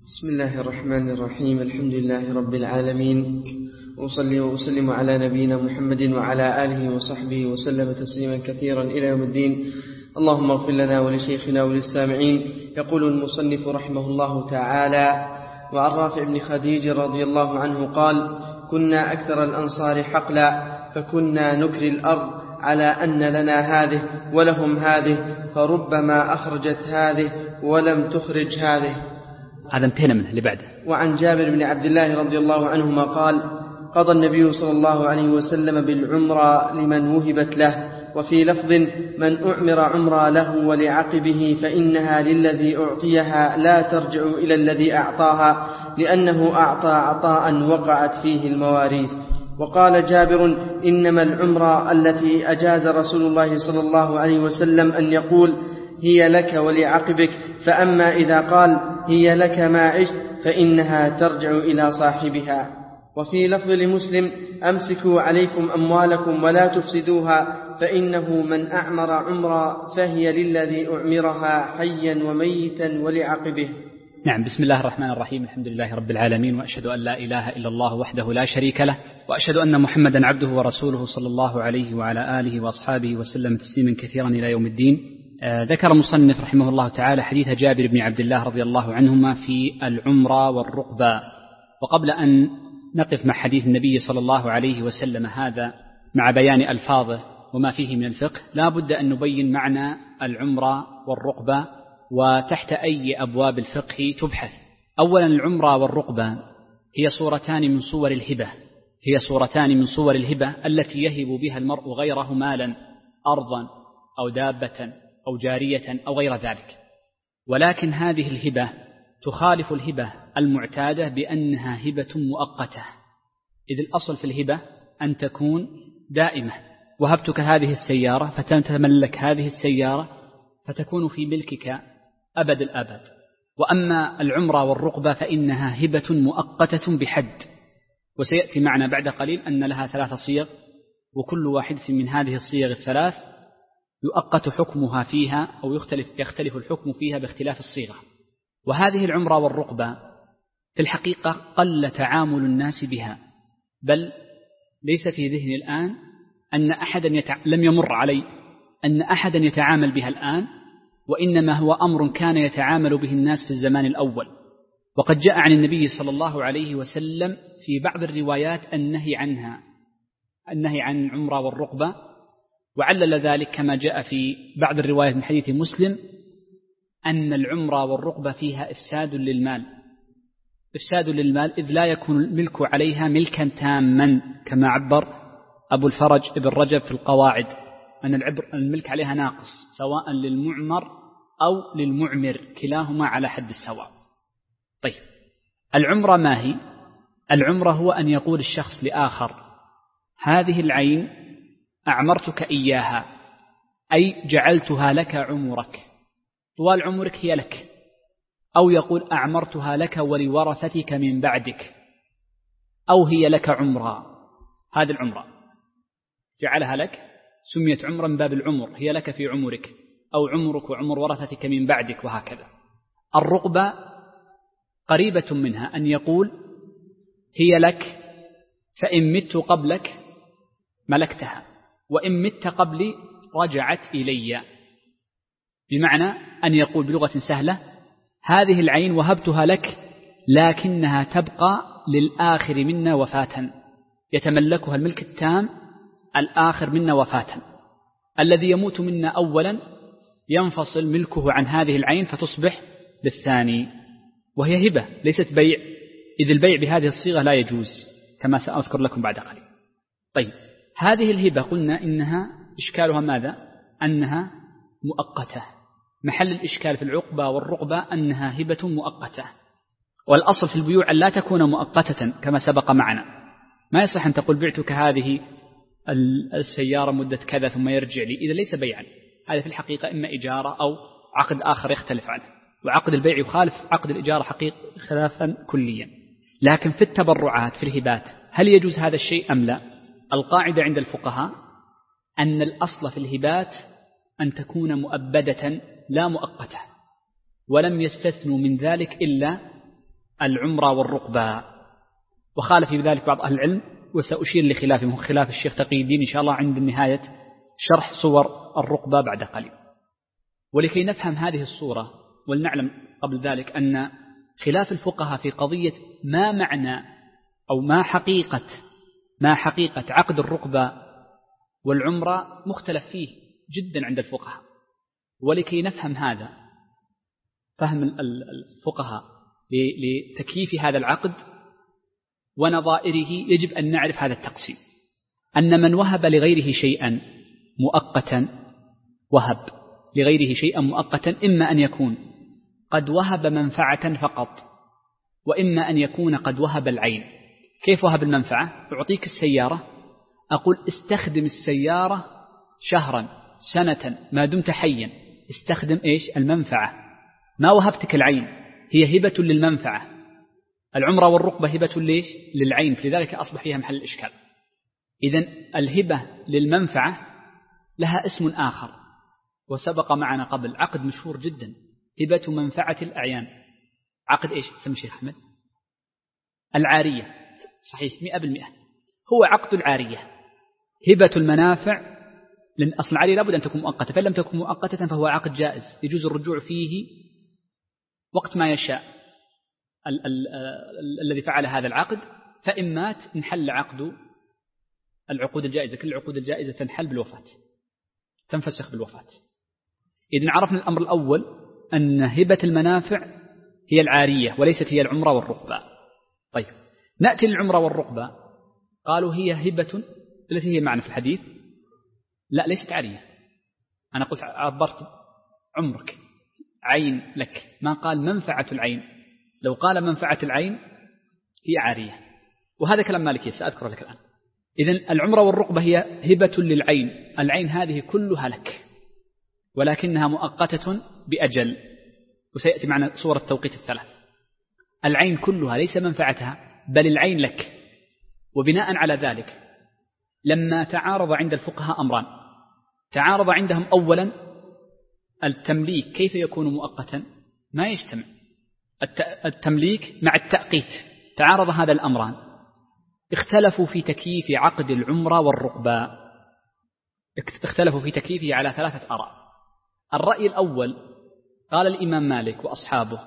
بسم الله الرحمن الرحيم. الحمد لله رب العالمين، وأصلي وأسلم على نبينا محمد وعلى آله وصحبه وسلم تسليما كثيرا إلى يوم الدين. اللهم اغفر لنا ولشيخنا وللسامعين. يقول المصنف رحمه الله تعالى: وعن رافع بن خديج رضي الله عنه قال: كنا أكثر الأنصار حقلا، فكنا نكري الأرض على أن لنا هذه ولهم هذه، فربما أخرجت هذه ولم تخرج هذه. هذا انتهينا منه اللي بعده. وعن جابر بن عبد الله رضي الله عنهما قال: قضى النبي صلى الله عليه وسلم بالعمرة لمن وهبت له، وفي لفظ: من أعمر عمرة له ولعقبه فإنها للذي أعطيها لا ترجع إلى الذي أعطاها، لأنه أعطى عطاء وقعت فيه المواريث. وقال جابر: إنما العمرة التي أجاز رسول الله صلى الله عليه وسلم أن يقول: هي لك ولعقبك، فأما إذا قال: هي لك ما عشت، فإنها ترجع إلى صاحبها. وفي لفظ لمسلم: أمسكوا عليكم أموالكم ولا تفسدوها، فإنه من أعمر عمرا فهي للذي أعمرها حيا وميتا ولعقبه. نعم. بسم الله الرحمن الرحيم. الحمد لله رب العالمين، وأشهد أن لا إله إلا الله وحده لا شريك له، وأشهد أن محمدا عبده ورسوله صلى الله عليه وعلى آله وأصحابه وسلم تسليما كثيرا إلى يوم الدين. ذكر المصنف رحمه الله تعالى حديث جابر بن عبد الله رضي الله عنهما في العمرة والرقبة. وقبل أن نقف مع حديث النبي صلى الله عليه وسلم هذا مع بيان ألفاظه وما فيه من الفقه، لا بد أن نبين معنى العمرة والرقبة وتحت أي أبواب الفقه تبحث. أولا، العمرة والرقبة هي صورتان من صور الهبة التي يهب بها المرء غيره مالا، أرضا أو دابة أو جارية أو غير ذلك. ولكن هذه الهبة تخالف الهبة المعتادة بأنها هبة مؤقتة، إذ الأصل في الهبة أن تكون دائمة. وهبتك هذه السيارة فتتملك هذه السيارة فتكون في ملكك أبد الآباد. وأما العمرة والرقبة فإنها هبة مؤقتة بحد، وسيأتي معنا بعد قليل أن لها 3 صيغ، وكل واحدة من هذه الصيغ الثلاث يؤقت حكمها فيها أو يختلف الحكم فيها باختلاف الصيغة. وهذه العمرة والرقبة في الحقيقة قل تعامل الناس بها، بل ليس في ذهني الآن أن أحدا لم يمر علي أن أحدا يتعامل بها الآن، وإنما هو أمر كان يتعامل به الناس في الزمان الأول. وقد جاء عن النبي صلى الله عليه وسلم في بعض الروايات النهي عن العمرة والرقبة، وعلل ذلك كما جاء في بعض الروايات من حديث مسلم أن العمرة والرقبة فيها إفساد للمال، إذ لا يكون الملك عليها ملكا تاما، كما عبر أبو الفرج ابن رجب في القواعد أن الملك عليها ناقص، سواء للمعمر أو للمعمر، كلاهما على حد السواء. طيب، العمرة ما هي؟ العمرة هو أن يقول الشخص لآخر: هذه العين أعمرتك إياها، أي جعلتها لك عمرك، طوال عمرك هي لك. أو يقول: أعمرتها لك ولورثتك من بعدك، أو هي لك عمرة. هذه العمرة جعلها لك، سميت عمرا من باب العمر، هي لك في عمرك، أو عمرك وعمر ورثتك من بعدك، وهكذا. الرقبة قريبة منها، أن يقول: هي لك، فإن مت قبلك ملكتها، وإن مت قبلي رجعت إلي. بمعنى أن يقول بلغة سهلة: هذه العين وهبتها لك، لكنها تبقى للآخر منا وفاة، يتملكها الملك التام الآخر منا وفاة. الذي يموت منا أولا ينفصل ملكه عن هذه العين فتصبح للثاني، وهي هبة ليست بيع، إذ البيع بهذه الصيغة لا يجوز كما سأذكر لكم بعد قليل. طيب، هذه الهبة قلنا إنها إشكالها ماذا؟ أنها مؤقتة. محل الإشكال في العقبة والرقبة أنها هبة مؤقتة، والأصل في البيوع أن لا تكون مؤقتة كما سبق معنا. ما يصلح أن تقول: بعتك هذه السيارة مدة كذا ثم يرجع لي، إذا ليس بيعا. هذا في الحقيقة إما إجارة أو عقد آخر يختلف عنه، وعقد البيع يخالف عقد الإجارة حقيقة خلافا كليا. لكن في التبرعات في الهبات هل يجوز هذا الشيء أم لا؟ القاعدة عند الفقهاء أن الأصل في الهبات أن تكون مؤبدة لا مؤقتة، ولم يستثنوا من ذلك إلا العمرة والرقبة. وخالف في ذلك بعض أهل العلم، وسأشير لخلافهم خلاف الشيخ تقي الدين إن شاء الله عند نهاية شرح صور الرقبة بعد قليل. ولكي نفهم هذه الصورة ولنعلم قبل ذلك أن خلاف الفقهاء في قضية ما معنى أو ما حقيقة عقد الرقبة والعمرة مختلف فيه جدا عند الفقهاء. ولكي نفهم هذا فهم الفقهاء لتكييف هذا العقد ونظائره يجب أن نعرف هذا التقسيم، أن من وهب لغيره شيئا مؤقتا وهب لغيره شيئا مؤقتا إما أن يكون قد وهب منفعة فقط، وإما أن يكون قد وهب العين. كيف وهب المنفعة؟ أعطيك السيارة، أقول استخدم السيارة شهرا سنة ما دمت حيا، استخدم إيش؟ المنفعة. ما وهبتك العين، هي هبة للمنفعة. العمرة والرقبة هبة ليش؟ للعين، فلذلك أصبح فيها محل الإشكال. إذن الهبة للمنفعة لها اسم آخر وسبق معنا قبل، عقد مشهور جدا، هبة منفعة الأعيان. عقد إيش؟ سمي الشيخ أحمد. العارية، صحيح 100%، هو عقد العارية، هبة المنافع. لأن أصل العارية لابد أن تكون مؤقتة، فإن لم تكن مؤقتة فهو عقد جائز يجوز الرجوع فيه وقت ما يشاء الذي فعل هذا العقد، فإن مات انحل عقد العقود الجائزة. كل العقود الجائزة تنحل بالوفاة، تنفسخ بالوفاة. إذن عرفنا الأمر الأول أن هبة المنافع هي العارية وليست هي العمرة والرقبة. طيب نأتي للعمرة والرقبة، قالوا هي هبة التي هي معنا في الحديث، لا ليست عارية. أنا قلت عبرت عمرك عين لك، ما قال منفعة العين. لو قال منفعة العين هي عارية، وهذا كلام مالكي سأذكر لك الآن. إذن العمرة والرقبة هي هبة للعين، العين هذه كلها لك ولكنها مؤقتة بأجل، وسيأتي معنا صورة التوقيت الثلاث. العين كلها ليس منفعتها بل العين لك. وبناء على ذلك لما تعارض عند الفقهاء أمران، تعارض عندهم أولا التمليك كيف يكون مؤقتا؟ ما يجتمع التمليك مع التأقيت، تعارض هذا الأمران. اختلفوا في تكييف عقد العمرة والرقبة، اختلفوا في تكييفه على 3 آراء. الرأي الأول قال الإمام مالك وأصحابه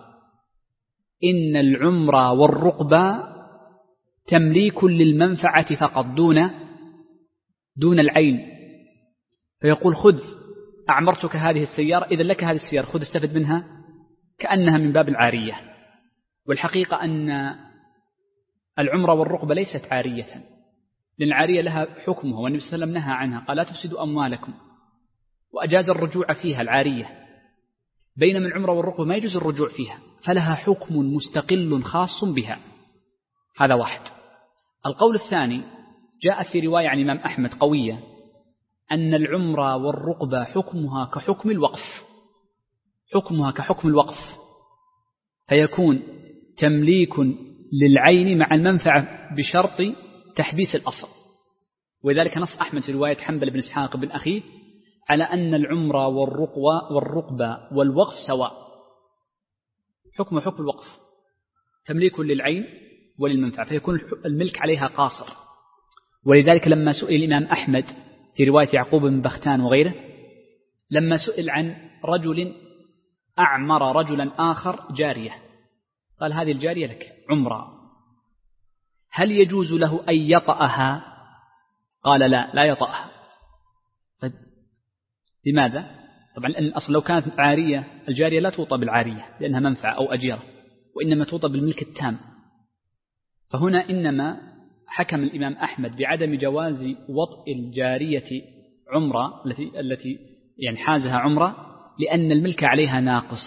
إن العمرة والرقبة تمليك للمنفعة فقط دون العين. فيقول خذ أعمرتك هذه السيارة، إذا لك هذه السيارة خذ استفد منها كأنها من باب العارية. والحقيقة أن العمرة والرقبة ليست عارية، لأن العارية لها حكمها، والنبي صلى الله عليه وسلم نهى عنها، قال لا تفسدوا أموالكم، وأجاز الرجوع فيها العارية. بينما العمرة والرقبة ما يجوز الرجوع فيها، فلها حكم مستقل خاص بها. هذا واحد. القول الثاني جاءت في رواية عن الإمام أحمد قوية أن العمرة والرقبة حكمها كحكم الوقف، حكمها كحكم الوقف، فيكون تمليك للعين مع المنفعة بشرط تحبيس الأصل. ولذلك نص أحمد في رواية حنبل بن إسحاق بن أخيه على أن العمرة والرقبة والوقف سواء، حكم الوقف، تمليك للعين وللمنفعة، فيكون الملك عليها قاصر. ولذلك لما سئل الإمام أحمد في رواية يعقوب بن بختان وغيره، لما سئل عن رجل أعمر رجلا آخر جارية، قال هذه الجارية لك عمرة، هل يجوز له أن يطأها؟ قال لا يطأها. طيب لماذا؟ طبعا الأصل لو كانت عارية الجارية لا توطى بالعارية لأنها منفعة أو أجيرة، وإنما توطى بالملك التام. فهنا إنما حكم الإمام أحمد بعدم جواز وطئ الجارية عمرة التي يعني حازها عمرة، لأن الملك عليها ناقص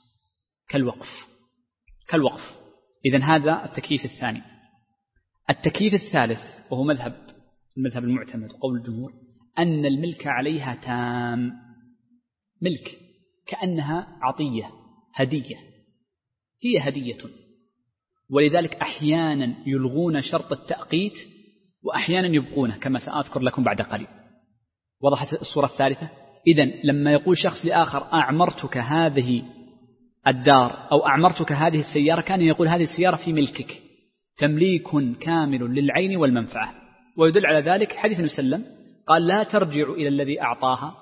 كالوقف. إذن هذا التكييف الثاني. التكييف الثالث وهو المذهب المعتمد وقول الجمهور أن الملك عليها تام، ملك كأنها عطية هدية، هي هدية. ولذلك أحيانا يلغون شرط التأقيت وأحيانا يبقونه كما سأذكر لكم بعد قليل. وضحت الصورة الثالثة. إذن لما يقول شخص لآخر أعمرتك هذه الدار أو أعمرتك هذه السيارة كان يقول هذه السيارة في ملكك، تمليك كامل للعين والمنفعة. ويدل على ذلك حديث النبي صلى الله عليه وسلم قال لا ترجع إلى الذي أعطاها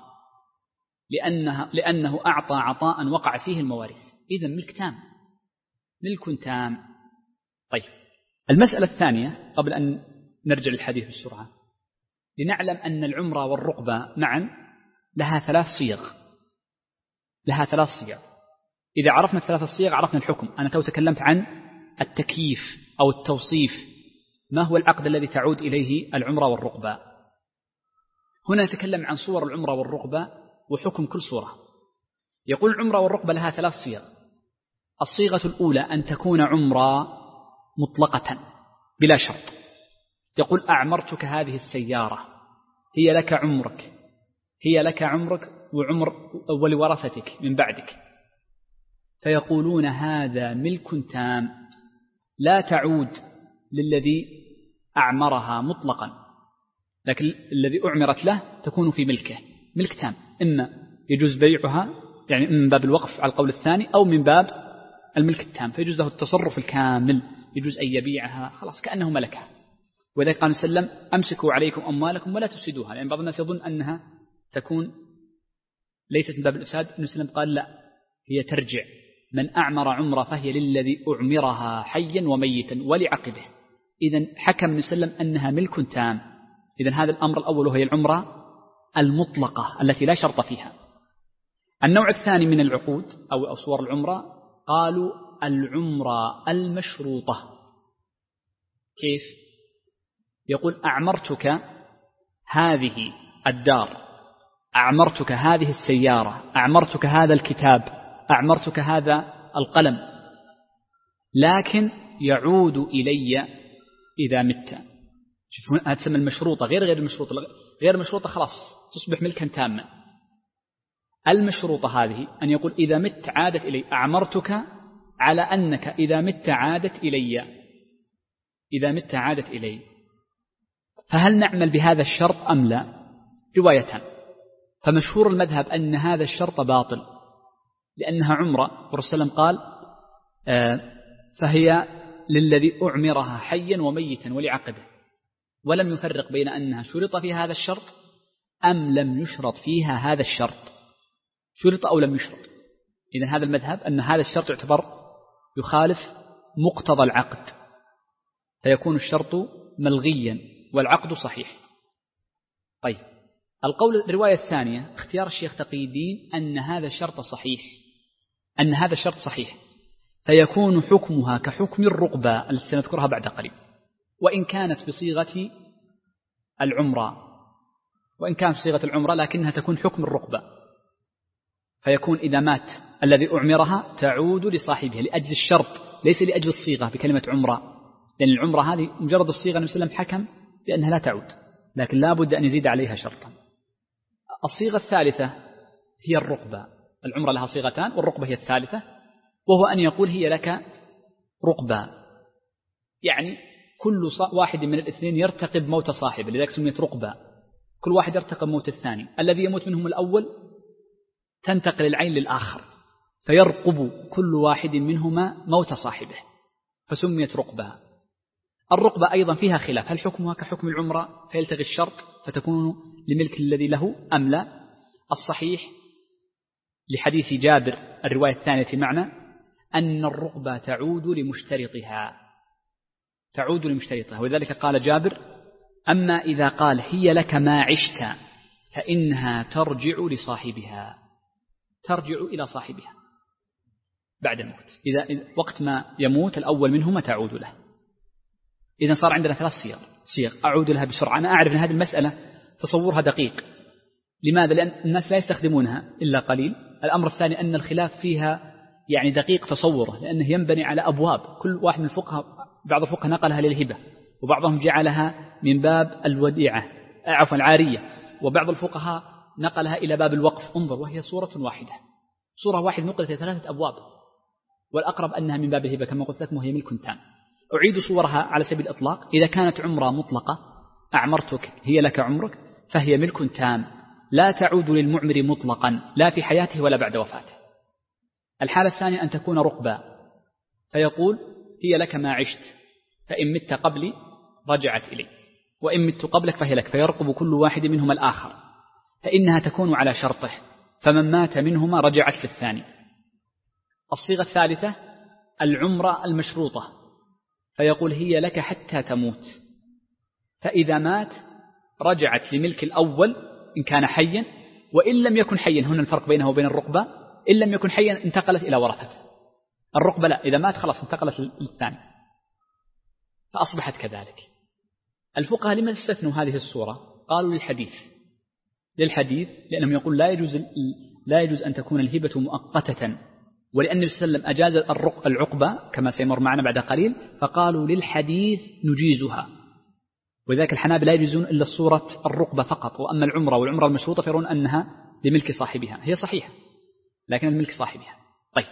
لأنه أعطى عطاء وقع فيه المواريث. إذن ملك تام، ملك تام. طيب، المسألة الثانية قبل أن نرجع للحديث بسرعة، لنعلم أن العمرة والرقبة معا لها 3 صيغ، لها 3 صيغ. إذا عرفنا ال3 الصيغ عرفنا الحكم. أنا تكلمت عن التكييف أو التوصيف، ما هو العقد الذي تعود إليه العمرة والرقبة. هنا نتكلم عن صور العمرة والرقبة وحكم كل صورة. يقول العمرة والرقبة لها 3 صيغ. الصيغة الأولى أن تكون عمرة مطلقة بلا شرط. يقول أعمرتك هذه السيارة، هي لك عمرك، هي لك عمرك وعمر ولورثتك من بعدك. فيقولون هذا ملك تام، لا تعود للذي أعمرها مطلقا، لكن الذي أعمرت له تكون في ملكه، ملك تام. إما يجوز بيعها يعني من باب الوقف على القول الثاني، أو من باب الملك التام، فيجوز له التصرف الكامل، يجوز أن يبيعها خلاص كأنه ملكها. وذلك قال صلى الله عليه وسلم أمسكوا عليكم أموالكم ولا تفسدوها، لأن يعني بعض الناس يظن أنها تكون ليست من باب الإفساد. النبي صلى الله عليه وسلم قال لا، هي ترجع. من أعمر عمره فهي للذي أعمرها حيا وميتا ولعقبه. إذن حكم النبي صلى الله عليه وسلم أنها ملك تام. إذن هذا الأمر الأول وهي العمرة المطلقة التي لا شرط فيها. النوع الثاني من العقود أو صور العمرة قالوا العمرة المشروطة. كيف؟ يقول أعمرتك هذه الدار، أعمرتك هذه السيارة، أعمرتك هذا الكتاب، أعمرتك هذا القلم، لكن يعود إلي إذا مت. شوفوا هذا تسمى المشروطة غير المشروطة. غير المشروطة خلاص تصبح ملكا تاما. المشروطة هذه أن يقول إذا مت عادت إلي، أعمرتك على أنك إذا مت عادت إلي، إذا مت عادت إلي. فهل نعمل بهذا الشرط أم لا؟ روايتان. فمشهور المذهب أن هذا الشرط باطل، لأنها عمرة، والرسول قال فهي للذي أعمرها حيا وميتا ولعقبه، ولم يفرق بين أنها شرط فيها هذا الشرط أم لم يشرط فيها هذا الشرط، شرط أو لم يشرط. إذن هذا المذهب أن هذا الشرط يعتبر يخالف مقتضى العقد، فيكون الشرط ملغيا والعقد صحيح. طيب، الرواية الثانية اختيار الشيخ تقي الدين أن هذا الشرط صحيح، أن هذا الشرط صحيح، فيكون حكمها كحكم الرقبة التي سنذكرها بعد قليل، وإن كانت بصيغة العمرة، وإن كانت بصيغة العمرة لكنها تكون حكم الرقبة. فيكون إذا مات الذي أعمرها تعود لصاحبه لأجل الشرط، ليس لأجل الصيغة بكلمة عمرة، لأن العمرة هذه مجرد الصيغة النبي صلى الله عليه وسلم حكم بأنها لا تعود، لكن لا بد أن يزيد عليها شرطا. الصيغة الثالثة هي الرقبة. العمرة لها صيغتان والرقبة هي الثالثة، وهو أن يقول هي لك رقبة، يعني كل واحد من الاثنين يرتقب موت صاحبه، لذلك سميت رقبة. كل واحد يرتقب موت الثاني، الذي يموت منهم الأول تنتقل العين للآخر، فيرقب كل واحد منهما موت صاحبه، فسميت رقبة. الرقبة أيضا فيها خلاف، هل حكمها كحكم العمرة فيلتغي الشرط فتكون لملك الذي له أم لا؟ الصحيح لحديث جابر الرواية الثانية معنى أن الرقبة تعود لمشترطها، تعود لمشترطها. ولذلك قال جابر أما إذا قال هي لك ما عشت فإنها ترجع لصاحبها، ترجع إلى صاحبها بعد الموت. إذا وقت ما يموت الأول منهما تعود له. إذن صار عندنا 3 صيغ أعود لها بسرعة. أنا أعرف أن هذه المسألة تصورها دقيق. لماذا؟ لأن الناس لا يستخدمونها إلا قليل. الأمر الثاني أن الخلاف فيها يعني دقيق تصوره، لأنه ينبني على أبواب، كل واحد من الفقهاء بعض الفقهاء نقلها للهبة، وبعضهم جعلها من باب الوديعة عفوا العارية، وبعض الفقهاء نقلها إلى باب الوقف. انظر، وهي صورة واحدة، صورة واحدة نقلت إلى 3 أبواب، والأقرب أنها من باب الهبة كما قلت لكم، وهي ملك تام. أعيد صورها على سبيل الإطلاق. إذا كانت عمرة مطلقة أعمرتك هي لك عمرك فهي ملك تام، لا تعود للمعمر مطلقا لا في حياته ولا بعد وفاته. الحالة الثانية أن تكون رقبة، فيقول هي لك ما عشت، فإن مت قبلي رجعت إلي، وإن مت قبلك فهي لك، فيرقب كل واحد منهما الآخر، فإنها تكون على شرطه، فمن مات منهما رجعت للثاني. الصيغة الثالثة العمرة المشروطة، فيقول هي لك حتى تموت، فإذا مات رجعت لملك الأول إن كان حيا، وإن لم يكن حيا، هنا الفرق بينه وبين الرقبة، إن لم يكن حيا انتقلت إلى ورثته. الرقبة لا، إذا مات خلاص انتقلت للثاني، فأصبحت كذلك. الفقهاء لماذا استثنوا هذه الصورة؟ قالوا للحديث لأنهم يقول لا يجوز أن تكون الهبة مؤقتة، ولأن النبي صلى الله عليه وسلم أجاز العقبة كما سيمر معنا بعد قليل، فقالوا للحديث نجيزها. وذلك الحنابلة لا يجوزون إلا الصورة الرقبة فقط، وأما العمرة والعمرة المشروطة فيرون أنها لملك صاحبها، هي صحيحة لكن الملك صاحبها. طيب،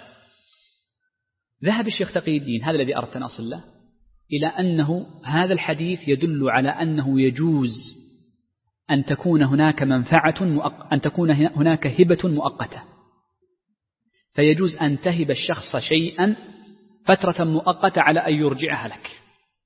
ذهب الشيخ تقي الدين، هذا الذي أردت أن أصل له، إلى أنه هذا الحديث يدل على أنه يجوز أن تكون هناك أن تكون هناك هبة مؤقتة، فيجوز أن تهب الشخص شيئا فترة مؤقتة على أن يرجعها لك،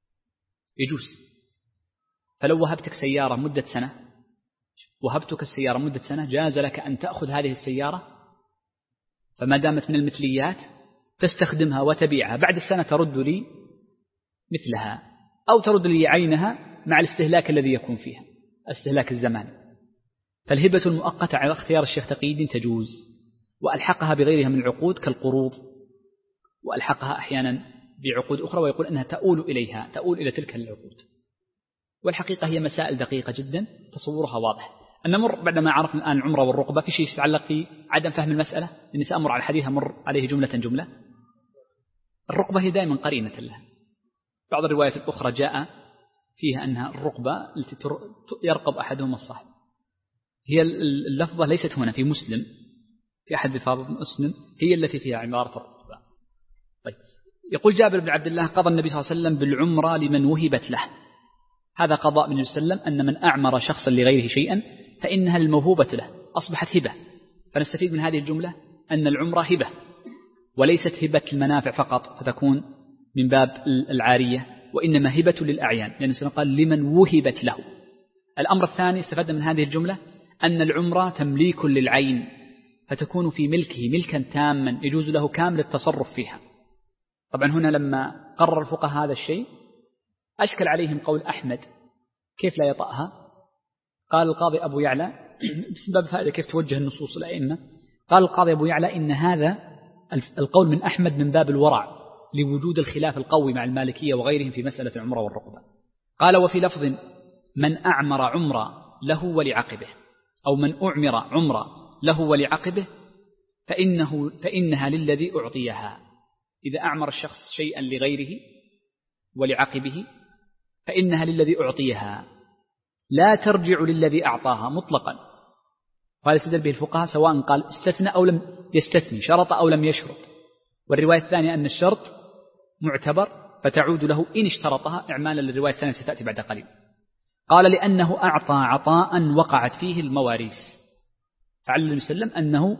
يجوز. فلو وهبتك سيارة مدة سنة، وهبتك السيارة مدة سنة، جاز لك أن تأخذ هذه السيارة، فما دامت من المثليات تستخدمها وتبيعها، بعد السنة ترد لي مثلها، أو ترد لي عينها مع الاستهلاك الذي يكون فيها، استهلاك الزمان. فالهبة المؤقتة على اختيار الشيخ تقي الدين تجوز، وألحقها بغيرها من العقود كالقروض، وألحقها أحيانا بعقود أخرى، ويقول أنها تؤول إلى تلك العقود. والحقيقة هي مسائل دقيقة جدا تصورها واضح. أن نمر بعدما عرفنا الآن العمرة والرقبة في شيء يتعلق في عدم فهم المسألة، لأني سأمر على الحديث أمر عليه جملة. الرقبة هي دائما قرينة لها. بعض الروايات الأخرى جاء فيها أنها الرقبة التي يرقب أحدهما الصاحب. هي اللفظة ليست هنا في مسلم، في أحد الفاظ مسلم هي التي فيها عبارة الرقبة. طيب، يقول جابر بن عبد الله قضى النبي صلى الله عليه وسلم بالعمرة لمن وهبت له. هذا قضاء من النبي صلى الله عليه وسلم، أن من أعمر شخصا لغيره شيئا فإنها الموهوبة له، أصبحت هبة. فنستفيد من هذه الجملة أن العمرة هبة، وليست هبة المنافع فقط فتكون من باب العارية، وإنما هبة للأعيان، لأن النبي قال لمن وهبت له. الأمر الثاني استفدنا من هذه الجملة أن العمرة تمليك للعين، فتكون في ملكه ملكا تاما يجوز له كامل التصرف فيها. طبعا هنا لما قرر الفقهاء هذا الشيء أشكل عليهم قول أحمد كيف لا يطأها. قال القاضي أبو يعلى بس باب فائدة كيف توجه النصوص الأئمة، قال القاضي أبو يعلى إن هذا القول من أحمد من باب الورع لوجود الخلاف القوي مع المالكية وغيرهم في مسألة العمرة والرقبة. قال وفي لفظ من أعمر عمرة له ولعقبه، أو من أعمر عمرة له ولعقبه فإنها للذي أعطيها. إذا أعمر الشخص شيئا لغيره ولعقبه فإنها للذي أعطيها، لا ترجع للذي أعطاها مطلقا. وهذا استدل به الفقهاء سواء قال استثنى أو لم يستثني، شرط أو لم يشرط. والرواية الثانية أن الشرط معتبر فتعود له إن اشترطها، إعمالا للرواية الثانية ستأتي بعد قليل. قال لأنه أعطى عطاء وقعت فيه المواريث، فعلى النبي صلى الله عليه وسلم أنه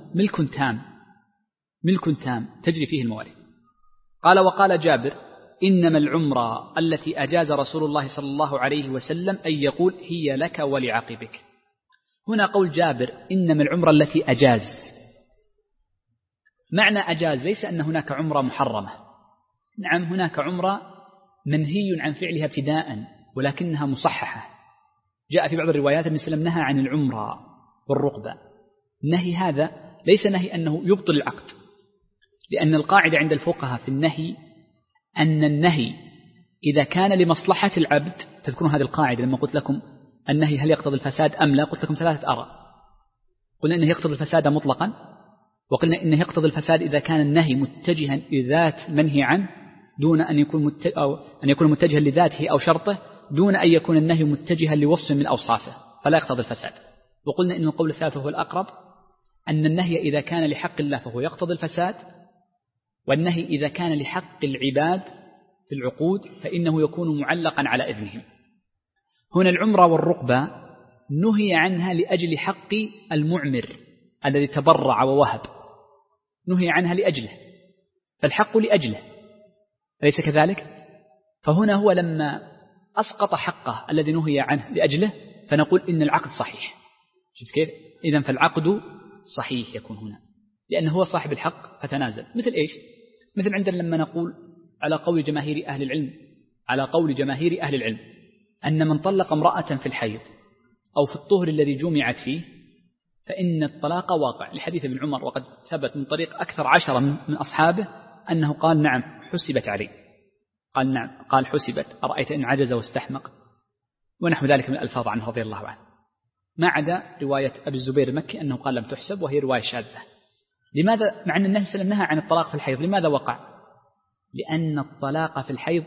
ملك تام تجري فيه المواريث. قال وقال جابر إنما العمرة التي أجاز رسول الله صلى الله عليه وسلم أن يقول هي لك ولعقبك. هنا قول جابر إنما العمرة التي أجاز، معنى أجاز ليس أن هناك عمرة محرمة، نعم هناك عمرة منهي عن فعلها ابتداء ولكنها مصححة. جاء في بعض الروايات أن النبي نهى عن العمرة والرقبة. النهي هذا ليس نهي أنه يبطل العقد، لأن القاعدة عند الفقهاء في النهي أن النهي إذا كان لمصلحة العبد، تذكرون هذه القاعدة لما قلت لكم النهي هل يقتضي الفساد أم لا، قلت لكم 3 آراء. قلنا إنه يقتضي الفساد مطلقا، وقلنا إنه يقتضي الفساد إذا كان النهي متجها لذات منهي عنه دون أن يكون متجها لذاته أو شرطه، دون أن يكون النهي متجها لوصف من أوصافه فلا يقتضي الفساد. وقلنا إن القول الثالث هو الأقرب، أن النهي إذا كان لحق الله فهو يقتضي الفساد، والنهي إذا كان لحق العباد في العقود فإنه يكون معلقا على إذنهم. هنا العمرة والرقبة نهي عنها لأجل حق المعمر الذي تبرع ووهب، نهي عنها لأجله، فالحق لأجله، أليس كذلك؟ فهنا هو لما أسقط حقه الذي نهي عنه لأجله فنقول إن العقد صحيح. شفت كيف؟ إذن فالعقد صحيح يكون هنا لأنه هو صاحب الحق فتنازل. مثل إيش؟ مثل عندنا لما نقول على قول جماهير أهل العلم أن من طلق امرأة في الحيض أو في الطهر الذي جمعت فيه فإن الطلاق واقع، لحديث ابن عمر، وقد ثبت من طريق أكثر 10 من أصحابه أنه قال نعم حسبت عليه، قال نعم، قال حسبت، أرأيت إن عجز واستحمق ونحو ذلك من الألفاظ عنه رضي الله عنه، ما عدا رواية أبي الزبير المكي أنه قال لم تحسب وهي رواية شاذة. لماذا؟ مع أن النبي صلى الله عليه وسلم نهى عن الطلاق في الحيض، لماذا وقع؟ لأن الطلاق في الحيض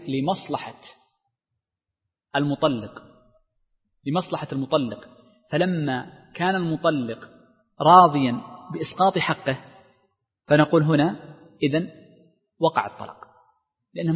لمصلحة المطلق، فلما كان المطلق راضيا بإسقاط حقه فنقول هنا إذن وقع الطلاق لأنه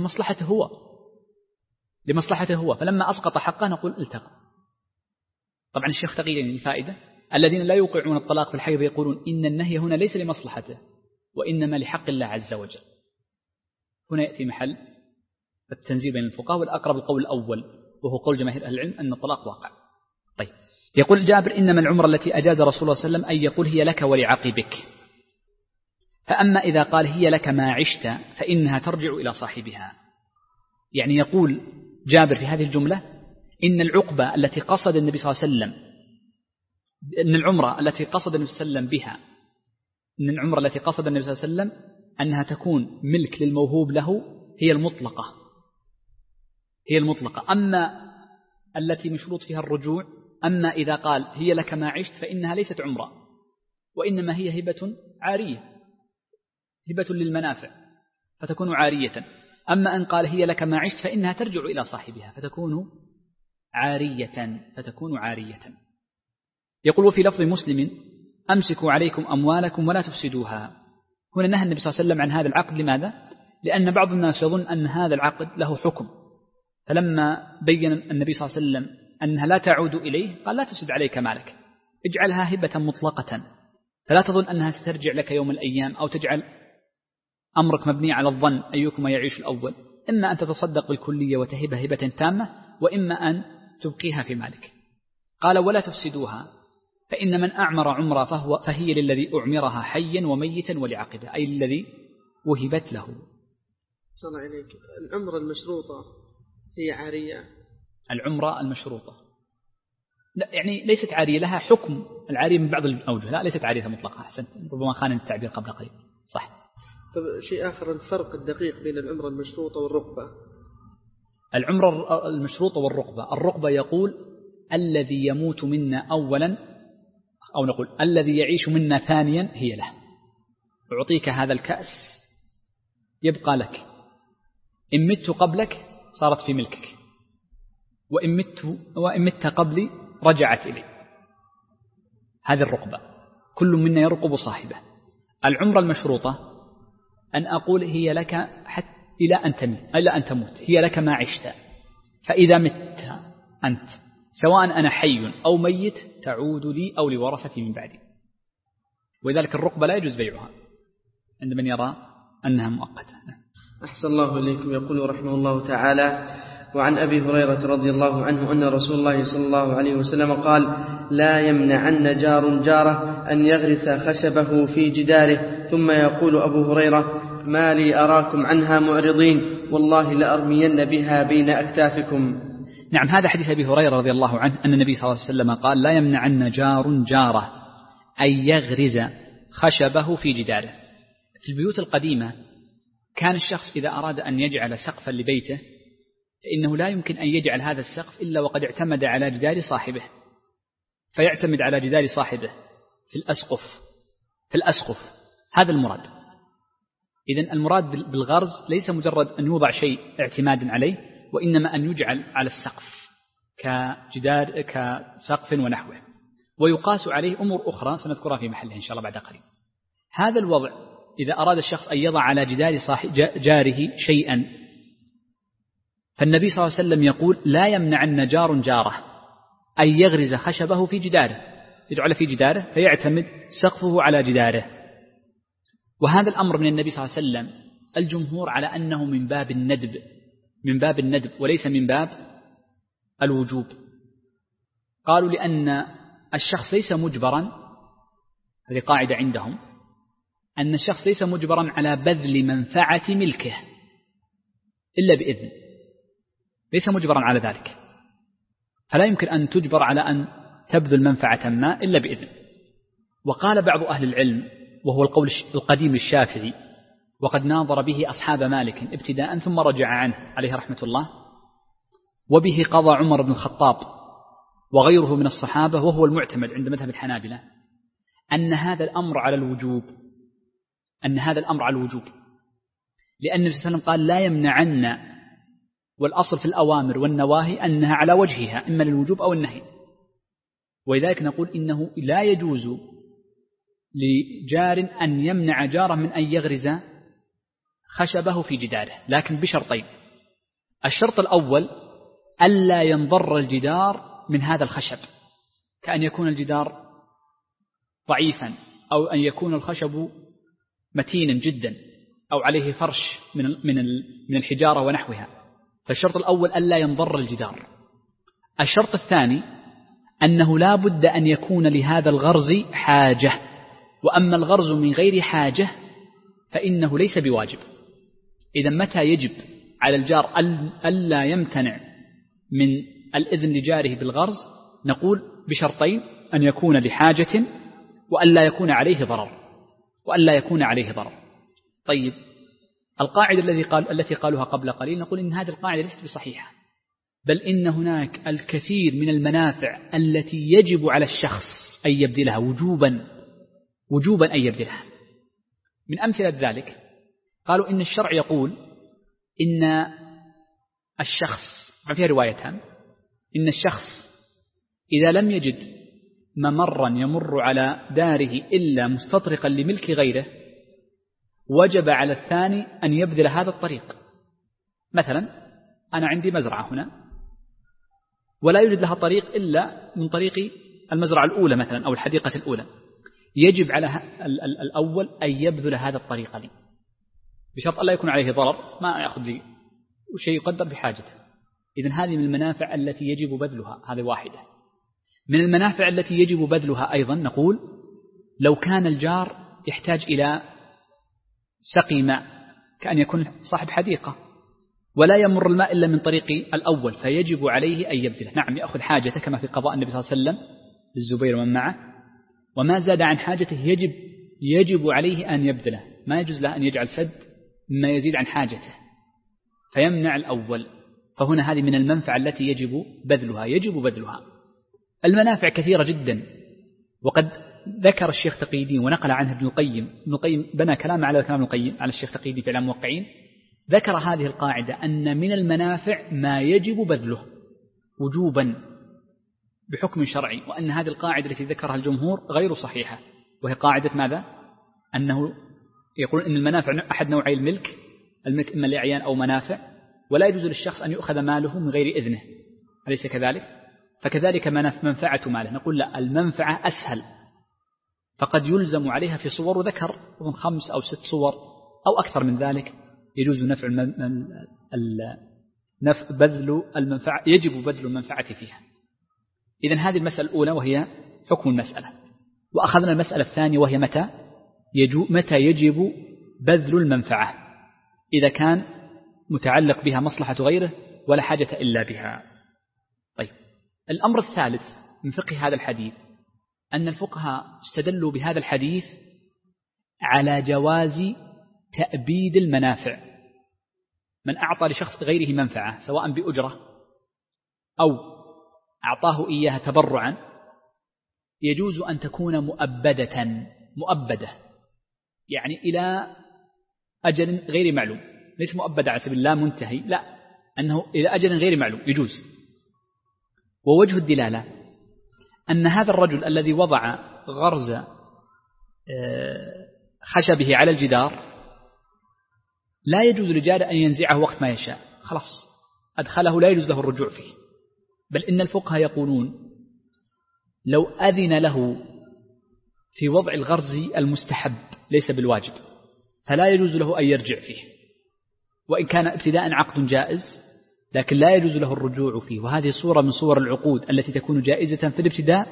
لمصلحته هو، فلما أسقط حقه نقول التغى. طبعا الشيخ تقي الفائدة، الذين لا يوقعون الطلاق في الحيض يقولون إن النهي هنا ليس لمصلحته وإنما لحق الله عز وجل. هنا يأتي محل التنزيل بين الفقهاء، والأقرب القول الأول وهو قول جماهير أهل العلم أن الطلاق واقع. طيب، يقول جابر إنما العمرة التي أجاز رسول الله صلى الله عليه وسلم أن يقول هي لك ولعقبك، فأما إذا قال هي لك ما عشت فإنها ترجع إلى صاحبها. يعني يقول جابر في هذه الجملة إن العقبة التي قصد النبي صلى الله عليه وسلم، إن العمرة التي قصد النبي صلى الله عليه وسلم بها، إن العمرة التي قصد النبي صلى الله عليه وسلم أنها تكون ملك للموهوب له هي المطلقة. أما التي مشروط فيها الرجوع، أما إذا قال هي لك ما عشت فإنها ليست عمرة وإنما هي هبة عارية، هبة للمنافع فتكون عارية. أما أن قال هي لك ما عشت فإنها ترجع إلى صاحبها فتكون عارية. يقول وفي لفظ مسلم أمسكوا عليكم أموالكم ولا تفسدوها. هنا نهى النبي صلى الله عليه وسلم عن هذا العقد. لماذا؟ لأن بعض الناس يظن أن هذا العقد له حكم، فلما بين النبي صلى الله عليه وسلم أنها لا تعود إليه قال لا تفسد عليك مالك، اجعلها هبة مطلقة، فلا تظن أنها سترجع لك يوم الأيام، أو تجعل أمرك مبني على الظن أيكما يعيش الأول، إما أن تتصدق بالكلية وتهبها هبة تامة، وإما أن تبقيها في مالك. قال ولا تفسدوها، فإن من أعمر عمرة فهي للذي أعمرها حيا وميتا ولعقبه، أي الذي وهبت له. صلى عليك. العمرة المشروطة هي عارية؟ العمرة المشروطة لا، يعني ليست عارية، لها حكم العارية من بعض الأوجه، لا ليست عارية مطلقة. أحسنت، ربما خان التعبير قبل قليل، صح. طب شيء آخر، الفرق الدقيق بين العمرة المشروطة والرقبة. العمرة المشروطة والرقبة، الرقبة يقول الذي يموت منا أولا، أو نقول الذي يعيش منا ثانيا هي له، أعطيك هذا الكأس يبقى لك، إن مت قبلك صارت في ملكك، وإن مت قبلي رجعت إلي. هذه الرقبة، كل منا يرقب صاحبه. العمرة المشروطة أن أقول هي لك حتى إلى أن تموت، هي لك ما عشت، فإذا مت أنت سواء أنا حي أو ميت تعود لي أو لورثتي من بعدي. ولذلك الرقبة لا يجوز بيعها عند من يرى أنها مؤقتة. أحسن الله إليكم. يقول رحمه الله تعالى: وعن أبي هريرة رضي الله عنه أن رسول الله صلى الله عليه وسلم قال: لا يمنعن جار جاره أن يغرس خشبه في جداره. ثم يقول أبو هريرة: ما لي أراكم عنها معرضين، والله لأرمين بها بين أكتافكم. نعم، هذا حديث أبي هريرة رضي الله عنه أن النبي صلى الله عليه وسلم قال: لا يمنعن جار جاره أن يغرز خشبه في جداره. في البيوت القديمة كان الشخص إذا أراد أن يجعل سقفا لبيته فإنه لا يمكن أن يجعل هذا السقف إلا وقد اعتمد على جدار صاحبه، فيعتمد على جدار صاحبه في الأسقف. هذا المراد. إذن المراد بالغرز ليس مجرد أن يوضع شيء اعتماد عليه، وإنما أن يجعل على السقف كجدار كسقف ونحوه، ويقاس عليه أمور أخرى سنذكرها في محلها إن شاء الله بعد قليل. هذا الوضع إذا أراد الشخص أن يضع على جدار جاره شيئا، فالنبي صلى الله عليه وسلم يقول: لا يمنعن جار جاره أن يغرز خشبه في جداره، يجعل في جداره فيعتمد سقفه على جداره. وهذا الأمر من النبي صلى الله عليه وسلم الجمهور على أنه من باب الندب وليس من باب الوجوب. قالوا لأن الشخص ليس مجبرا، هذه قاعدة عندهم، أن الشخص ليس مجبرا على بذل منفعة ملكه إلا بإذن، ليس مجبرا على ذلك، فلا يمكن أن تجبر على أن تبذل منفعة ما إلا بإذن. وقال بعض أهل العلم، وهو القول القديم الشافعي، وقد ناظر به أصحاب مالك ابتداء ثم رجع عنه عليه رحمة الله، وبه قضى عمر بن الخطاب وغيره من الصحابة، وهو المعتمد عند مذهب الحنابلة، أن هذا الأمر على الوجوب، لأن النبي صلى الله عليه وسلم قال لا يمنعن، والأصل في الأوامر والنواهي أنها على وجهها إما للوجوب أو النهي. ولذلك نقول إنه لا يجوز لجار أن يمنع جاره من أن يغرز خشبه في جداره، لكن بشرطين. الشرط الأول ألا ينضر الجدار من هذا الخشب، كأن يكون الجدار ضعيفا، أو أن يكون الخشب متينا جدا، أو عليه فرش من الحجارة ونحوها، فالشرط الأول ألا ينضر الجدار. الشرط الثاني أنه لا بد أن يكون لهذا الغرز حاجة، وأما الغرز من غير حاجة فإنه ليس بواجب. إذا متى يجب على الجار ألا يمتنع من الإذن لجاره بالغرز؟ نقول بشرطين: أن يكون لحاجة، وألا يكون عليه ضرر. طيب، القاعدة التي قالوها قبل قليل نقول إن هذه القاعدة ليست بصحيحة، بل إن هناك الكثير من المنافع التي يجب على الشخص أن يبذلها وجوبا أن يبذلها. من أمثلة ذلك قالوا إن الشرع يقول إن الشخص، فيها روايتان، إن الشخص إذا لم يجد ممرا يمر على داره إلا مستطرقا لملك غيره وجب على الثاني أن يبذل هذا الطريق. مثلا أنا عندي مزرعة هنا ولا يوجد لها طريق إلا من طريق المزرعة الأولى مثلا أو الحديقة الأولى، يجب على الأول أن يبذل هذا الطريق لي بشرط ألا يكون عليه ضرر، ما يأخذ لي شيء يقدر بحاجته. إذن هذه من المنافع التي يجب بذلها، هذه واحدة. من المنافع التي يجب بذلها أيضا نقول لو كان الجار يحتاج إلى سقي ماء، كأن يكون صاحب حديقة ولا يمر الماء إلا من طريق الأول، فيجب عليه أن يبذله. نعم، يأخذ حاجته كما في قضاء النبي صلى الله عليه وسلم للزبير ومن معه، وما زاد عن حاجته يجب عليه أن يبذله، ما يجوز له أن يجعل سد ما يزيد عن حاجته فيمنع الأول. فهنا هذه من المنفعة التي يجب بذلها. المنافع كثيرة جدا، وقد ذكر الشيخ تقي الدين ونقل عنها ابن القيم بنى كلام على كلام ابن القيم على الشيخ تقي الدين في إعلام الموقعين، ذكر هذه القاعدة أن من المنافع ما يجب بذله وجوبا بحكم شرعي، وأن هذه القاعدة التي ذكرها الجمهور غير صحيحة، وهي قاعدة ماذا؟ أنه يقول أن المنافع أحد نوعي الملك إما لأعيان أو منافع، ولا يجوز للشخص أن يؤخذ ماله من غير إذنه، أليس كذلك؟ فكذلك منفعة ماله، نقول لا، المنفعة أسهل، فقد يلزم عليها في صور، وذكر من 5 أو 6 صور أو أكثر من ذلك يجوز بذل المنفعة، يجب بذل المنفعة فيها. إذن هذه المسألة الأولى وهي حكم المسألة، وأخذنا المسألة الثانية وهي متى يجب بذل المنفعة، إذا كان متعلق بها مصلحة غيره ولا حاجة إلا بها. طيب، الأمر الثالث من فقه هذا الحديث أن الفقهاء استدلوا بهذا الحديث على جواز تأبيد المنافع. من أعطى لشخص غيره منفعة سواء بأجرة أو أعطاه إياها تبرعا يجوز أن تكون مؤبدة، يعني إلى أجل غير معلوم، ليس مؤبدة على سبيل الله منتهي، لا، أنه إلى أجل غير معلوم يجوز. ووجه الدلالة أن هذا الرجل الذي وضع غرز خشبه على الجدار لا يجوز لجاره أن ينزعه وقت ما يشاء، خلاص أدخله، لا يجوز له الرجوع فيه، بل إن الفقهاء يقولون لو أذن له في وضع الغرز المستحب ليس بالواجب، فلا يجوز له أن يرجع فيه، وإن كان ابتداء عقد جائز لكن لا يجوز له الرجوع فيه. وهذه صورة من صور العقود التي تكون جائزة في الابتداء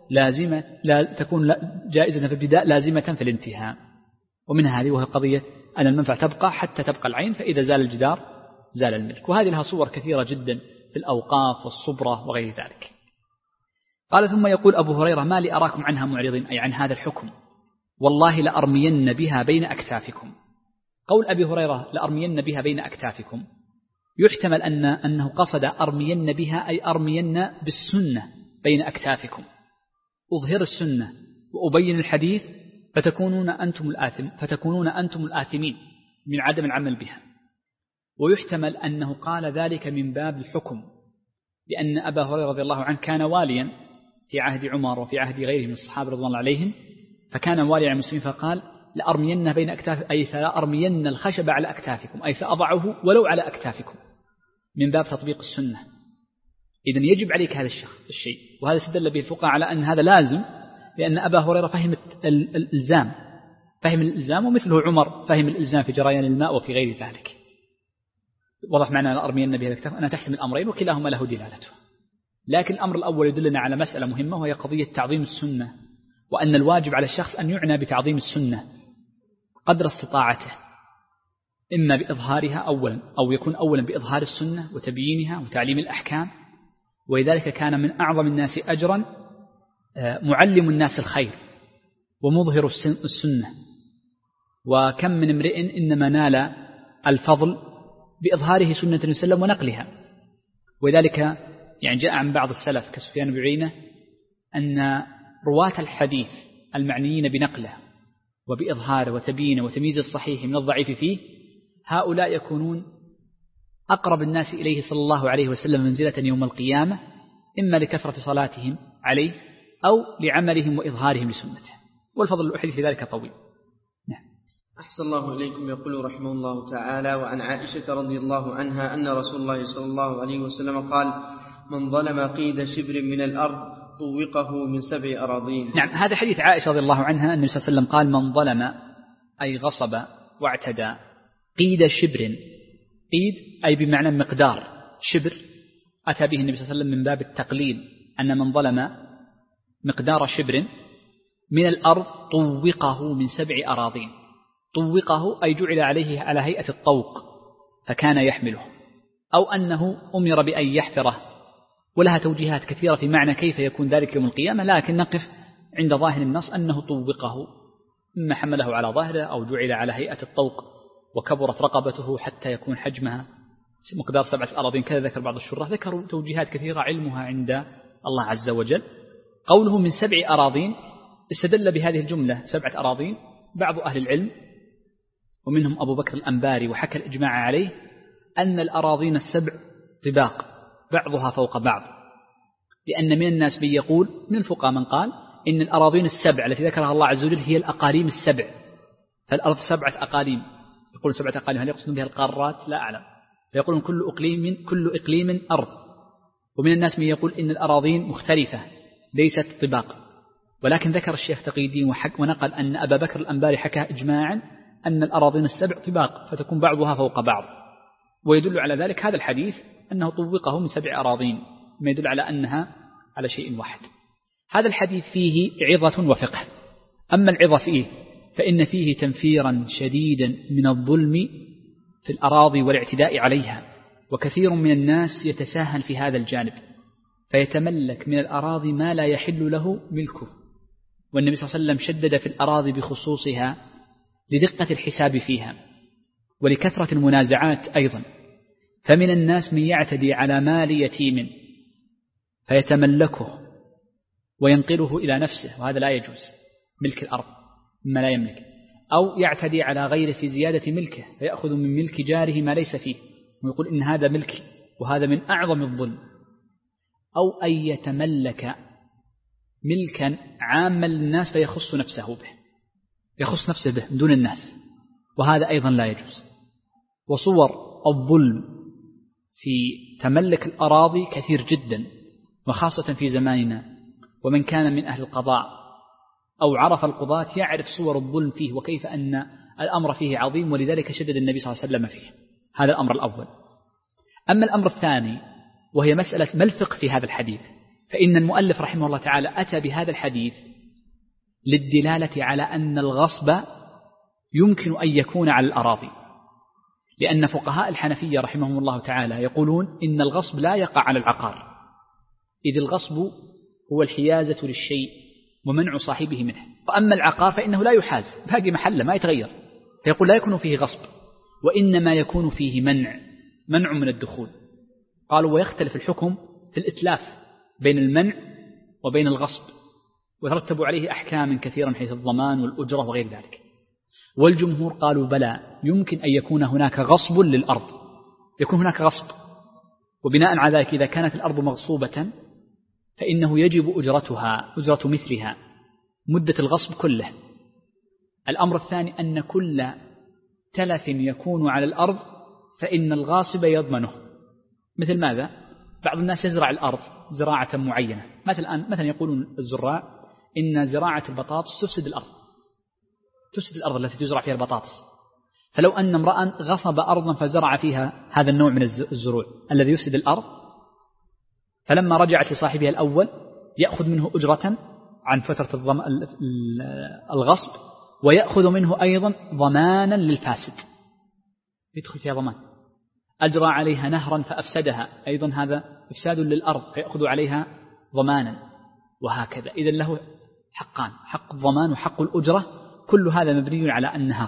جائزة في الابتداء لازمة في الانتهاء. ومنها هذه وهي قضية أن المنفعة تبقى حتى تبقى العين، فإذا زال الجدار زال الملك. وهذه لها صور كثيرة جدا في الأوقاف والصبرة وغير ذلك. قال ثم يقول أبو هريرة: ما لي أراكم عنها معرضين، أي عن هذا الحكم، والله لأرمين بها بين أكتافكم. قول أبي هريرة لأرمين بها بين أكتافكم يحتمل أنه قصد أرمين بها أي أرمين بالسنة بين أكتافكم، أظهر السنة وأبين الحديث فتكونون أنتم الآثمين من عدم العمل بها. ويحتمل أنه قال ذلك من باب الحكم، لأن أبا هريرة رضي الله عنه كان واليا في عهد عمر وفي عهد غيره من الصحابة رضي الله عليهم، فكان واليا على المسلمين، فقال لأرمين بين أكتاف، أي فلأرمين الخشب على أكتافكم، أي سأضعه ولو على أكتافكم، من باب تطبيق السنة. إذن يجب عليك هذا الشيء. وهذا استدل به الفقهاء على أن هذا لازم، لأن أبا هريرة فهم الإلزام، ومثله عمر فهم الإلزام في جريان الماء وفي غير ذلك. وضح معنا الأرمين بها الأكتاف أنا تحتمل الأمرين وكلاهما له دلالته. لكن الأمر الأول يدلنا على مسألة مهمة، وهي قضية تعظيم السنة، وأن الواجب على الشخص أن يعنى بتعظيم السنة قدر استطاعته، إما بإظهارها أولا، أو يكون أولا بإظهار السنة وتبيينها وتعليم الأحكام. ولذلك كان من أعظم الناس أجرا معلم الناس الخير ومظهر السنة. وكم من امرئ إنما نال الفضل بإظهاره سنة النبي صلى الله عليه وسلم ونقلها. ولذلك يعني جاء عن بعض السلف كسفيان بن عيينة أن رواة الحديث المعنيين بنقله وبإظهاره وتبيينه وتمييز الصحيح من الضعيف فيه، هؤلاء يكونون أقرب الناس إليه صلى الله عليه وسلم منزلة يوم القيامة، إما لكثرة صلاتهم عليه أو لعملهم وإظهارهم لسنته. والفضل الحديث في ذلك طويل. نعم. أحسن الله إليكم. يقول رحمه الله تعالى: وعن عائشة رضي الله عنها أن رسول الله صلى الله عليه وسلم قال: من ظلم قيد شبر من الأرض طوقه من 7 أراضين. نعم، هذا حديث عائشة رضي الله عنها أن النبي صلى الله عليه وسلم قال: من ظلم أي غصب واعتدى قيد شبر، قيد أي بمعنى مقدار، شبر أتى به النبي صلى الله عليه وسلم من باب التقليل، أن من ظلم مقدار شبر من الأرض طوقه من 7 أراضين. طوقه أي جعل عليه على هيئة الطوق فكان يحمله، أو أنه أمر بأن يحفره. ولها توجيهات كثيرة في معنى كيف يكون ذلك يوم القيامة، لكن نقف عند ظاهر النص أنه طوقه، إما حمله على ظهره أو جعل على هيئة الطوق وكبرت رقبته حتى يكون حجمها مقدار 7 أراضين. كذا ذكر بعض الشراح، ذكروا توجيهات كثيرة علمها عند الله عز وجل. قوله من 7 أراضين استدل بهذه الجملة 7 أراضين بعض أهل العلم، ومنهم أبو بكر الأنباري، وحكى الإجماع عليه أن الأراضين 7 طباق بعضها فوق بعض، لأن من الناس من يقول، من الفقهاء من قال إن الأراضين 7 التي ذكرها الله عز وجل هي الأقاليم 7، فالأرض 7 أقاليم. يقول 7 أقاليم، هل يقصدون بها القارات؟ لا أعلم. فيقولون كل إقليم أرض. ومن الناس من يقول إن الأراضين مختلفة ليست طباق، ولكن ذكر الشيخ تقي الدين ونقل أن أبا بكر الأنباري حكى إجماعا أن الأراضين 7 طباق، فتكون بعضها فوق بعض. ويدل على ذلك هذا الحديث أنه طوقه من 7 أراضين، ما يدل على أنها على شيء واحد. هذا الحديث فيه عظة وفقه. أما العظة فيه فإن فيه تنفيرا شديدا من الظلم في الأراضي والاعتداء عليها، وكثير من الناس يتساهل في هذا الجانب فيتملك من الأراضي ما لا يحل له ملكه. والنبي صلى الله عليه وسلم شدد في الأراضي بخصوصها لدقة الحساب فيها ولكثرة المنازعات أيضا. فمن الناس من يعتدي على مال يتيم فيتملكه وينقله إلى نفسه، وهذا لا يجوز، ملك الأرض ما لا يملك. أو يعتدي على غيره في زيادة ملكه فيأخذ من ملك جاره ما ليس فيه ويقول إن هذا ملكي، وهذا من أعظم الظلم. أو أن يتملك ملكا عاما للناس فيخص نفسه به، يخص نفسه به من دون الناس، وهذا أيضا لا يجوز. وصور الظلم في تملك الأراضي كثير جدا، وخاصة في زماننا. ومن كان من أهل القضاء أو عرف القضاة يعرف صور الظلم فيه وكيف أن الأمر فيه عظيم، ولذلك شدد النبي صلى الله عليه وسلم فيه. هذا الأمر الأول. أما الأمر الثاني وهي مسألة ما الفقه في هذا الحديث، فإن المؤلف رحمه الله تعالى أتى بهذا الحديث للدلالة على أن الغصب يمكن أن يكون على الأراضي، لأن فقهاء الحنفية رحمهم الله تعالى يقولون إن الغصب لا يقع على العقار، إذ الغصب هو الحيازة للشيء ومنع صاحبه منه، وأما العقار فإنه لا يحاز، باقي محله ما يتغير، فيقول لا يكون فيه غصب وإنما يكون فيه منع من الدخول. قالوا ويختلف الحكم في الإتلاف بين المنع وبين الغصب، وترتبوا عليه أحكام كثيرة من حيث الضمان والأجرة وغير ذلك. والجمهور قالوا بلى، يمكن أن يكون هناك غصب للأرض، يكون هناك غصب، وبناء على ذلك إذا كانت الأرض مغصوبة فإنه يجب أجرة مثلها مدة الغصب كله. الأمر الثاني أن كل تلف يكون على الأرض فإن الغاصب يضمنه. مثل ماذا؟ بعض الناس يزرع الأرض زراعة معينة، مثلا يقولون الزراع إن زراعة البطاطس تفسد الأرض التي تزرع فيها البطاطس، فلو أن امرأ غصب أرضا فزرع فيها هذا النوع من الزروع الذي يفسد الأرض، فلما رجعت لصاحبها الأول يأخذ منه أجرة عن فترة الغصب، ويأخذ منه أيضا ضمانا للفاسد، يدخل فيها ضمان. أجرى عليها نهرا فأفسدها، أيضا هذا إفساد للأرض فيأخذ عليها ضمانا، وهكذا. إذن له حقان، حق الضمان وحق الأجرة، كل هذا مبني على أنها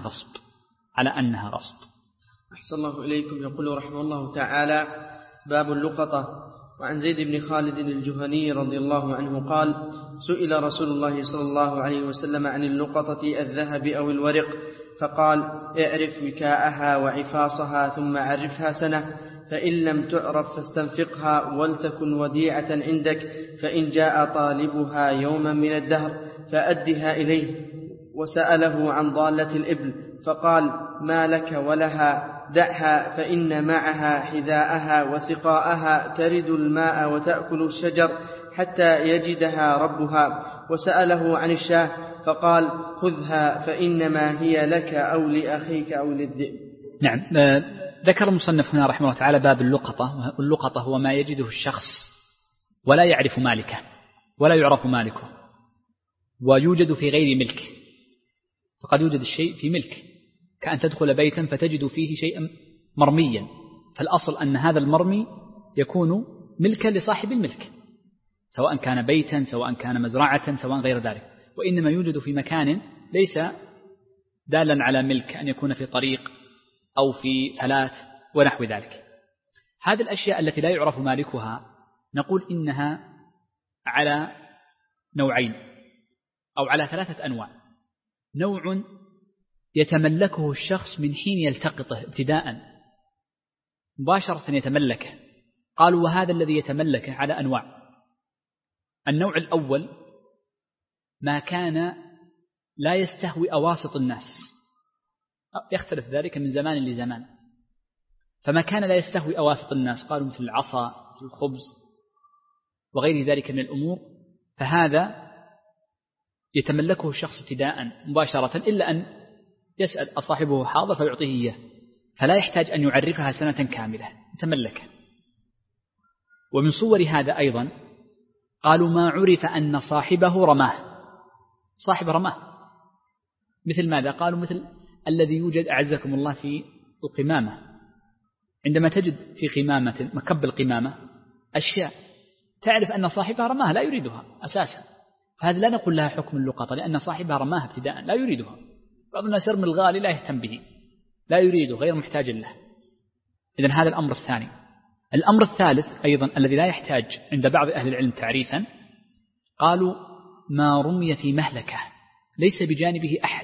غصب. أحسن الله إليكم. يقول رحمه الله تعالى: باب اللقطة. وعن زيد بن خالد الجهني رضي الله عنه قال: سئل رسول الله صلى الله عليه وسلم عن اللقطة الذهب أو الورق، فقال: اعرف وكاءها وعفاصها ثم عرفها سنة، فإن لم تعرف فاستنفقها ولتكن وديعة عندك، فإن جاء طالبها يوما من الدهر فأدها إليه. وسأله عن ضالة الإبل فقال: ما لك ولها؟ دعها، فإن معها حذاءها وسقاءها ترد الماء وتأكل الشجر حتى يجدها ربها. وسأله عن الشاة فقال: خذها، فإنما هي لك أو لأخيك أو للذئب. نعم. ذكر المصنف هنا رحمه الله تعالى باب اللقطة. اللقطة هو ما يجده الشخص ولا يعرف مالكه ولا يعرف مالكه، ويوجد في غير ملكه. فقد يوجد الشيء في ملك، كأن تدخل بيتا فتجد فيه شيئا مرميا، فالأصل أن هذا المرمي يكون ملكا لصاحب الملك، سواء كان بيتا سواء كان مزرعة سواء غير ذلك، وإنما يوجد في مكان ليس دالا على ملك، أن يكون في طريق أو في فلات ونحو ذلك. هذه الأشياء التي لا يعرف مالكها نقول إنها على نوعين أو على 3 أنواع. نوع يتملكه الشخص من حين يلتقطه ابتداء مباشرة يتملكه. قالوا وهذا الذي يتملكه على أنواع. النوع الأول ما كان لا يستهوي أواسط الناس، يختلف ذلك من زمان لزمان. فما كان لا يستهوي أواسط الناس، قالوا مثل العصا مثل الخبز وغير ذلك من الأمور، فهذا يتملكه الشخص ابتداء مباشرة، إلا أن يسأل أصاحبه حاضر فيعطيه إياه، فلا يحتاج أن يعرفها سنة كاملة، يتملكها. ومن صور هذا أيضا قالوا ما عرف أن صاحبه رماه، صاحب رماه. مثل ماذا؟ قالوا مثل الذي يوجد أعزكم الله في القمامة، عندما تجد في قمامة مكب القمامة أشياء تعرف أن صاحبها رماها لا يريدها أساسا، فهذا لا نقول لها حكم اللقطة، لأن صاحبها رماها ابتداء لا يريدها. بعض الناس يرمي الغالي لا يهتم به، لا يريده، غير محتاج له. إذن هذا الأمر الثاني. الأمر الثالث أيضا الذي لا يحتاج عند بعض أهل العلم تعريفا، قالوا ما رمي في مهلكة ليس بجانبه أحد،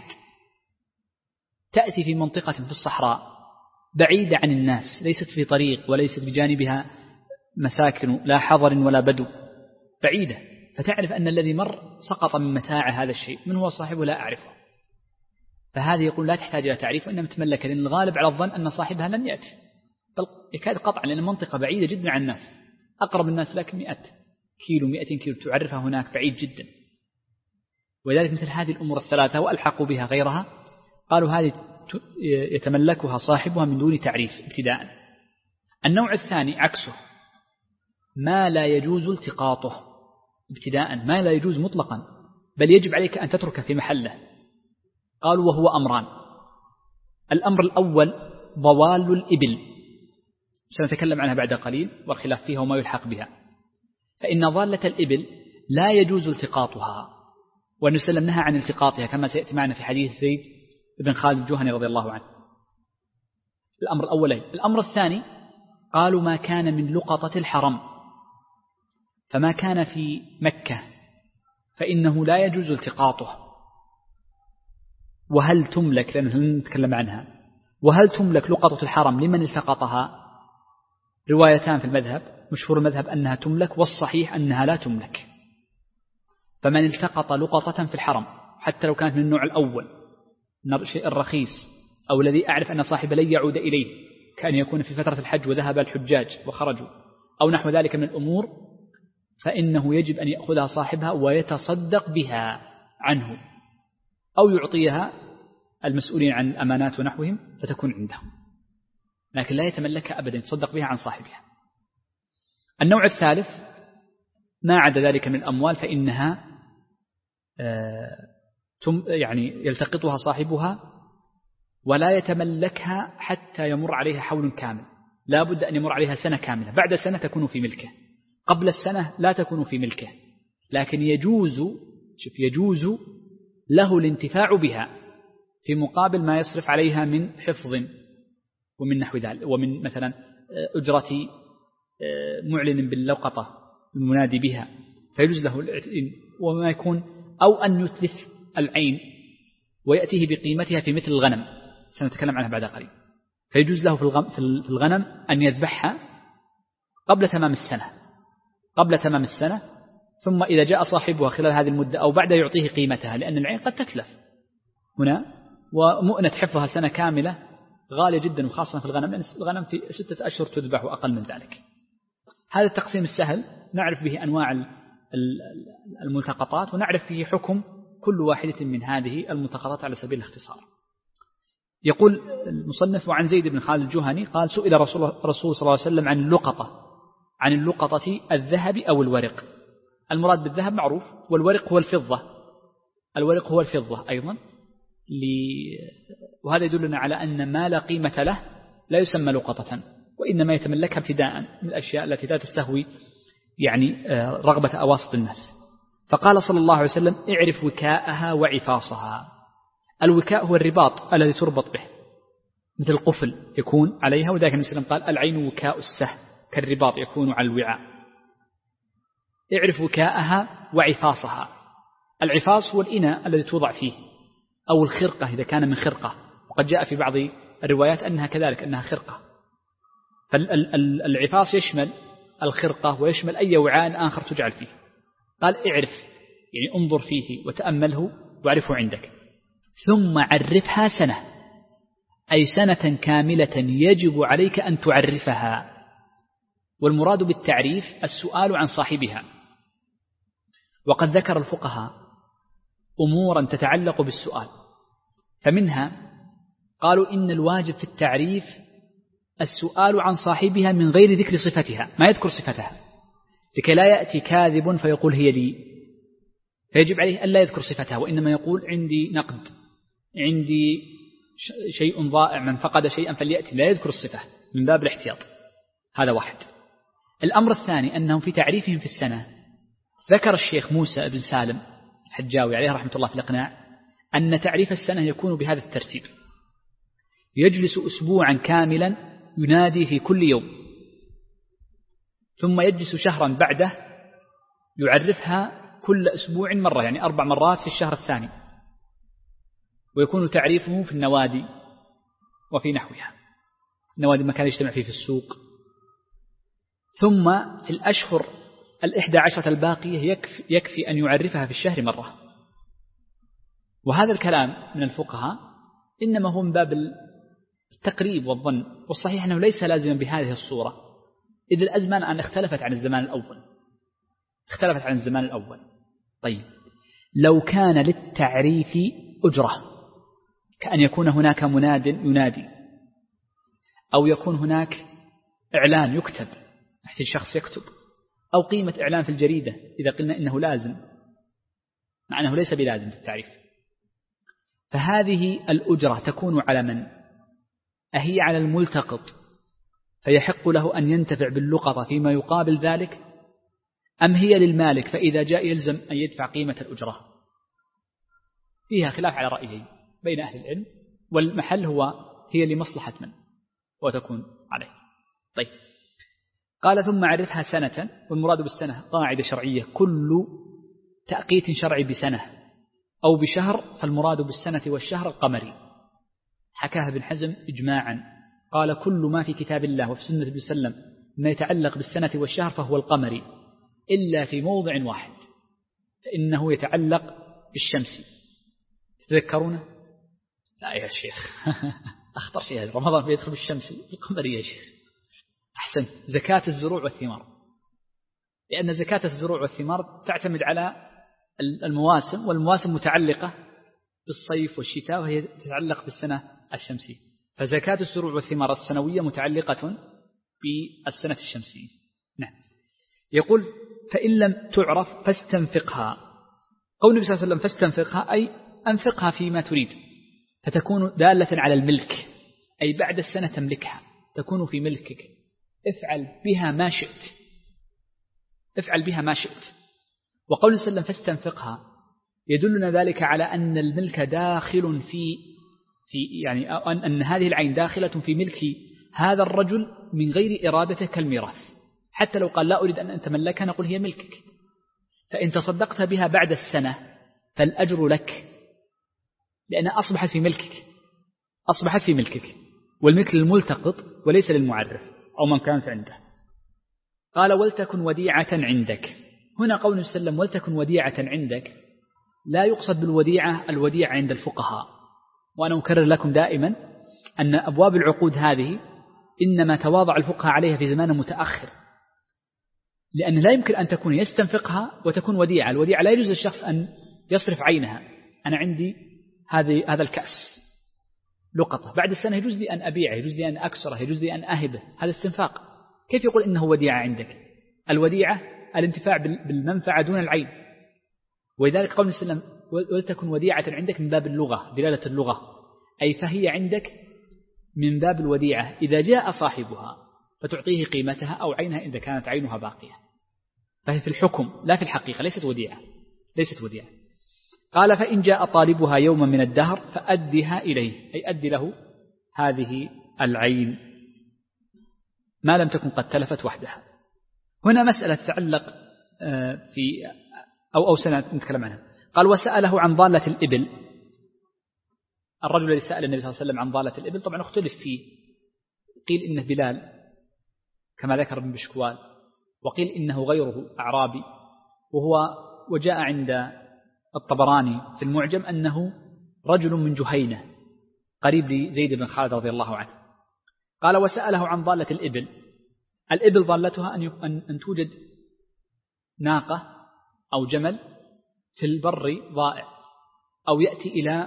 تأتي في منطقة في الصحراء بعيدة عن الناس، ليست في طريق وليست بجانبها مساكن لا حضر ولا بدو، بعيدة، فتعرف أن الذي مر سقط من متاع هذا الشيء، من هو صاحبه لا أعرفه، فهذه يقول لا تحتاج إلى تعريف وإنما تملك، لأن الغالب على الظن أن صاحبها لن يأتي، بل يكاد قطعا، لأن المنطقة بعيدة جدا عن الناس، أقرب الناس لك 100 كيلو 200 كيلو، تعرفها هناك بعيد جدا. وذلك مثل هذه الأمور الثلاثة وألحقوا بها غيرها قالوا هذه يتملكها صاحبها من دون تعريف ابتداء. النوع الثاني عكسه، ما لا يجوز التقاطه ابتداء، ما لا يجوز مطلقا بل يجب عليك أن تترك في محله. قالوا وهو أمران. الأمر الأول ضوال الإبل، سنتكلم عنها بعد قليل والخلاف فيها وما يلحق بها. فإن ضالة الإبل لا يجوز التقاطها، ونسلم نهى عن التقاطها كما سيأتي معنا في حديث زيد بن خالد الجهني رضي الله عنه. الأمر الأولين. الأمر الثاني قالوا ما كان من لقطة الحرم، فما كان في مكة فإنه لا يجوز التقاطه. وهل تملك، لأننا نتكلم عنها، وهل تملك لقطة الحرم لمن التقطها؟ روايتان في المذهب، مشهور المذهب أنها تملك، والصحيح أنها لا تملك. فمن التقط لقطة في الحرم حتى لو كانت من النوع الأول، الشيء الرخيص أو الذي أعرف أن صاحب لن يعود إليه، كأن يكون في فترة الحج وذهب الحجاج وخرجوا أو نحو ذلك من الأمور، فإنه يجب أن يأخذها صاحبها ويتصدق بها عنه أو يعطيها المسؤولين عن الأمانات ونحوهم فتكون عندهم، لكن لا يتملكها أبدا، يتصدق بها عن صاحبها. النوع الثالث ما عدا ذلك من الأموال فإنها يعني يلتقطها صاحبها ولا يتملكها حتى يمر عليها حول كامل، لا بد أن يمر عليها سنة كاملة، بعد سنة تكون في ملكه، قبل السنة لا تكون في ملكه، لكن يجوز له الانتفاع بها في مقابل ما يصرف عليها من حفظ ومن نحو ذلك، ومن مثلا أجرة معلن باللقطة المنادي بها، فيجوز له وما يكون، أو أن يتلف العين ويأتيه بقيمتها في مثل الغنم، سنتكلم عنها بعد قليل، فيجوز له في الغنم أن يذبحها قبل تمام السنة، ثم إذا جاء صاحبها خلال هذه المدة أو بعد يعطيه قيمتها، لأن العين قد تتلف هنا، ومؤنة حفظها سنة كاملة غالية جدا، وخاصة في الغنم، لأن الغنم في 6 أشهر تذبح وأقل من ذلك. هذا التقسيم السهل نعرف به أنواع الملتقطات، ونعرف فيه حكم كل واحدة من هذه الملتقطات على سبيل الاختصار. يقول المصنف عن زيد بن خالد الجهني قال سئل رسول صلى الله عليه وسلم عن اللقطة الذهب أو الورق. المراد بالذهب معروف، والورق هو الفضة أيضا، وهذا يدلنا على أن ما لا قيمة له لا يسمى لقطة، وإنما يتملكها ابتداء من الأشياء التي لا تستهوي يعني رغبة أواسط الناس. فقال صلى الله عليه وسلم اعرف وكاءها وعفاصها. الوكاء هو الرباط الذي تربط به، مثل القفل يكون عليها، وذلك النبي صلى الله عليه وسلم قال العين وكاء السهم، كالرباط يكون على الوعاء. اعرف وكاءها وعفاصها. العفاص هو الإناء الذي توضع فيه، أو الخرقة إذا كان من خرقة، وقد جاء في بعض الروايات أنها كذلك، أنها خرقة. فالعفاص يشمل الخرقة ويشمل أي وعاء آخر تجعل فيه. قال اعرف، يعني انظر فيه وتأمله واعرفه عندك، ثم عرفها سنة، أي سنة كاملة يجب عليك أن تعرفها. والمراد بالتعريف السؤال عن صاحبها. وقد ذكر الفقهاء أمورا تتعلق بالسؤال، فمنها قالوا إن الواجب في التعريف السؤال عن صاحبها من غير ذكر صفتها، ما يذكر صفتها، لكي لا يأتي كاذب فيقول هي لي، فيجب عليه ألا يذكر صفتها، وإنما يقول عندي نقد، عندي شيء ضائع، من فقد شيئا فليأتي، لا يذكر الصفة من باب الاحتياط. هذا واحد. الأمر الثاني أنهم في تعريفهم في السنة ذكر الشيخ موسى بن سالم الحجاوي عليه رحمة الله في الإقناع أن تعريف السنة يكون بهذا الترتيب: يجلس أسبوعا كاملا ينادي في كل يوم، ثم يجلس شهرا بعده يعرفها كل أسبوع مرة، يعني 4 مرات في الشهر الثاني، ويكون تعريفه في النوادي وفي نحوها، النوادي مكان يجتمع فيه في السوق. ثم في الأشهر 11 الباقية يكفي أن يعرفها في الشهر مرة. وهذا الكلام من الفقهاء إنما هو من باب التقريب والظن، والصحيح أنه ليس لازما بهذه الصورة، إذ الأزمان أن اختلفت عن الزمان الأول. طيب، لو كان للتعريف أجرة، كأن يكون هناك مناد ينادي، أو يكون هناك إعلان يكتب، يحتاج شخص يكتب، أو قيمة إعلان في الجريدة إذا قلنا إنه لازم، مع أنه ليس بلازم في التعريف. فهذه الأجرة تكون على من؟ أهي على الملتقط فيحق له أن ينتفع باللقطة فيما يقابل ذلك، أم هي للمالك فإذا جاء يلزم أن يدفع قيمة الأجرة؟ فيها خلاف على رأيين بين أهل العلم، والمحل هي لمصلحة من وتكون عليه. طيب، قال ثم عرفها سنة، والمراد بالسنة قاعدة شرعية، كل تأقيت شرعي بسنة أو بشهر فالمراد بالسنة والشهر القمري. حكاها ابن حزم إجماعا، قال كل ما في كتاب الله وفي سنة ابن سلم ما يتعلق بالسنة والشهر فهو القمري، إلا في موضع واحد فإنه يتعلق بالشمس. تذكرونه؟ لا يا شيخ أخطر شيء رمضان بيدخل بالشمس القمري يا شيخ. أحسنت، زكاة الزروع والثمار، لأن زكاة الزروع والثمار تعتمد على المواسم، والمواسم متعلقة بالصيف والشتاء وهي تتعلق بالسنة الشمسية، فزكاة الزروع والثمار السنوية متعلقة بالسنة الشمسية. نعم. يقول فإن لم تعرف فاستنفقها. قول النبي صلى الله عليه وسلم فاستنفقها أي أنفقها فيما تريد، فتكون دالة على الملك، أي بعد السنة تملكها، تكون في ملكك، افعل بها ما شئت، افعل بها ما شئت. وقول النبي صلى الله عليه وسلم فاستنفقها يدلنا ذلك على أن الملك داخل في يعني أن هذه العين داخلة في ملك هذا الرجل من غير إرادته كالميراث. حتى لو قال لا أريد أن أتملكها نقول هي ملكك، فإن تصدقت بها بعد السنة فالأجر لك، لأنها أصبحت في ملكك، أصبحت في ملكك، والملك للملتقط وليس للمعرف أو من كانت عنده. قال ولتكن وديعة عندك. هنا قول النبي صلى الله عليه وسلم ولتكن وديعة عندك لا يقصد بالوديعة الوديعة عند الفقهاء، وأنا أكرر لكم دائما أن أبواب العقود هذه إنما تواضع الفقهاء عليها في زمان متأخر، لأن لا يمكن أن تكون يستنفقها وتكون وديعة. الوديعة لا يجوز للشخص أن يصرف عينها، أنا عندي هذا الكأس لقطة، بعد السنة يجوز لي أن أبيعه، يجوز لي أن أكسره، يجوز لي أن أهبه، هذا استنفاق. كيف يقول إنه وديعة عندك؟ الوديعة الانتفاع بالمنفعة دون العين. ولذلك قول النبي صلى الله عليه وسلم ولتكن وديعة عندك من باب اللغة، دلالة اللغة، أي فهي عندك من باب الوديعة، إذا جاء صاحبها فتعطيه قيمتها أو عينها إذا كانت عينها باقية، فهي في الحكم لا في الحقيقة، ليست وديعة، ليست وديعة. قال فإن جاء طالبها يوما من الدهر فأدها إليه، أي أدي له هذه العين ما لم تكن قد تلفت وحدها. هنا مسألة تتعلق في أو سنة نتكلم عنها. قال وسأله عن ضالة الإبل. الرجل الذي سأل النبي صلى الله عليه وسلم عن ضالة الإبل طبعا اختلف فيه، قيل إنه بلال كما ذكر ابن بشكوال، وقيل إنه غيره أعرابي، وجاء عند الطبراني في المعجم أنه رجل من جهينة قريب لزيد بن خالد رضي الله عنه. قال وسأله عن ضالة الإبل. الإبل ضالتها أن توجد ناقة أو جمل في البر ضائع، أو يأتي إلى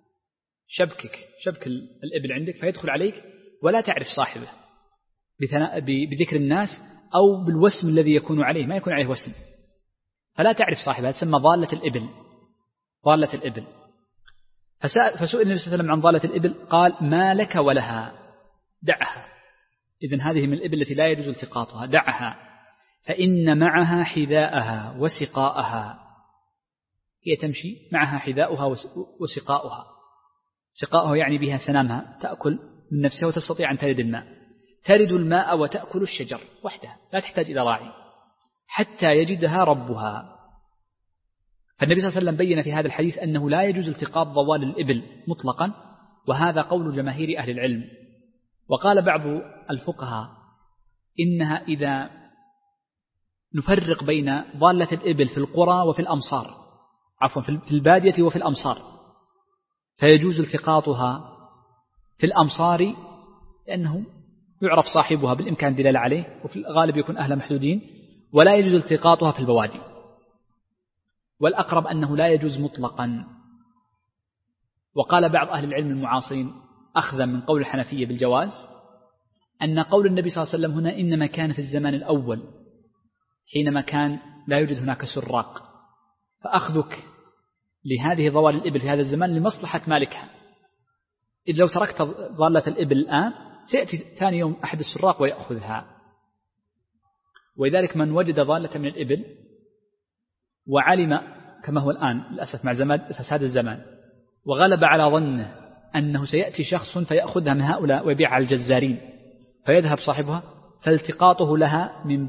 شبك الإبل عندك فيدخل عليك ولا تعرف صاحبه بذكر الناس أو بالوسم الذي يكون عليه، ما يكون عليه وسم، فلا تعرف صاحبها، تسمى ضالة الإبل، ضالة الإبل. فسئل النبي صلى الله عليه وسلم عن ضالة الإبل قال ما لك ولها، دعها. إذن هذه من الإبل التي لا يجوز التقاطها، دعها، فإن معها حذاءها وسقاءها، هي تمشي معها حذاؤها وسقاؤها. سقاؤها يعني بها سنامها، تأكل من نفسها وتستطيع أن ترد الماء، ترد الماء وتأكل الشجر وحدها لا تحتاج إلى راعي حتى يجدها ربها. فالنبي صلى الله عليه وسلم بين في هذا الحديث أنه لا يجوز التقاط ضوال الإبل مطلقا، وهذا قول جماهير أهل العلم. وقال بعض الفقهاء إنها إذا نفرق بين ضالة الإبل في القرى وفي الأمصار، عفوا في البادية وفي الأمصار، فيجوز التقاطها في الأمصار لأنه يعرف صاحبها بالإمكان دلالة عليه، وفي الغالب يكون أهل محدودين، ولا يجوز التقاطها في البوادي. والأقرب أنه لا يجوز مطلقا. وقال بعض أهل العلم المعاصرين أخذا من قول الحنفية بالجواز أن قول النبي صلى الله عليه وسلم هنا إنما كان في الزمان الأول حينما كان لا يوجد هناك سراق، فأخذك لهذه ضوال الإبل في هذا الزمان لمصلحة مالكها. إذ لو تركت ضالة الإبل الآن سيأتي ثاني يوم أحد السراق ويأخذها. ولذلك من وجد ضالة من الإبل وعلم كما هو الآن للأسف مع فساد الزمان وغلب على ظنه أنه سيأتي شخص فيأخذها من هؤلاء ويبيع على الجزارين فيذهب صاحبها، فالتقاطه لها من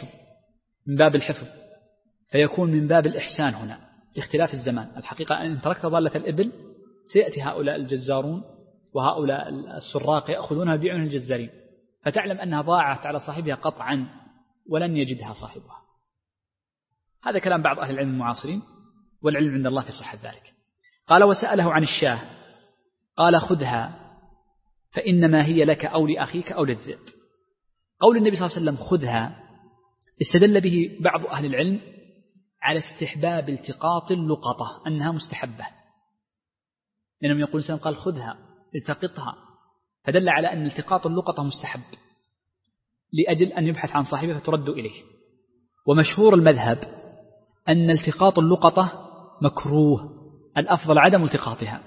باب الحفظ فيكون من باب الإحسان هنا لاختلاف الزمان. الحقيقة أن تركت ضالة الإبل سيأتي هؤلاء الجزارون وهؤلاء السراق يأخذونها ويبيعونها الجزارين، فتعلم أنها ضاعت على صاحبها قطعا ولن يجدها صاحبها. هذا كلام بعض أهل العلم المعاصرين، والعلم عند الله في صحة ذلك. قال وسأله عن الشاه قال خذها فإنما هي لك أو لأخيك أو للذئب. قول النبي صلى الله عليه وسلم خذها استدل به بعض أهل العلم على استحباب التقاط اللقطة أنها مستحبة، لأنهم يقول سلام قال خذها التقطها، فدل على أن التقاط اللقطة مستحب لأجل أن يبحث عن صاحبه فترد إليه. ومشهور المذهب أن التقاط اللقطة مكروه، الأفضل عدم التقاطها.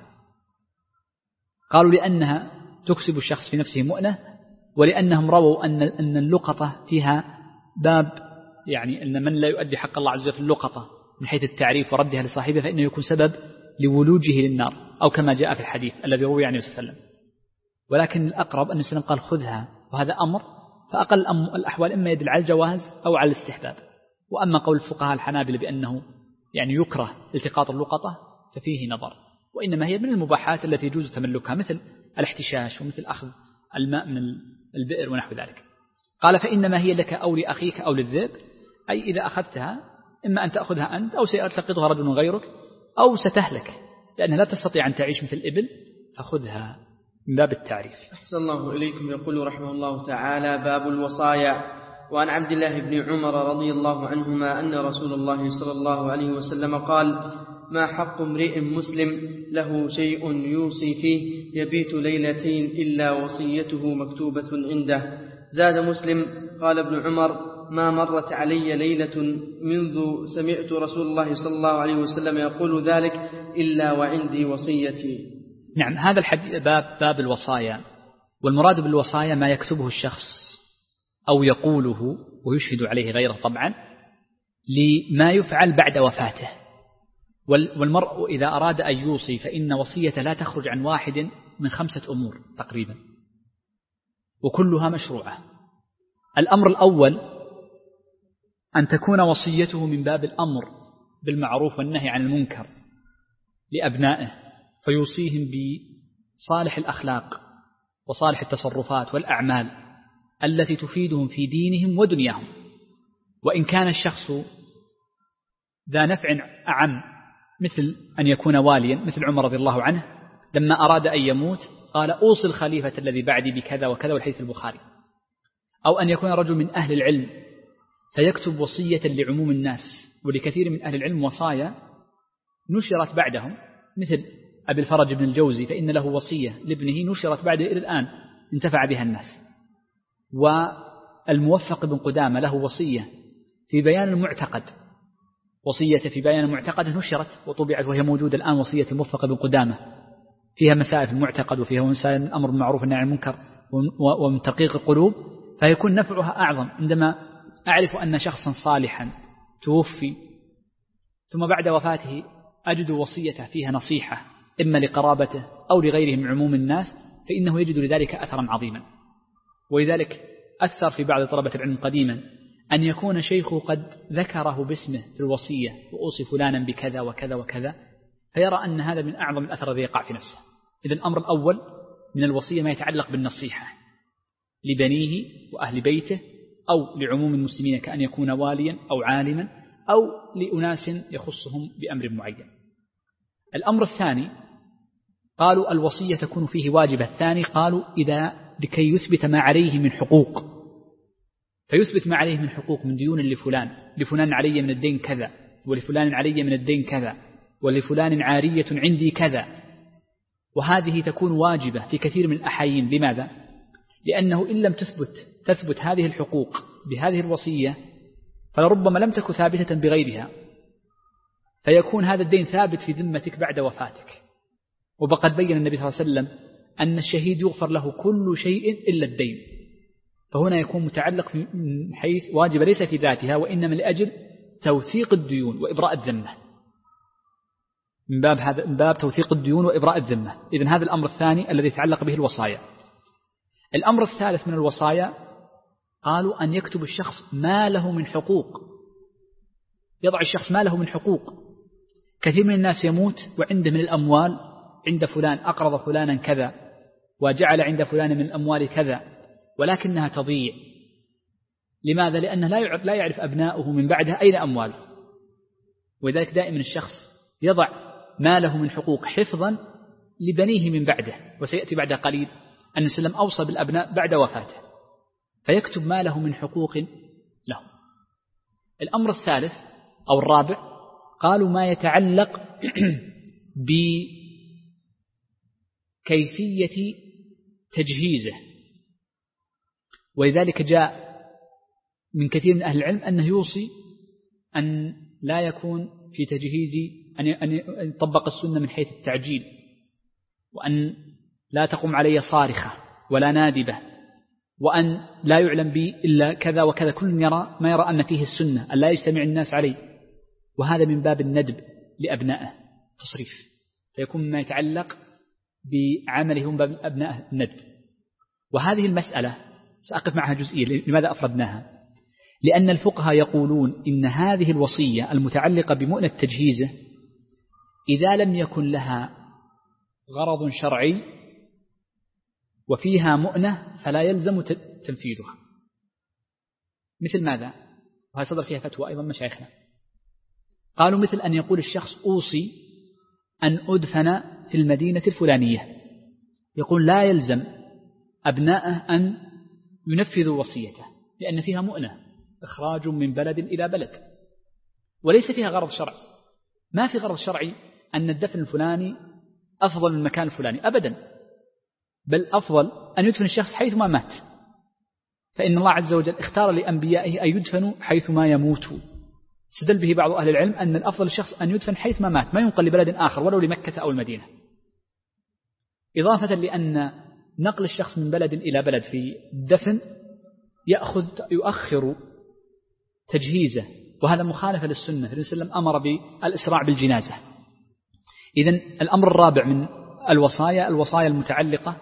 قالوا لأنها تكسب الشخص في نفسه مؤنة، ولأنهم رووا أن اللقطة فيها باب يعني أن من لا يؤدي حق الله عز وجل في اللقطة من حيث التعريف وردها لصاحبه فإنه يكون سبب لولوجه للنار، أو كما جاء في الحديث الذي روي عن النبي صلى الله عليه وسلم. ولكن الأقرب أن النبي قال خذها، وهذا أمر، فأقل الأحوال إما يدل على الجواز أو على الاستحباب. وأما قول الفقهاء الحنابلة بأنه يعني يكره التقاط اللقطة ففيه نظر، وإنما هي من المباحات التي يجوز تملكها مثل الاحتشاش ومثل أخذ الماء من البئر ونحو ذلك. قال فإنما هي لك أو لأخيك أو للذئب، أي إذا أخذتها إما أن تأخذها أنت أو سيلتقطها رجل غيرك أو ستهلك لأنها لا تستطيع أن تعيش مثل الإبل، فخذها من باب التعريف. أحسن الله إليكم. يقول رحمه الله تعالى باب الوصايا. وعن عبد الله بن عمر رضي الله عنهما أن رسول الله صلى الله عليه وسلم قال ما حق امرئ مسلم له شيء يوصي فيه يبيت ليلتين إلا وصيته مكتوبة عنده. زاد مسلم قال ابن عمر ما مرت علي ليلة منذ سمعت رسول الله صلى الله عليه وسلم يقول ذلك إلا وعندي وصيتي. نعم، هذا الحديث باب الوصايا، والمراد بالوصايا ما يكتبه الشخص أو يقوله ويشهد عليه غيره طبعا لما يفعل بعد وفاته. والمرء إذا أراد أن يوصي فإن وصيته لا تخرج عن واحد من 5 أمور تقريبا، وكلها مشروعة. الأمر الأول أن تكون وصيته من باب الأمر بالمعروف والنهي عن المنكر لأبنائه، فيوصيهم بصالح الأخلاق وصالح التصرفات والأعمال التي تفيدهم في دينهم ودنياهم. وإن كان الشخص ذا نفع أعم مثل أن يكون واليا مثل عمر رضي الله عنه لما أراد أن يموت قال أوصي الخليفة الذي بعدي بكذا وكذا والحديث البخاري، أو أن يكون رجل من أهل العلم فيكتب وصية لعموم الناس. ولكثير من أهل العلم وصايا نشرت بعدهم مثل أبي الفرج بن الجوزي فإن له وصية لابنه نشرت بعده إلى الآن انتفع بها الناس. والموفق بن قدامة له وصية في بيان المعتقد، وصية في بيان المعتقد نشرت وطبعت وهي موجودة الآن، وصية الموفق بن قدامة فيها مسائل في المعتقد وفيها مسائل الأمر بالمعروف والنهي عن المنكر ومن تدقيق القلوب، فيكون نفعها أعظم عندما أعرف أن شخصا صالحا توفي ثم بعد وفاته أجد وصيته فيها نصيحة إما لقرابته أو لغيره من عموم الناس، فإنه يجد لذلك أثرا عظيما. ولذلك أثر في بعض طلبة العلم قديما أن يكون شيخه قد ذكره باسمه في الوصية وأوصي فلانا بكذا وكذا وكذا، فيرى أن هذا من أعظم الأثر الذي يقع في نفسه. إذن الأمر الأول من الوصية ما يتعلق بالنصيحة لبنيه وأهل بيته أو لعموم المسلمين كأن يكون واليا أو عالما أو لأناس يخصهم بأمر معين. الأمر الثاني قالوا الوصية تكون فيه واجبة. الثاني قالوا إذا لكي يثبت ما عليه من حقوق، فيثبت ما عليه من حقوق من ديون لفلان علي من الدين كذا، ولفلان علي من الدين كذا، ولفلان عارية عندي كذا. وهذه تكون واجبة في كثير من الأحايين. لماذا؟ لأنه إن لم تثبت هذه الحقوق بهذه الوصية فلربما لم تكن ثابتة بغيرها، فيكون هذا الدين ثابت في ذمتك بعد وفاتك. وقد بين النبي صلى الله عليه وسلم أن الشهيد يغفر له كل شيء إلا الدين، فهنا يكون متعلق من حيث واجب ليس في ذاتها، وإنما لأجل توثيق الديون وإبراء الذمة، من باب توثيق الديون وإبراء الذمة. إذن هذا الأمر الثاني الذي يتعلق به الوصايا. الأمر الثالث من الوصايا قالوا أن يكتب الشخص ما له من حقوق، يضع الشخص ما له من حقوق. كثير من الناس يموت وعنده من الأموال، عند فلان أقرض فلانا كذا وجعل عند فلان من الأموال كذا، ولكنها تضيع. لماذا؟ لأنه لا يعرف أبناؤه من بعدها أين أمواله. ولذلك دائما الشخص يضع ما له من حقوق حفظا لبنيه من بعده، وسيأتي بعد قليل أن السلام أوصى بالأبناء بعد وفاته، فيكتب ما له من حقوق له. الأمر الثالث أو الرابع قالوا ما يتعلق بكيفية تجهيزه. ولذلك جاء من كثير من أهل العلم أنه يوصي أن لا يكون في تجهيز أن يطبق السنة من حيث التعجيل، وأن لا تقوم علي صارخة ولا نادبة، وأن لا يعلم بي إلا كذا وكذا، كل يرى ما يرى أن فيه السنة، أن لا يجتمع الناس عليه. وهذا من باب الندب لأبنائه تصريف، فيكون ما يتعلق بعملهم باب أبنائه الندب. وهذه المسألة سأقف معها جزئية. لماذا أفردناها؟ لأن الفقهاء يقولون إن هذه الوصية المتعلقة بمؤنة تجهيزه إذا لم يكن لها غرض شرعي وفيها مؤنة فلا يلزم تنفيذها. مثل ماذا؟ وهذا صدر فيها فتوى أيضا مشايخنا. قالوا مثل أن يقول الشخص أوصي أن أدفن في المدينة الفلانية، يقول لا يلزم أبناءه أن ينفذوا وصيته لأن فيها مؤنة، إخراج من بلد إلى بلد، وليس فيها غرض شرعي. ما في غرض شرعي أن الدفن الفلاني أفضل من المكان الفلاني أبدا، بل أفضل أن يدفن الشخص حيث ما مات، فإن الله عز وجل اختار لأنبيائه أن يدفنوا حيث ما يموتوا. استدل به بعض أهل العلم أن الأفضل الشخص أن يدفن حيث ما مات، ما ينقل لبلد آخر ولو لمكة أو المدينة، إضافة لأن نقل الشخص من بلد إلى بلد في الدفن يؤخر تجهيزه، وهذا مخالفة للسنة. النبي صلى الله عليه وسلم أمر بالإسراع بالجنازة. إذن الأمر الرابع من الوصايا المتعلقة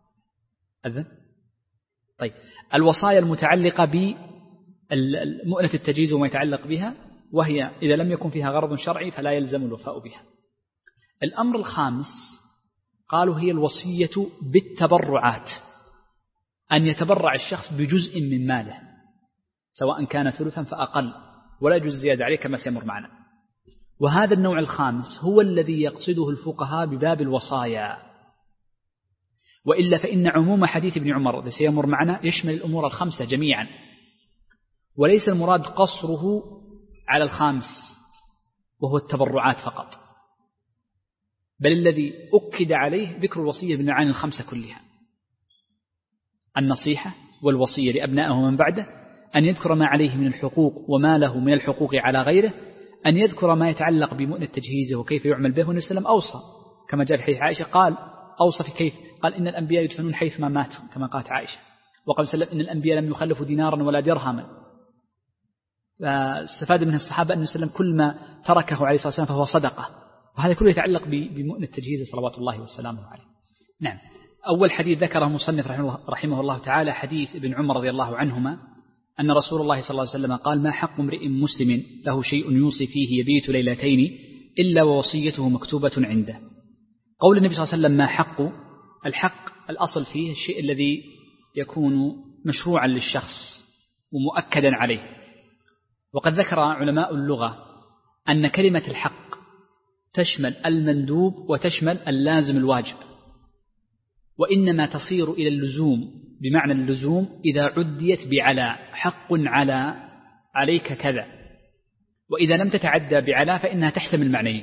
الوصايا المتعلقة بمؤنة التجهيز وما يتعلق بها، وهي إذا لم يكن فيها غرض شرعي فلا يلزم الوفاء بها. الأمر الخامس قالوا هي الوصية بالتبرعات، أن يتبرع الشخص بجزء من ماله سواء كان ثلثا فأقل، ولا يجوز زيادة عليه كما سيمر معنا. وهذا النوع الخامس هو الذي يقصده الفقهاء بباب الوصايا، وإلا فإن عموم حديث ابن عمر الذي سيمر معنا يشمل الأمور الخمسة جميعا، وليس المراد قصره على الخامس وهو التبرعات فقط، بل الذي أكد عليه ذكر الوصية بالمعاني الخمسة كلها: النصيحة والوصية لأبنائه ومن بعده، أن يذكر ما عليه من الحقوق وما له من الحقوق على غيره، أن يذكر ما يتعلق بمؤنة تجهيزه وكيف يعمل به. والنبي صلى الله عليه وسلم أوصى كما جاء في حديث عائشة، قال أوصى في كيف، قال إن الأنبياء يدفنون حيث ما ماتوا كما قالت عائشة، وقال صلى الله عليه وسلم إن الأنبياء لم يخلفوا دينارا ولا درهما. فاستفاد من الصحابة أن السلام كل ما تركه عليه الصلاة والسلام فهو صدقة، وهذا كله يتعلق بمؤنة تجهيزه صلوات الله وسلامه عليه. نعم. أول حديث ذكره مصنف رحمه الله تعالى حديث ابن عمر رضي الله عنهما أن رسول الله صلى الله عليه وسلم قال: ما حق امرئ مسلم له شيء يوصي فيه يبيت ليلتين إلا ووصيته مكتوبة عنده. قول النبي صلى الله عليه وسلم ما حق، الحق الأصل فيه الشيء الذي يكون مشروعا للشخص ومؤكدا عليه. وقد ذكر علماء اللغة أن كلمة الحق تشمل المندوب وتشمل اللازم الواجب، وإنما تصير إلى اللزوم بمعنى اللزوم إذا عديت بعلى، حق على عليك كذا. وإذا لم تتعدى بعلى فإنها تحتمل معنيين.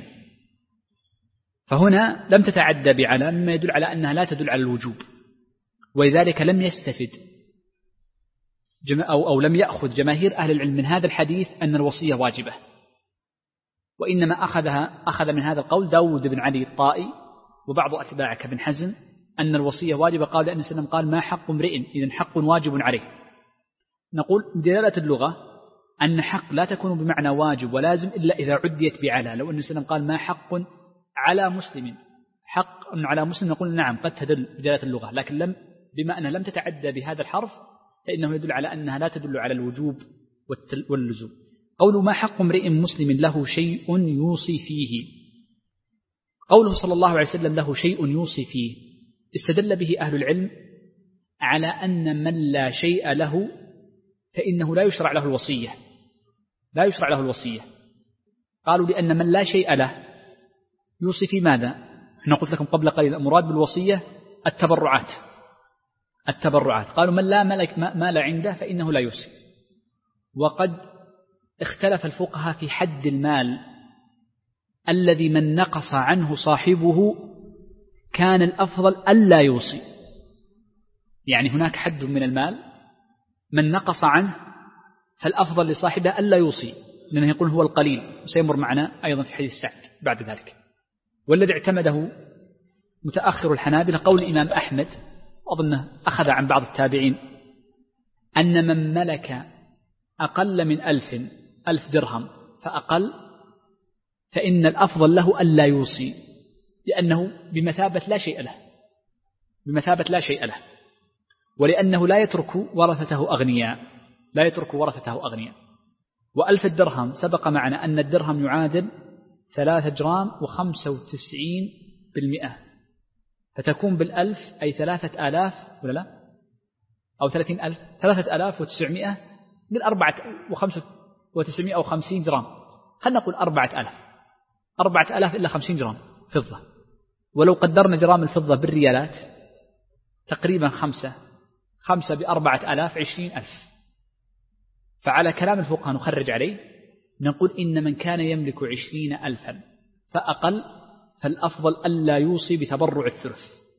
فهنا لم تتعدى بعلى مما يدل على أنها لا تدل على الوجوب، ولذلك لم يستفد أو لم يأخذ جماهير أهل العلم من هذا الحديث أن الوصية واجبة، وإنما أخذ من هذا القول داود بن علي الطائي وبعض أتباعه كابن حزم أن الوصية واجبة. قال لأن السلام قال ما حق امرئ إذن حق واجب عليه. نقول بدلالة اللغة أن حق لا تكون بمعنى واجب ولازم إلا إذا عديت بعلى. لو أن السلام قال ما حق على مسلم، حق على مسلم، نقول نعم قد تدل بدلالة اللغة، لكن بما أنها لم تتعدى بهذا الحرف فإنه يدل على أنها لا تدل على الوجوب واللزوم. قوله ما حق امرئ مسلم له شيء يوصي فيه، قوله صلى الله عليه وسلم له شيء يوصي فيه استدل به أهل العلم على أن من لا شيء له فإنه لا يشرع له الوصية، لا يشرع له الوصية. قالوا لأن من لا شيء له يوصي في ماذا؟ احنا قلت لكم قبل قليل المراد بالوصية التبرعات. قالوا من لا مال عنده فإنه لا يوصي. وقد اختلف الفقهاء في حد المال الذي من نقص عنه صاحبه كان الأفضل ألا يوصي. يعني هناك حد من المال من نقص عنه فالأفضل لصاحبه ألا يوصي، لأنه يقول هو القليل، وسيمر معنا أيضا في حديث سعد بعد ذلك. والذي اعتمده متأخر الحنابلة قول الإمام أحمد، أظنه أخذ عن بعض التابعين، أن من ملك أقل من 1000 درهم فأقل فإن الأفضل له ألا يوصي، لأنه بمثابة لا شيء له، ولأنه لا يترك ورثته أغنياء. و1000 الدرهم سبق معنا أن الدرهم يعادل 3 جرام و95%، فتكون بالألف أي 3000 ولا لا؟ أو 30,000 3900 من 4950 جرام. خلنا نقول 4000 إلا 50 جرام فضة. ولو قدرنا جرام الفضة بالريالات تقريبا 5 ب4000 20,000. فعلى كلام الفقهاء نخرج عليه نقول إن من كان يملك 20,000 فأقل فالأفضل ألا يوصي بتبرع الثلث،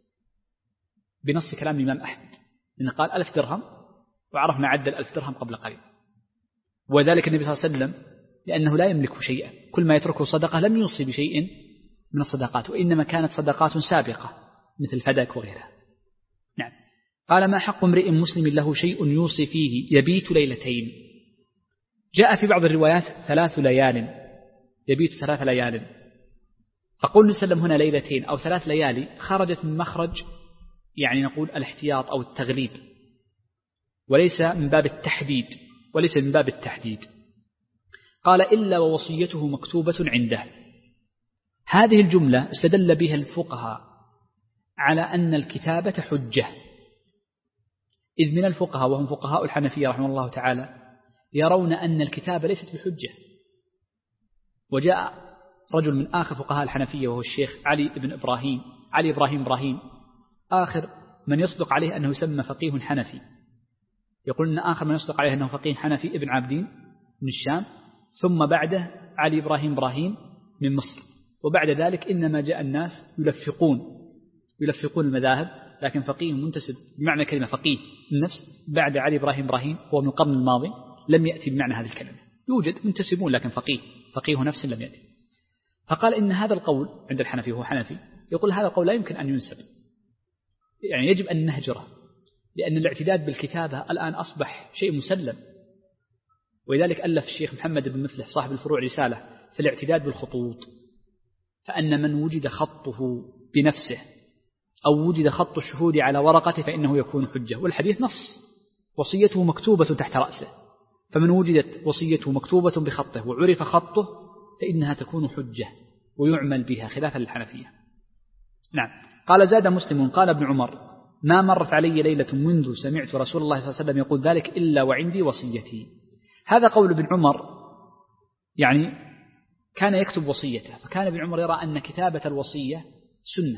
بنص كلام الإمام أحمد، إن قال 1000 درهم وعرفنا عدل 1000 درهم قبل قليل. وذلك النبي صلى الله عليه وسلم لأنه لا يملك شيئا، كل ما يتركه صدقة، لم يوصي بشيء من الصدقات، وإنما كانت صدقات سابقة مثل فدك وغيرها. نعم. قال ما حق امرئ مسلم له شيء يوصي فيه يبيت ليلتين. جاء في بعض الروايات 3 ليال، يبيت 3 ليال. فقول نسلم هنا ليلتين أو 3 ليالي خرجت من مخرج يعني نقول الاحتياط أو التغليب، وليس من باب التحديد. قال إلا ووصيته مكتوبة عنده. هذه الجملة استدل بها الفقهاء على أن الكتابة حجة، إذ من الفقهاء وهم فقهاء الحنفية رحمه الله تعالى يرون أن الكتابة ليست بحجة. وجاء رجل من آخر فقهاء الحنفية وهو الشيخ علي إبراهيم آخر من يصدق عليه أنه يسمى فقيه حنفي، يقول أن آخر من يصدق عليه أنه فقيه حنفي ابن عابدين من الشام، ثم بعده علي إبراهيم من مصر. وبعد ذلك إنما جاء الناس يلفقون المذاهب، لكن فقيه منتسب بمعنى كلمة فقيه النفس بعد علي إبراهيم هو من القرن الماضي لم يأتي بمعنى هذه الكلمة. يوجد منتسبون لكن فقيه نفس لم يأتي. فقال إن هذا القول عند الحنفي هو حنفي، يقول هذا القول لا يمكن أن ينسب، يعني يجب أن نهجره، لأن الاعتداد بالكتابة الآن أصبح شيء مسلم. ولذلك ألف الشيخ محمد بن مفلح صاحب الفروع رسالة في الاعتداد بالخطوط، فأن من وجد خطه بنفسه أو وجد خط الشهود على ورقته فإنه يكون حجة. والحديث نص وصيته مكتوبة تحت رأسه، فمن وجدت وصيته مكتوبة بخطه وعرف خطه فإنها تكون حجة ويعمل بها خلافا للحنفية. نعم. قال زاد مسلم قال ابن عمر ما مرت علي ليلة منذ سمعت رسول الله صلى الله عليه وسلم يقول ذلك إلا وعندي وصيتي. هذا قول ابن عمر، يعني كان يكتب وصيته، فكان ابن عمر يرى أن كتابة الوصية سنة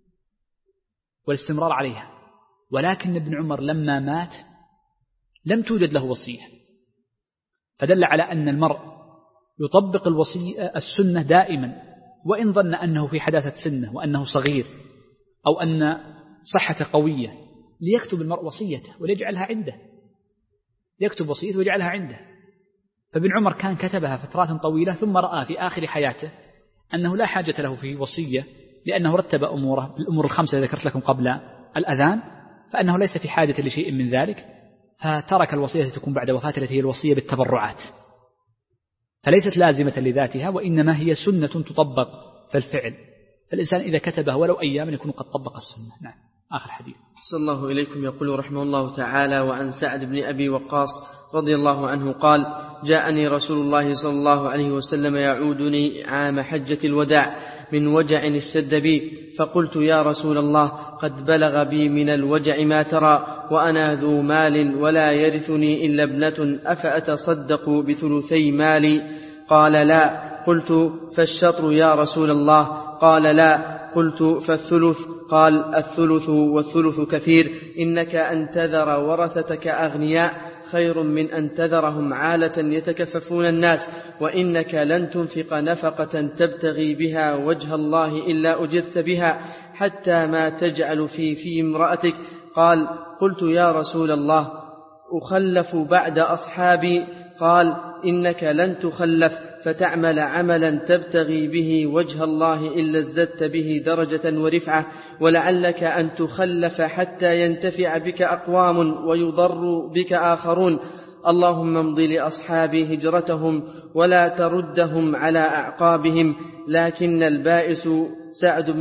والاستمرار عليها، ولكن ابن عمر لما مات لم توجد له وصية، فدل على أن المرء يطبق السنة دائما، وإن ظن أنه في حداثة سنة وأنه صغير أو أن صحة قوية، ليكتب المرء وصيته وليجعلها عنده، يكتب وصيته ويجعلها عنده. فابن عمر كان كتبها فترات طويلة، ثم رأى في آخر حياته أنه لا حاجة له في وصية، لأنه رتب أموره بالأمور الخمسة التي ذكرت لكم قبل الأذان، فأنه ليس في حاجة لشيء من ذلك، فترك الوصية التي تكون بعد وفاته التي هي الوصية بالتبرعات، فليست لازمة لذاتها، وإنما هي سنة تطبق في الفعل، فالإنسان إذا كتبها ولو أياما يكون قد طبق السنة. نعم. آخر حديث. أحسن الله إليكم. يقول رحمه الله تعالى: وعن سعد بن أبي وقاص رضي الله عنه قال: جاءني رسول الله صلى الله عليه وسلم يعودني عام حجة الوداع من وجع اشتد بي، فقلت: يا رسول الله، قد بلغ بي من الوجع ما ترى، وأنا ذو مال ولا يرثني إلا ابنة، أفأتصدق بثلثي مالي؟ قال: لا. قلت: فالشطر يا رسول الله؟ قال: لا. قلت: فالثلث؟ قال: الثلث والثلث كثير، إنك أن تذر ورثتك أغنياء خير من أن تذرهم عالة يتكففون الناس، وإنك لن تنفق نفقة تبتغي بها وجه الله إلا أجرت بها، حتى ما تجعل في امرأتك. قال: قلت: يا رسول الله، أخلف بعد أصحابي؟ قال: إنك لن تخلف فتعمل عملا تبتغي به وجه الله إلا ازددت به درجة ورفعة، ولعلك أن تخلف حتى ينتفع بك أقوام ويضر بك آخرون. اللهم امض لأصحابي هجرتهم ولا تردهم على أعقابهم. لكن البائس سعد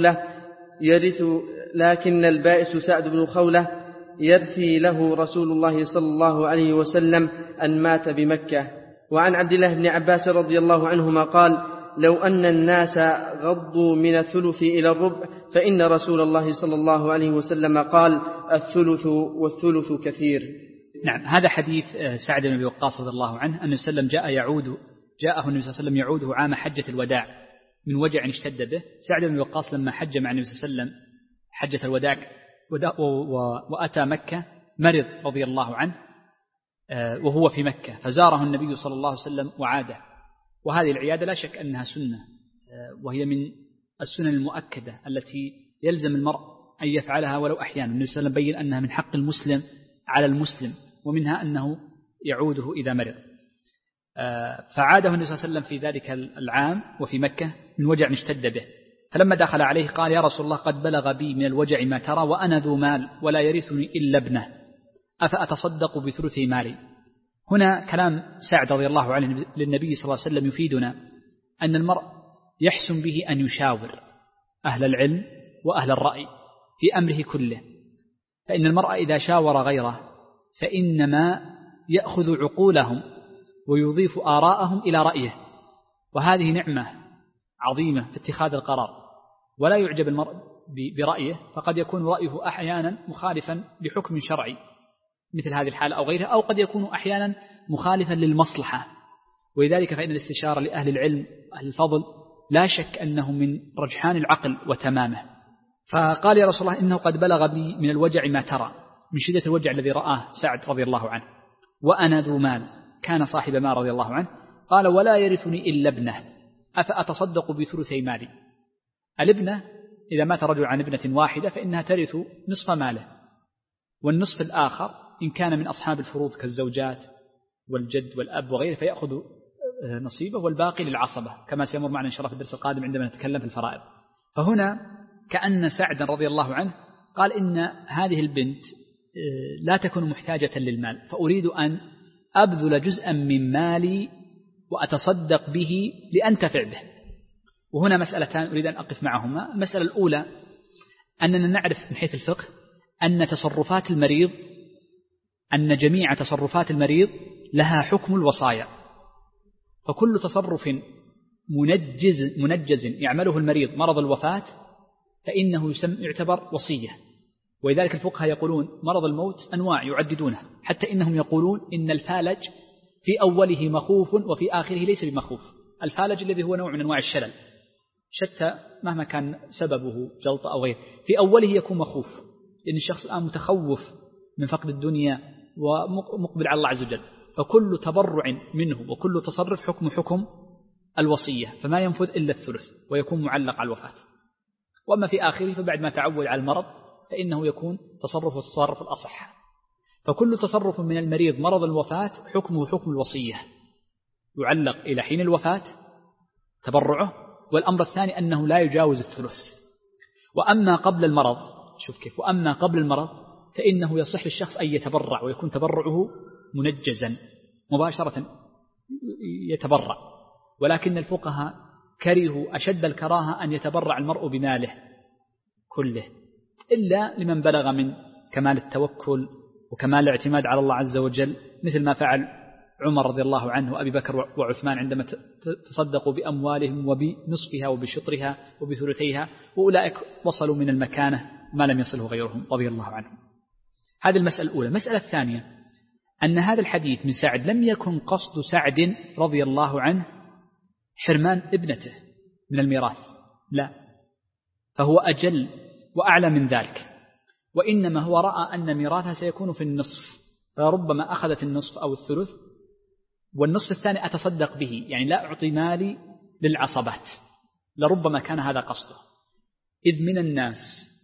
بن خولة يرثي له رسول الله صلى الله عليه وسلم أن مات بمكة. وعن عبد الله بن عباس رضي الله عنهما قال: لو أن الناس غضوا من الثلث إلى الربع فإن رسول الله صلى الله عليه وسلم قال: الثلث والثلث كثير. نعم. هذا حديث سعد بن أبي وقاص رضي الله عنه أن السلام جاءه النبي صلى الله عليه وسلم يعوده عام حجة الوداع من وجع اشتد به. سعد بن أبي وقاص لما حج مع النبي صلى الله عليه وسلم حجة الوداع وأتى مكة مرض رضي الله عنه وهو في مكة، فزاره النبي صلى الله عليه وسلم وعاده. وهذه العيادة لا شك أنها سنة، وهي من السنن المؤكدة التي يلزم المرء أن يفعلها ولو أحيانا. النبي صلى الله عليه وسلم بين أنها من حق المسلم على المسلم، ومنها أنه يعوده إذا مرض. فعاده النبي صلى الله عليه وسلم في ذلك العام وفي مكة من وجع اشتد به، فلما دخل عليه قال: يا رسول الله، قد بلغ بي من الوجع ما ترى، وأنا ذو مال ولا يرثني إلا ابنه، أفأتصدق بثلثي مالي؟ هنا كلام سعد رضي الله عنه للنبي صلى الله عليه وسلم يفيدنا أن المرء يحسن به أن يشاور أهل العلم وأهل الرأي في أمره كله، فإن المرء إذا شاور غيره فإنما يأخذ عقولهم ويضيف آراءهم إلى رأيه، وهذه نعمة عظيمة في اتخاذ القرار. ولا يعجب المرء برأيه، فقد يكون رأيه أحيانا مخالفا لحكم شرعي مثل هذه الحالة أو غيرها، أو قد يكون أحيانا مخالفا للمصلحة. ولذلك فإن الاستشارة لأهل العلم أهل الفضل لا شك أنه من رجحان العقل وتمامه. فقال: يا رسول الله، إنه قد بلغ بي من الوجع ما ترى، من شدة الوجع الذي رآه سعد رضي الله عنه، وأنا ذو مال، كان صاحب مال رضي الله عنه. قال: ولا يرثني إلا ابنه، أفأتصدق بثلثي مالي؟ الابنة إذا مات رجل عن ابنة واحدة فإنها ترث نصف ماله، والنصف الآخر إن كان من أصحاب الفروض كالزوجات والجد والأب وغيره فيأخذ نصيبه، والباقي للعصبة، كما سيمر معنا إن شاء الله في الدرس القادم عندما نتكلم في الفرائض. فهنا كأن سعد رضي الله عنه قال: إن هذه البنت لا تكون محتاجة للمال، فأريد أن أبذل جزءا من مالي وأتصدق به لأنتفع به. وهنا مسألتان أريد أن أقف معهما. المسألة الأولى أننا نعرف من حيث الفقه أن جميع تصرفات المريض لها حكم الوصايا، فكل تصرف منجز يعمله المريض مرض الوفاة فإنه يعتبر وصية. ولذلك الفقهاء يقولون مرض الموت أنواع يعددونه، حتى إنهم يقولون إن الفالج في أوله مخوف وفي آخره ليس بمخوف. الفالج الذي هو نوع من أنواع الشلل شتى مهما كان سببه جلطة أو غيره، في أوله يكون مخوف، لأن الشخص الآن متخوف من فقد الدنيا ومقبل على الله عز وجل. فكل تبرع منه وكل تصرف حكم الوصية، فما ينفذ إلا الثلث ويكون معلق على الوفاة. وأما في آخره فبعد ما تعود على المرض فإنه يكون تصرف الأصح. فكل تصرف من المريض مرض الوفاة حكمه حكم الوصية، يعلق إلى حين الوفاة تبرعه. والأمر الثاني أنه لا يجاوز الثلث. وأما قبل المرض، شوف كيف، وأما قبل المرض فإنه يصح للشخص أن يتبرع ويكون تبرعه منجزا مباشرة يتبرع. ولكن الفقهاء كرهوا أشد الكراهة أن يتبرع المرء بماله كله، إلا لمن بلغ من كمال التوكل وكمال الاعتماد على الله عز وجل، مثل ما فعل عمر رضي الله عنه وأبي بكر وعثمان عندما تصدقوا بأموالهم وبنصفها وبشطرها وبثلثيها، وأولئك وصلوا من المكانة ما لم يصله غيرهم رضي الله عنهم. هذه المسألة الأولى. المسألة الثانية أن هذا الحديث من سعد لم يكن قصد سعد رضي الله عنه حرمان ابنته من الميراث، لا، فهو أجل وأعلى من ذلك، وإنما هو رأى أن ميراثها سيكون في النصف، فربما أخذت النصف أو الثلث، والنصف الثاني أتصدق به، يعني لا أعطي مالي للعصبات، لربما كان هذا قصده. إذ من الناس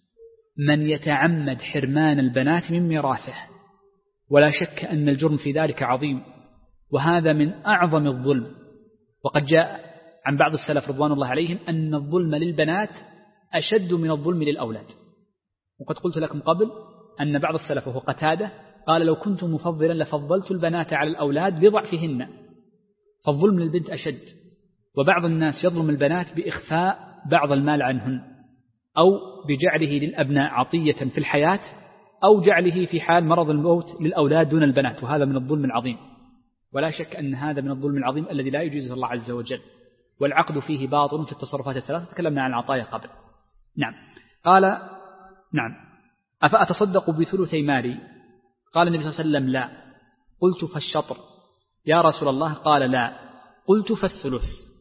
من يتعمد حرمان البنات من ميراثه، ولا شك أن الجرم في ذلك عظيم، وهذا من أعظم الظلم. وقد جاء عن بعض السلف رضوان الله عليهم أن الظلم للبنات أشد من الظلم للأولاد. وقد قلت لكم قبل أن بعض السلف وهو قتادة قال لو كنت مفضلا لفضلت البنات على الأولاد لضعفهن، فالظلم للبنت أشد. وبعض الناس يظلم البنات بإخفاء بعض المال عنهن، أو بجعله للأبناء عطية في الحياة، أو جعله في حال مرض الموت للأولاد دون البنات، وهذا من الظلم العظيم. ولا شك أن هذا من الظلم العظيم الذي لا يجيزه الله عز وجل، والعقد فيه باطل في التصرفات الثلاثة، تكلمنا عن العطايا قبل. نعم. قال نعم أفأتصدق بثلثي مالي؟ قال النبي صلى الله عليه وسلم لا. قلت فالشطر يا رسول الله؟ قال لا. قلت فالثلث؟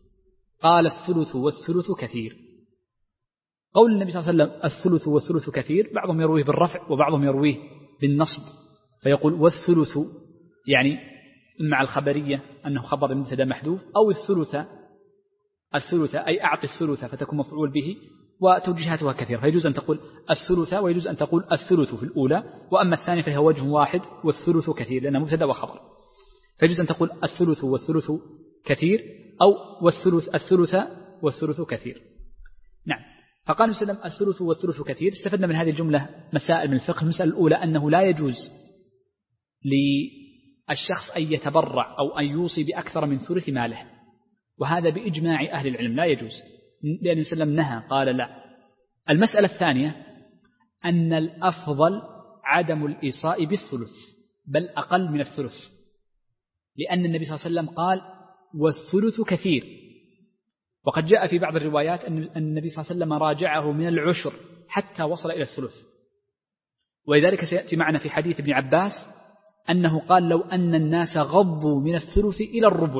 قال الثلث والثلث كثير. قول النبي صلى الله عليه وسلم الثلث والثلث كثير، بعضهم يرويه بالرفع وبعضهم يرويه بالنصب، فيقول والثلث يعني مع الخبرية أنه خبر المبتدا محذوف، أو الثلث أي أعطي الثلث فتكون مفعول به، وتوجيهاتها كثيرة، فيجوز أن تقول الثلث ويجوز أن تقول الثلث في الأولى، وأما الثاني فهي وجه واحد والثلث كثير لأنه مبتدا وخبر، فيجوز أن تقول الثلث والثلث كثير، أو الثلث والثلث كثير. نعم. فقال النبي صلى الله عليه وسلم الثلث والثلث كثير. استفدنا من هذه الجملة مسائل من الفقه. المسألة الأولى أنه لا يجوز للشخص أن يتبرع أو أن يوصي بأكثر من ثلث ماله، وهذا بإجماع أهل العلم لا يجوز، لأن النبي صلى الله عليه وسلم نهى قال لا. المسألة الثانية أن الأفضل عدم الإيصاء بالثلث، بل أقل من الثلث، لأن النبي صلى الله عليه وسلم قال والثلث كثير. وقد جاء في بعض الروايات أن النبي صلى الله عليه وسلم راجعه من العشر حتى وصل إلى الثلث. ولذلك سيأتي معنا في حديث ابن عباس أنه قال لو أن الناس غضوا من الثلث إلى الربع،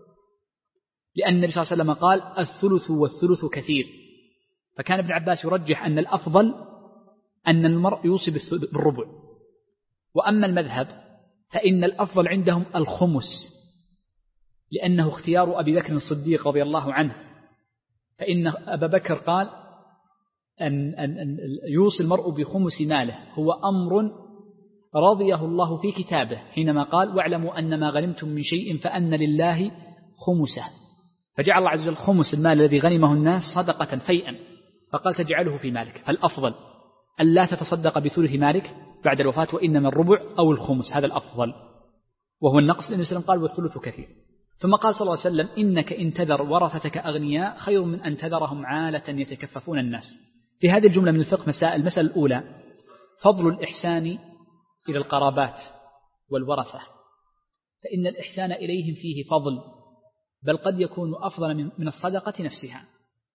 لأن النبي صلى الله عليه وسلم قال الثلث والثلث كثير. فكان ابن عباس يرجح أن الأفضل أن المرء يوصي بالربع. وأما المذهب فإن الأفضل عندهم الخمس، لأنه اختيار أبي بكر الصديق رضي الله عنه، فإن أبا بكر قال أن يوصي المرء بخمس ماله هو أمر رضيه الله في كتابه، حينما قال واعلموا أن ما غنمتم من شيء فأن لله خمسه، فجعل الله عز وجل خمس المال الذي غنمه الناس صدقة فيئا، فقال تجعله في مالك. فالأفضل أن لا تتصدق بثلث مالك بعد الوفاة، وإنما الربع أو الخمس، هذا الأفضل، وهو النقص، لأن النبي قال والثلث كثير. ثم قال صلى الله عليه وسلم إنك إن تذر ورثتك أغنياء خير من أن تذرهم عالة يتكففون الناس. في هذه الجملة من الفقه مسائل. المسألة الأولى فضل الإحسان إلى القرابات والورثة، فإن الإحسان إليهم فيه فضل، بل قد يكون أفضل من الصدقة نفسها،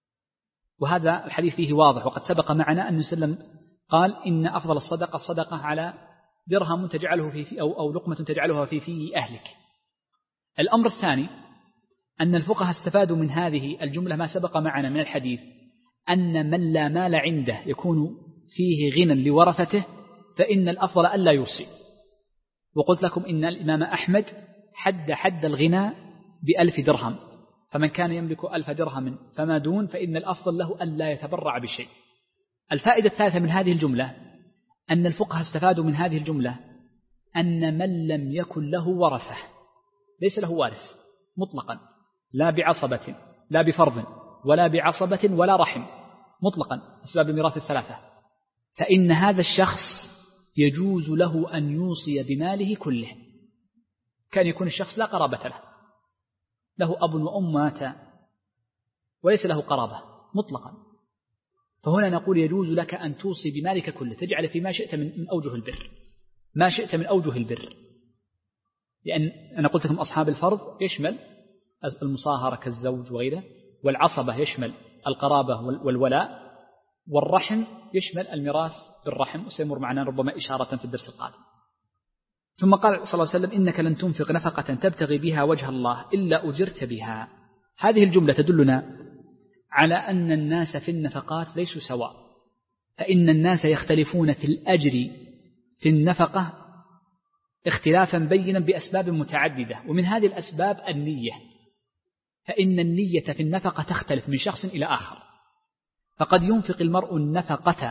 وهذا الحديث فيه واضح. وقد سبق معنا أن النبي صلى الله عليه وسلم قال إن أفضل الصدقة على درهم تجعله في أو لقمة تجعلها في أهلك. الأمر الثاني أن الفقهاء استفادوا من هذه الجملة ما سبق معنا من الحديث، أن من لا مال عنده يكون فيه غنى لورثته، فإن الأفضل ألا يوصي. وقلت لكم إن الإمام أحمد حد الغنى ب1,000 درهم، فمن كان يملك 1,000 درهم فما دون فإن الأفضل له أن لا يتبرع بشيء. الفائدة الثالثة من هذه الجملة أن الفقهاء استفادوا من هذه الجملة أن من لم يكن له ورثة، ليس له وارث مطلقا، لا بعصبة لا بفرض ولا بعصبة ولا رحم، مطلقا أسباب الميراث الثلاثة، فإن هذا الشخص يجوز له أن يوصي بماله كله. كان يكون الشخص لا قرابة له أب وأم مات وليس له قرابة مطلقا، فهنا نقول يجوز لك أن توصي بمالك كله، تجعل فيما شئت من أوجه البر، ما شئت من أوجه البر، لأن أنا قلت لكم أصحاب الفرض يشمل المصاهرة كالزوج وغيره، والعصبة يشمل القرابة والولاء، والرحم يشمل الميراث بالرحم، وسيمر معنا ربما إشارة في الدرس القادم. ثم قال صلى الله عليه وسلم إنك لن تنفق نفقة تبتغي بها وجه الله إلا أجرت بها. هذه الجملة تدلنا على أن الناس في النفقات ليسوا سواء، فإن الناس يختلفون في الأجر في النفقة اختلافا بينا بأسباب متعددة، ومن هذه الأسباب النية، فإن النية في النفقة تختلف من شخص إلى آخر، فقد ينفق المرء النفقة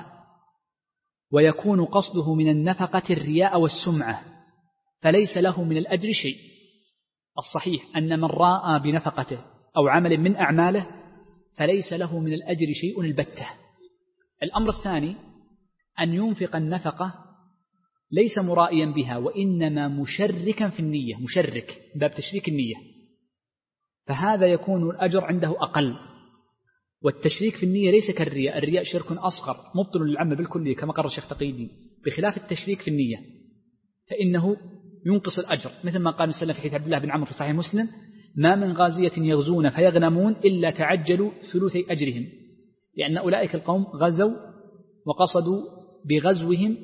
ويكون قصده من النفقة الرياء والسمعة فليس له من الأجر شيء. الصحيح أن من راء بنفقته أو عمل من أعماله فليس له من الأجر شيء البتة. الأمر الثاني أن ينفق النفقة ليس مرائيا بها، وإنما مشركا في النية، مشرك باب تشريك النية، فهذا يكون الأجر عنده أقل. والتشريك في النية ليس كالرياء، الرياء شرك أصغر مبطل للعمل بالكلية كما قرر الشيخ تقي الدين، بخلاف التشريك في النية فإنه ينقص الأجر، مثل ما قال وسلم في حديث عبد الله بن عمرو في صحيح مسلم: ما من غازية يغزون فيغنمون إلا تعجلوا ثلثي أجرهم، لأن أولئك القوم غزوا وقصدوا بغزوهم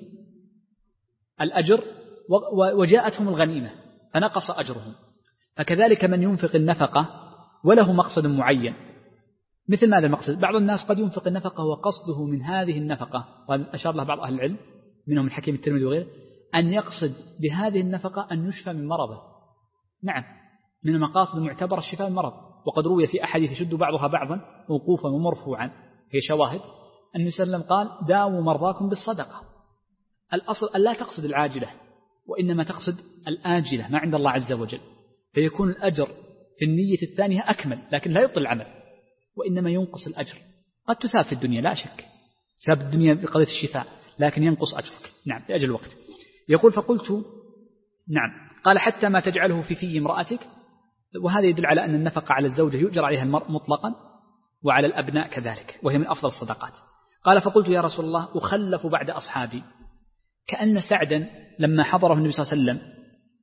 الأجر وجاءتهم الغنيمة فنقص أجرهم. فكذلك من ينفق النفقة وله مقصد معين، مثل ماذا المقصد؟ بعض الناس قد ينفق النفقة وقصده من هذه النفقة، وأشار له بعض أهل العلم منهم الحكيم الترمذي وغيره، أن يقصد بهذه النفقة أن يشفى من مرضه. نعم، من المقاصد المعتبرة الشفاء من مرض، وقد روي في أحاديث يشد بعضها بعضا موقوفا ومرفوعا، هي شواهد، أن وسلم قال: داووا مرضاكم بالصدقة. الأصل أن لا تقصد العاجلة، وإنما تقصد الآجلة ما عند الله عز وجل، فيكون الأجر في النية الثانية أكمل، لكن لا يبطل العمل، وإنما ينقص الأجر. قد تثاب في الدنيا لا شك، ثاب الدنيا بقضية الشفاء، لكن ينقص أجرك. نعم، لأجل الوقت. يقول: فقلت نعم. قال: حتى ما تجعله في امرأتك. وهذا يدل على أن النفقة على الزوجة يؤجر عليها المرء مطلقا، وعلى الأبناء كذلك، وهي من أفضل الصدقات. قال: فقلت يا رسول الله أخلف بعد أصحابي. كأن سعدا لما حضره النبي صلى الله عليه وسلم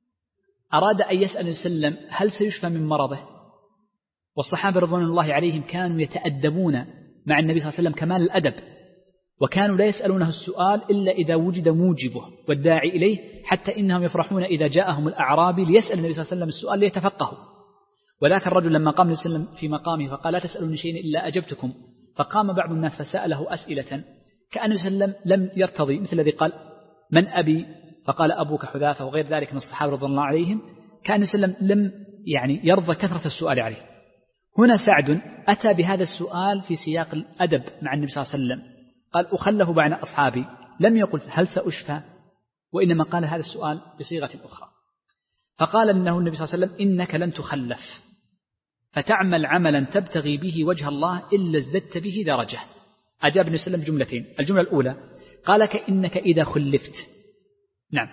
أراد أن يسأل النبي صلى الله عليه وسلم هل سيشفى من مرضه، والصحابة رضوان الله عليهم كانوا يتأدبون مع النبي صلى الله عليه وسلم كمال الأدب، وكانوا لا يسألونه السؤال إلا إذا وجد موجبه والداعي إليه، حتى إنهم يفرحون إذا جاءهم الأعرابي ليسأل النبي صلى الله عليه وسلم السؤال ليتفقهوا. وذاك الرجل لما قام النبي صلى الله عليه وسلم في مقامه فقال: لا تسألوني شيئا إلا أجبتكم، فقام بعض الناس فسأله أسئلة كأن صلى الله عليه وسلم لم يرتضي، مثل الذي قال: من أبي؟ فقال: أبوك حذافة، وغير ذلك من الصحابة رضي الله عليهم، كأن صلى الله عليه وسلم لم يرضى كثرة السؤال عليه. هنا سعد أتى بهذا السؤال في سياق الأدب مع النبي صلى الله عليه وسلم، قال: أخلف بعد أصحابي، لم يقل هل سأشفى، وإنما قال هذا السؤال بصيغة أخرى. فقال إنه النبي صلى الله عليه وسلم: إنك لن تخلف فتعمل عملا تبتغي به وجه الله إلا ازددت به درجة. أجاب النبي صلى الله عليه وسلم بجملتين. الجملة الأولى قال: إنك إذا خلفت، نعم،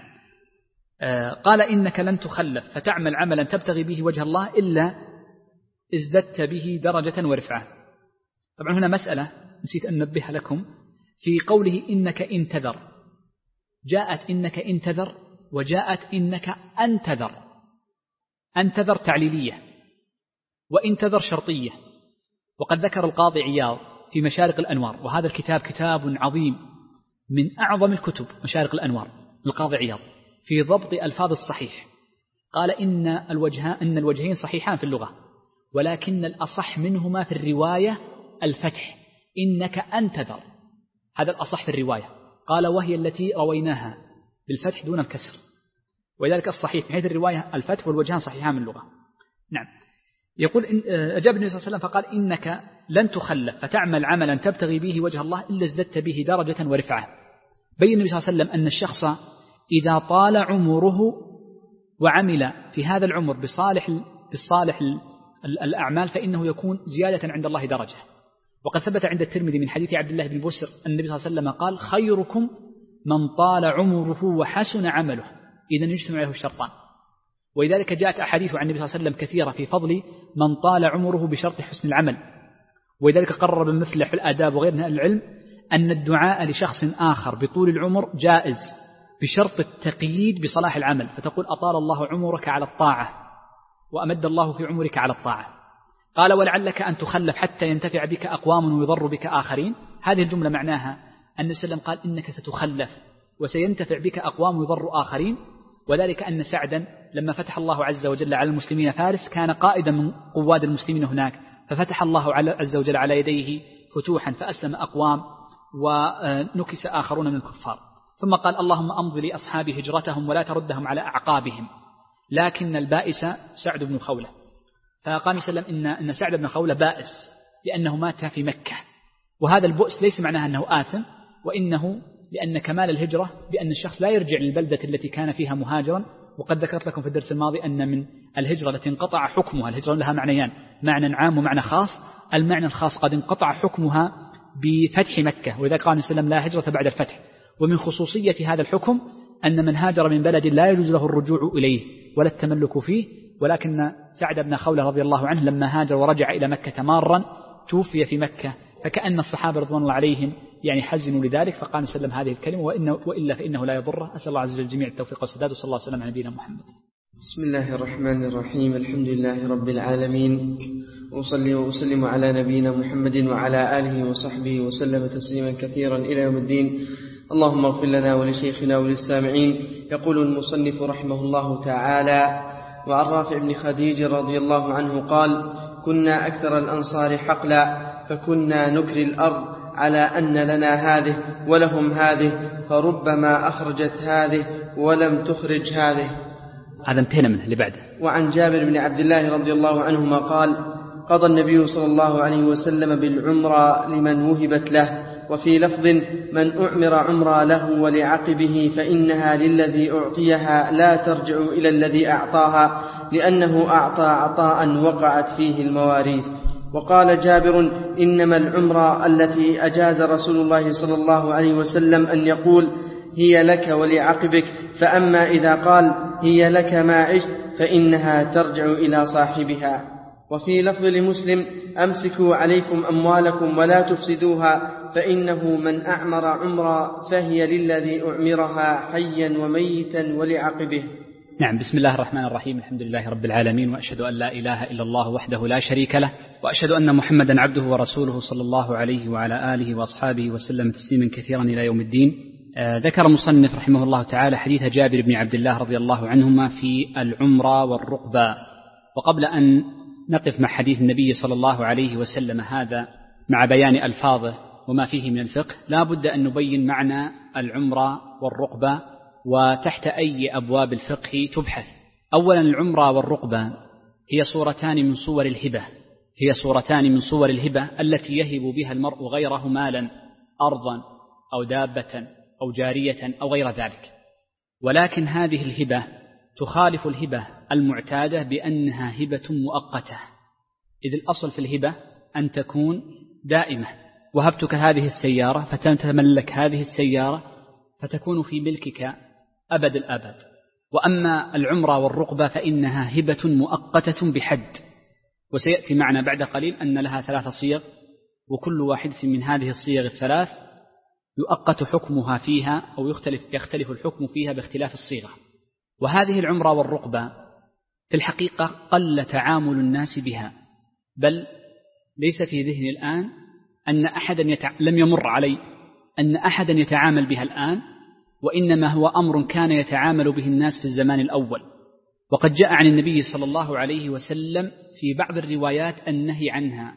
قال: إنك لن تخلف فتعمل عملا تبتغي به وجه الله إلا ازددت به درجة ورفعة. طبعا هنا مسألة نسيت أن ننبه لكم، في قوله إنك انتذر، جاءت إنك انتذر وجاءت إنك أنتذر. أنتذر تعليلية، وانتذر شرطية. وقد ذكر القاضي عياض في مشارق الأنوار، وهذا الكتاب كتاب عظيم من أعظم الكتب، مشارق الأنوار القاضي عياض، في ضبط ألفاظ الصحيح. قال: إن الوجهين صحيحان في اللغة، ولكن الأصح منهما في الرواية الفتح، إنك أنتذر، هذا الأصح في الرواية. قال: وهي التي رويناها بالفتح دون الكسر. ولذلك الصحيح من حيث الرواية الفتح والوجهان صحيحان من اللغة. نعم. يقول أجاب النبي صلى الله عليه وسلم فقال إنك لن تخلف فتعمل عملا تبتغي به وجه الله إلا ازددت به درجة ورفعة. بين النبي صلى الله عليه وسلم أن الشخص إذا طال عمره وعمل في هذا العمر بالصالح الأعمال فإنه يكون زيادة عند الله درجة. وقد ثبت عند الترمذي من حديث عبد الله بن بسر أن النبي صلى الله عليه وسلم قال خيركم من طال عمره وحسن عمله إذا يجتمع له الشرطان. ولذلك جاءت أحاديث عن النبي صلى الله عليه وسلم كثيرة في فضل من طال عمره بشرط حسن العمل. ولذلك قرر ابن مفلح الآداب وغيره من العلم أن الدعاء لشخص آخر بطول العمر جائز بشرط التقييد بصلاح العمل، فتقول أطال الله عمرك على الطاعة وأمد الله في عمرك على الطاعة. قال ولعلك أن تخلف حتى ينتفع بك أقوام ويضر بك آخرين. هذه الجملة معناها أن النبي صلى الله عليه وسلم قال إنك ستخلف وسينتفع بك أقوام ويضر آخرين. وذلك أن سعدا لما فتح الله عز وجل على المسلمين فارس كان قائدا من قواد المسلمين هناك، ففتح الله عز وجل على يديه فتوحا فأسلم أقوام ونكس آخرون من الكفار. ثم قال اللهم أمض لأصحابي هجرتهم ولا تردهم على أعقابهم، لكن البائس سعد بن خولة. فقال صلى الله عليه وسلم إن سعد بن خولة بائس لأنه مات في مكة، وهذا البؤس ليس معناها أنه آثم، وإنه لأن كمال الهجرة بأن الشخص لا يرجع للبلدة التي كان فيها مهاجرا. وقد ذكرت لكم في الدرس الماضي أن من الهجرة التي انقطع حكمها، الهجرة لها معنيان، معنى عام ومعنى خاص. المعنى الخاص قد انقطع حكمها بفتح مكة، وإذا قال صلى الله عليه وسلم لا هجرة بعد الفتح. ومن خصوصية هذا الحكم أن من هاجر من بلد لا يجوز له الرجوع إليه ولا التملك فيه. ولكن سعد بن خولة رضي الله عنه لما هاجر ورجع إلى مكة مارا توفي في مكة، فكأن الصحابة رضوان الله عليهم يعني حزنوا لذلك، فقال سلم هذه الكلمة وإلا فإنه لا يضره. أسأل الله عز وجل الجميع التوفيق والسداد، وصلى الله وسلم على نبينا محمد. بسم الله الرحمن الرحيم. الحمد لله رب العالمين، وأصلي وأسلم على نبينا محمد وعلى آله وصحبه وسلم تسليما كثيرا إلى يوم الدين. اللهم اغفر لنا ولشيخنا وللسامعين. يقول المصنف رحمه الله تعالى: وعن رافع بن خديج رضي الله عنه قال: كنا أكثر الأنصار حقلا، فكنا نكري الأرض على أن لنا هذه ولهم هذه، فربما أخرجت هذه ولم تخرج هذه. هذا انتهينا منه اللي بعده. وعن جابر بن عبد الله رضي الله عنهما قال: قضى النبي صلى الله عليه وسلم بالعمرة لمن وهبت له، وفي لفظ: من أعمر عمرا له ولعقبه فإنها للذي أعطيها لا ترجع إلى الذي أعطاها، لأنه أعطى عطاء وقعت فيه المواريث. وقال جابر: إنما العمرة التي أجاز رسول الله صلى الله عليه وسلم أن يقول هي لك ولعقبك، فأما إذا قال هي لك ما عشت فإنها ترجع إلى صاحبها. وفي لفظ لمسلم: أمسكوا عليكم أموالكم ولا تفسدوها، فإنه من أعمر عمرا فهي للذي أعمرها حيا وميتا ولعقبه. نعم. بسم الله الرحمن الرحيم. الحمد لله رب العالمين، وأشهد أن لا إله إلا الله وحده لا شريك له، وأشهد أن محمدا عبده ورسوله صلى الله عليه وعلى آله وأصحابه وسلم تسليما كثيرا إلى يوم الدين. ذكر المصنف رحمه الله تعالى حديث جابر بن عبد الله رضي الله عنهما في العمرة والرقبة. وقبل أن نقف مع حديث النبي صلى الله عليه وسلم هذا مع بيان ألفاظه وما فيه من الفقه، لا بد أن نبين معنى العمرة والرقبة وتحت أي أبواب الفقه تبحث. أولا، العمرة والرقبة هي صورتان من صور الهبة، هي صورتان من صور الهبة التي يهب بها المرء غيره مالا، أرضا أو دابة أو جارية أو غير ذلك. ولكن هذه الهبة تخالف الهبة المعتادة بأنها هبة مؤقتة، إذ الأصل في الهبة أن تكون دائمة. وهبتك هذه السيارة فتتملك هذه السيارة فتكون في ملكك أبد الأبد. وأما العمرة والرقبة فإنها هبة مؤقتة بحد، وسيأتي معنا بعد قليل أن لها 3 صيغ، وكل واحدة من هذه الصيغ الثلاث يؤقت حكمها فيها أو يختلف الحكم فيها باختلاف الصيغة. وهذه العمرة والرقبة في الحقيقة قل تعامل الناس بها، بل ليس في ذهني الآن أن أحدا لم يمر علي أن أحدا يتعامل بها الآن، وإنما هو أمر كان يتعامل به الناس في الزمان الأول. وقد جاء عن النبي صلى الله عليه وسلم في بعض الروايات النهي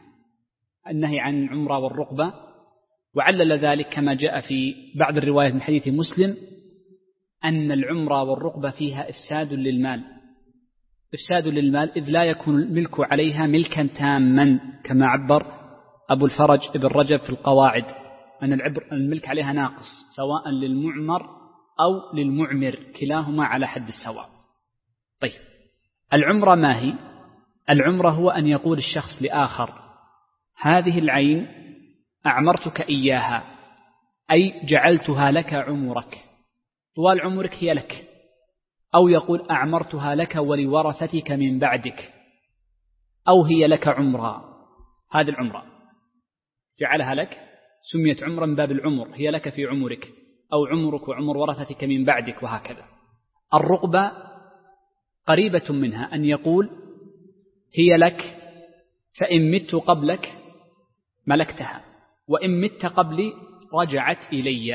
عن العمرة والرقبة، وعلل ذلك كما جاء في بعض الروايات من حديث مسلم أن العمرة والرقبة فيها إفساد للمال، إفساد للمال إذ لا يكون الملك عليها ملكا تاما كما عبر أبو الفرج ابن رجب في القواعد، أن الملك عليها ناقص سواء للمعمر أو للمعمر كلاهما على حد السواء. طيب العمرة ما هي؟ العمرة هو أن يقول الشخص لآخر هذه العين أعمرتك إياها، أي جعلتها لك عمرك، طوال عمرك هي لك، أو يقول أعمرتها لك ولورثتك من بعدك، أو هي لك عمرة. هذه العمرة جعلها لك، سميت عمرا من باب العمر، هي لك في عمرك، أو عمرك وعمر ورثتك من بعدك وهكذا. الرقبة قريبة منها، أن يقول هي لك فإن مت قبلك ملكتها، وإن مت قبلي رجعت إلي،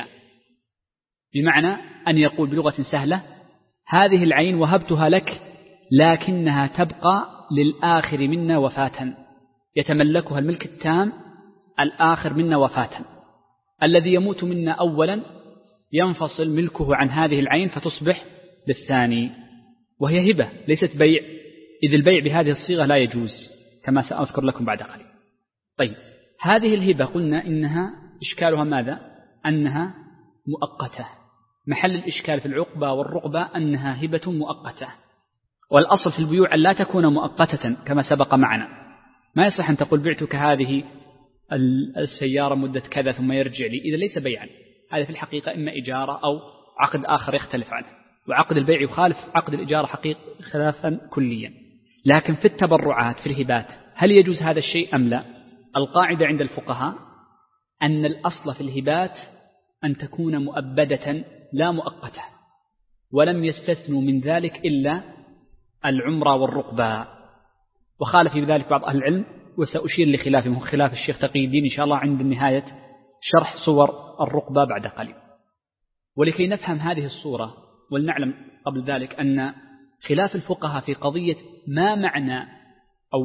بمعنى أن يقول بلغة سهلة هذه العين وهبتها لك لكنها تبقى للآخر منا وفاة، يتملكها الملك التام الآخر منا وفاة، الذي يموت منا أولا ينفصل ملكه عن هذه العين فتصبح للثاني، وهي هبة ليست بيع، إذ البيع بهذه الصيغة لا يجوز كما سأذكر لكم بعد قليل. طيب هذه الهبة قلنا إنها إشكالها ماذا؟ أنها مؤقتة، محل الإشكال في العقبة والرقبة أنها هبة مؤقتة، والأصل في البيوع أن لا تكون مؤقتة كما سبق معنا، ما يصح أن تقول بعتك هذه السيارة مدة كذا ثم يرجع لي، إذا ليس بيعا، هذا في الحقيقة إما إجارة أو عقد آخر يختلف عنه، وعقد البيع يخالف عقد الإجارة حقيقة خلافا كليا. لكن في التبرعات في الهبات هل يجوز هذا الشيء أم لا؟ القاعدة عند الفقهاء أن الأصل في الهبات أن تكون مؤبدة لا مؤقتة، ولم يستثنوا من ذلك إلا العمرة والرقبة، وخالف في ذلك بعض أهل العلم، وسأشير لخلافهم، هو خلاف الشيخ تقي الدين إن شاء الله عند نهاية شرح صور الرقبة بعد قليل. ولكي نفهم هذه الصورة ولنعلم قبل ذلك أن خلاف الفقهاء في قضية ما معنى أو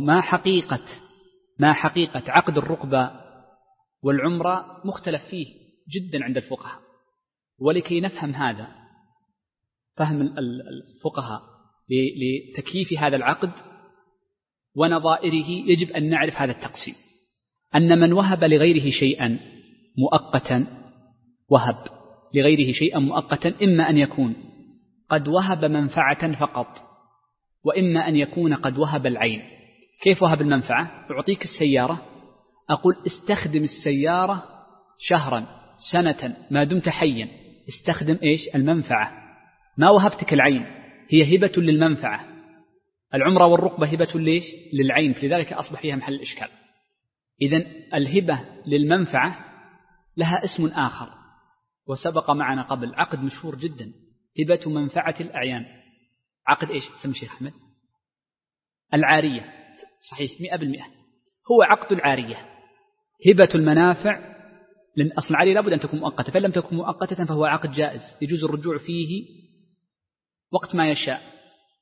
ما حقيقة عقد الرقبة والعمرة مختلف فيه جدا عند الفقهاء. ولكي نفهم هذا فهم الفقهاء لتكييف هذا العقد ونظائره يجب أن نعرف هذا التقسيم، أن من وهب لغيره شيئا مؤقتا، وهب لغيره شيئا مؤقتا إما أن يكون قد وهب منفعة فقط، وإما أن يكون قد وهب العين. كيف وهب المنفعة؟ أعطيك السيارة، أقول استخدم السيارة شهرا سنة ما دمت حيا، استخدم إيش؟ المنفعة، ما وهبتك العين، هي هبة للمنفعة. العمرة والرقبة هبة ليش؟ للعين، فلذلك أصبح فيها محل الإشكال. إذن الهبة للمنفعة لها اسم آخر، وسبق معنا قبل عقد مشهور جدا، هبة منفعة الأعيان. عقد إيش؟ سمي شيخ أحمد؟ العارية، صحيح 100%، هو عقد العارية، هبة المنافع، لأن أصل العارية لابد أن تكون مؤقتة، فإن لم تكن مؤقتة فهو عقد جائز يجوز الرجوع فيه وقت ما يشاء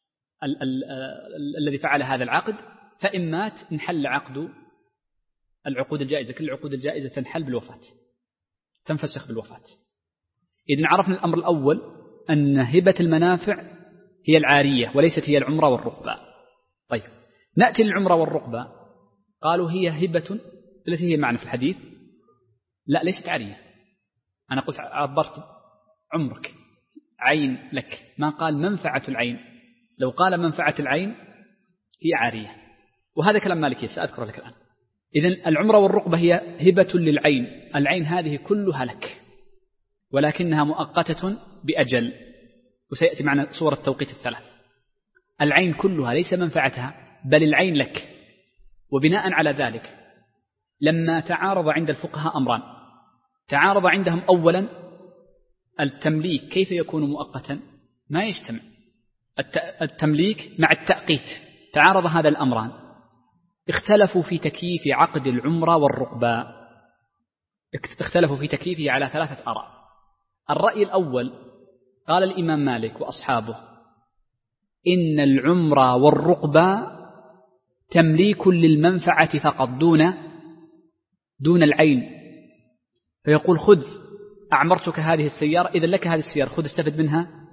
الذي فعل هذا العقد، فإن مات انحل عقد العقود الجائزة، كل العقود الجائزة تنحل بالوفاة، تنفسخ بالوفاة. إذن عرفنا الأمر الأول أن هبة المنافع هي العارية وليست هي العمرة والرقبة. طيب نأتي للعمرة والرقبة، قالوا هي هبة التي هي معنى في الحديث، لا ليست عارية، أنا قلت عبرت عمرك، عين لك، ما قال منفعة العين، لو قال منفعة العين هي عارية، وهذا كلام مالكي سأذكر لك الآن. إذن العمرة والرقبة هي هبة للعين، العين هذه كلها لك ولكنها مؤقتة بأجل، وسيأتي معنا صورة التوقيت الثلاث. العين كلها ليس منفعتها بل العين لك. وبناء على ذلك لما تعارض عند الفقهاء أمران، تعارض عندهم أولا التمليك كيف يكون مؤقتا؟ ما يجتمع التمليك مع التأقيت، تعارض هذا الأمران، اختلفوا في تكييف عقد العمرة والرقبة، اختلفوا في تكييفه على 3 آراء. الرأي الأول قال الإمام مالك وأصحابه إن العمرة والرقبة تمليك للمنفعة فقط دون العين، فيقول خذ أعمرتك هذه السيارة، إذا لك هذه السيارة خذ استفد منها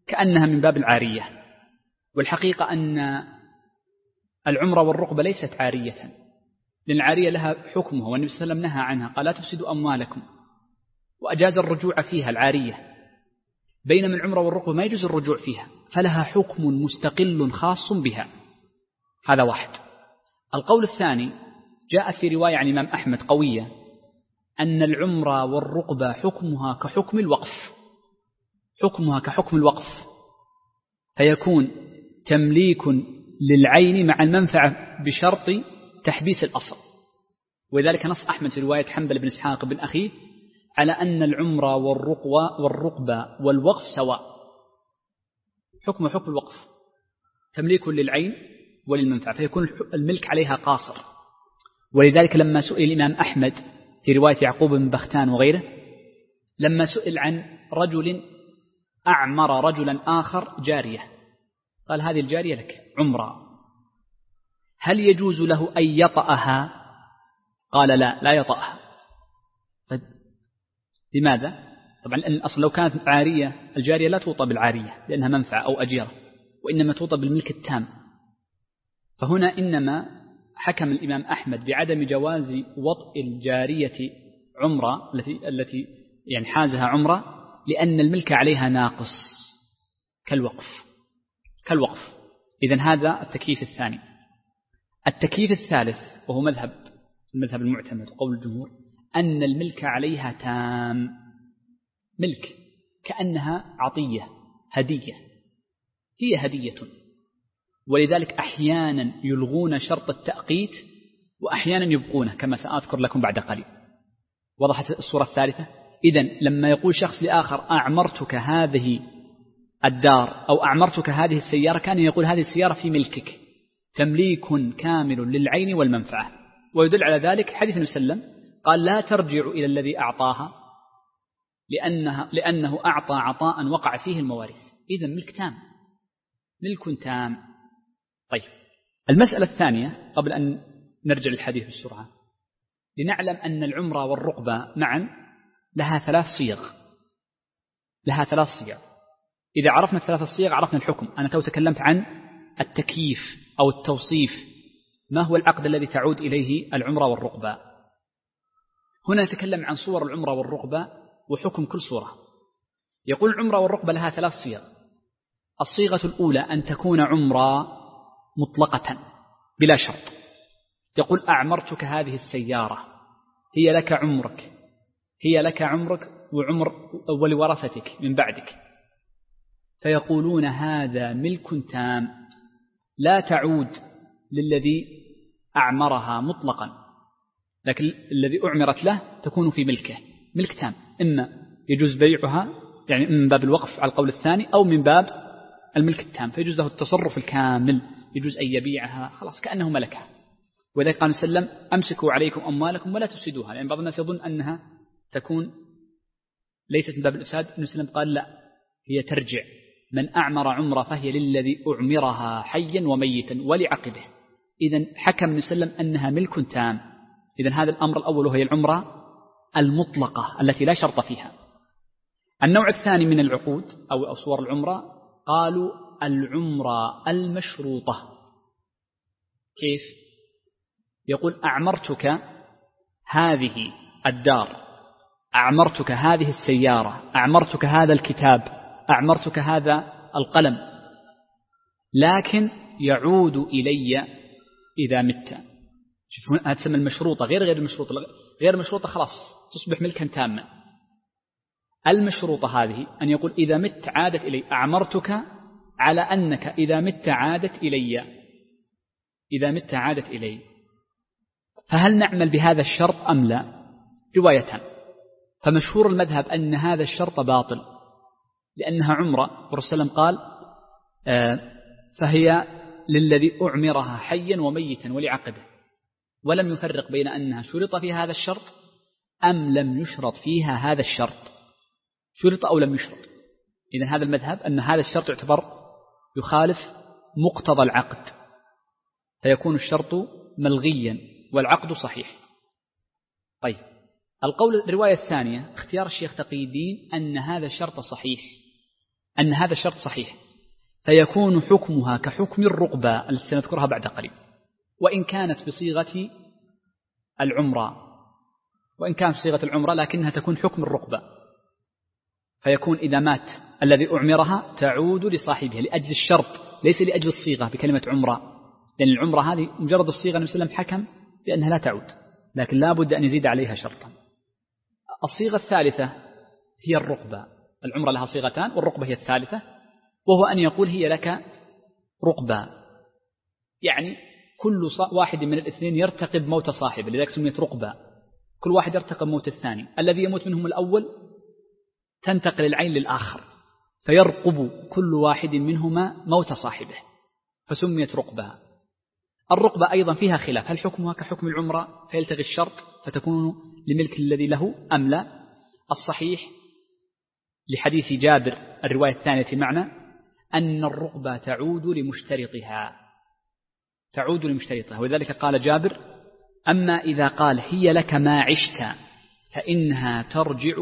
كأنها من باب العارية. والحقيقة أن العمرة والرقبة ليست عارية، لأن العارية لها حكمها، والنبي صلى الله عليه وسلم نهى عنها، قال لا تفسدوا أموالكم، وأجاز الرجوع فيها العارية، بينما العمرة والرقبة ما يجوز الرجوع فيها، فلها حكم مستقل خاص بها. هذا واحد. القول الثاني جاءت في رواية عن الإمام أحمد قوية أن العمرة والرقبة حكمها كحكم الوقف، حكمها كحكم الوقف، فيكون تمليك للعين مع المنفعة بشرط تحبيس الأصل. ولذلك نص أحمد في رواية حنبل بن إسحاق بن أخيه على أن العمرة والرقبة والوقف سواء، حكم الوقف، تمليك للعين وللمنفعة، فيكون الملك عليها قاصر. ولذلك لما سئل الإمام أحمد في رواية يعقوب بن بختان وغيره، لما سئل عن رجل أعمر رجلا آخر جارية، قال هذه الجارية لك عمرة، هل يجوز له أن يطأها؟ قال لا يطأها. طيب لماذا؟ طبعا الأصل لو كانت عارية الجارية لا توطى بالعارية لأنها منفعة أو أجيرة، وإنما توطى بالملك التام. فهنا إنما حكم الإمام أحمد بعدم جواز وطء الجارية عمرة التي يعني حازها عمرة، لأن الملك عليها ناقص كالوقف. إذن هذا التكييف الثاني. التكييف الثالث وهو المذهب المعتمد قول الجمهور أن الملك عليها تام، ملك كأنها عطية هدية، هي هدية. ولذلك أحيانا يلغون شرط التأقيت وأحيانا يبقونه كما سأذكر لكم بعد قليل. وضحت الصورة الثالثة؟ إذن لما يقول شخص لآخر أعمرتك هذه الدار أو أعمرتك هذه السيارة، كان يقول هذه السيارة في ملكك، تمليك كامل للعين والمنفعة. ويدل على ذلك حديث النبي صلى الله عليه وسلم قال لا ترجع إلى الذي أعطاها لأنه أعطى عطاء وقع فيه المواريث. إذن ملك تام. طيب المسألة الثانية قبل أن نرجع للحديث بسرعة، لنعلم أن العمرة والرقبة معا لها ثلاث صيغ. إذا عرفنا الثلاث الصيغ عرفنا الحكم. أنا تكلمت عن التكييف أو التوصيف، ما هو العقد الذي تعود إليه العمرة والرقبة. هنا نتكلم عن صور العمرة والرقبة وحكم كل صورة. يقول العمرة والرقبة لها ثلاث صيغ. الصيغة الأولى أن تكون عمرة مطلقة بلا شرط، يقول أعمرتك هذه السيارة، هي لك عمرك وعمر ولورثتك من بعدك، فيقولون هذا ملك تام لا تعود للذي أعمرها مطلقا، لكن الذي أعمرت له تكون في ملكه، ملك تام. إما يجوز بيعها يعني من باب الوقف على القول الثاني، أو من باب الملك التام، فيجوز له التصرف الكامل، يجوز أن يبيعها خلاص كأنه ملكها. وذلك قال صلى الله عليه وسلم أمسكوا عليكم أموالكم ولا تفسدوها، لأن بعض الناس يظن أنها تكون ليست من باب الإفساد. النبي صلى الله عليه وسلم قال لا، هي ترجع، من أعمر عمره فهي للذي أعمرها حيا وميتا ولعقبه. إذن حكم النبي صلى الله عليه وسلم أنها ملك تام. إذن هذا الأمر الأول وهي العمرة المطلقة التي لا شرط فيها. النوع الثاني من العقود أو صور العمرة قالوا العمرة المشروطة. كيف؟ يقول أعمرتك هذه الدار، أعمرتك هذه السيارة، أعمرتك هذا الكتاب، أعمرتك هذا القلم، لكن يعود إلي إذا مت. شوفون هذا تسمى المشروطة غير المشروطة. غير المشروطة خلاص تصبح ملكا تاما. المشروطة هذه أن يقول إذا مت عادت إلي، أعمرتك على أنك إذا مت عادت إلي. فهل نعمل بهذا الشرط أم لا؟ روايتان. فمشهور المذهب أن هذا الشرط باطل، لأنها عمرة، والرسول قال فهي للذي أعمرها حيا وميتا ولعقبه، ولم يفرق بين أنها شرط فيها هذا الشرط أم لم يشرط فيها هذا الشرط، شرط أو لم يشرط. إذن هذا المذهب أن هذا الشرط يعتبر يخالف مقتضى العقد، فيكون الشرط ملغيا والعقد صحيح. طيب الرواية الثانية اختيار الشيخ تقي الدين أن هذا الشرط صحيح، أن هذا الشرط صحيح، فيكون حكمها كحكم الرقبة التي سنذكرها بعد قليل، وإن كانت بصيغة العمرة لكنها تكون حكم الرقبة. فيكون إذا مات الذي أعمرها تعود لصاحبها لأجل الشرط ليس لأجل الصيغة بكلمة عمرة، لأن العمرة هذه مجرد الصيغة النبي صلى الله عليه وسلم حكم بأنها لا تعود، لكن لا بد أن يزيد عليها شرطا. الصيغة الثالثة هي الرقبة. العمرة لها صيغتان والرقبة هي الثالثة، وهو أن يقول هي لك رقبة، يعني كل واحد من الاثنين يرتقب موت صاحبه، لذلك سميت رقبة. كل واحد يرتقب موت الثاني، الذي يموت منهم الأول تنتقل العين للآخر، فيرقب كل واحد منهما موت صاحبه، فسميت رقبة. الرقبة أيضا فيها خلاف، هل حكمها كحكم العمرة فيلتغي الشرط فتكون لملك الذي له أم لا؟ الصحيح لحديث جابر الرواية الثانية معنا أن الرقبة تعود لمشترطها، ولذلك قال جابر: أما إذا قال هي لك ما عشت فإنها ترجع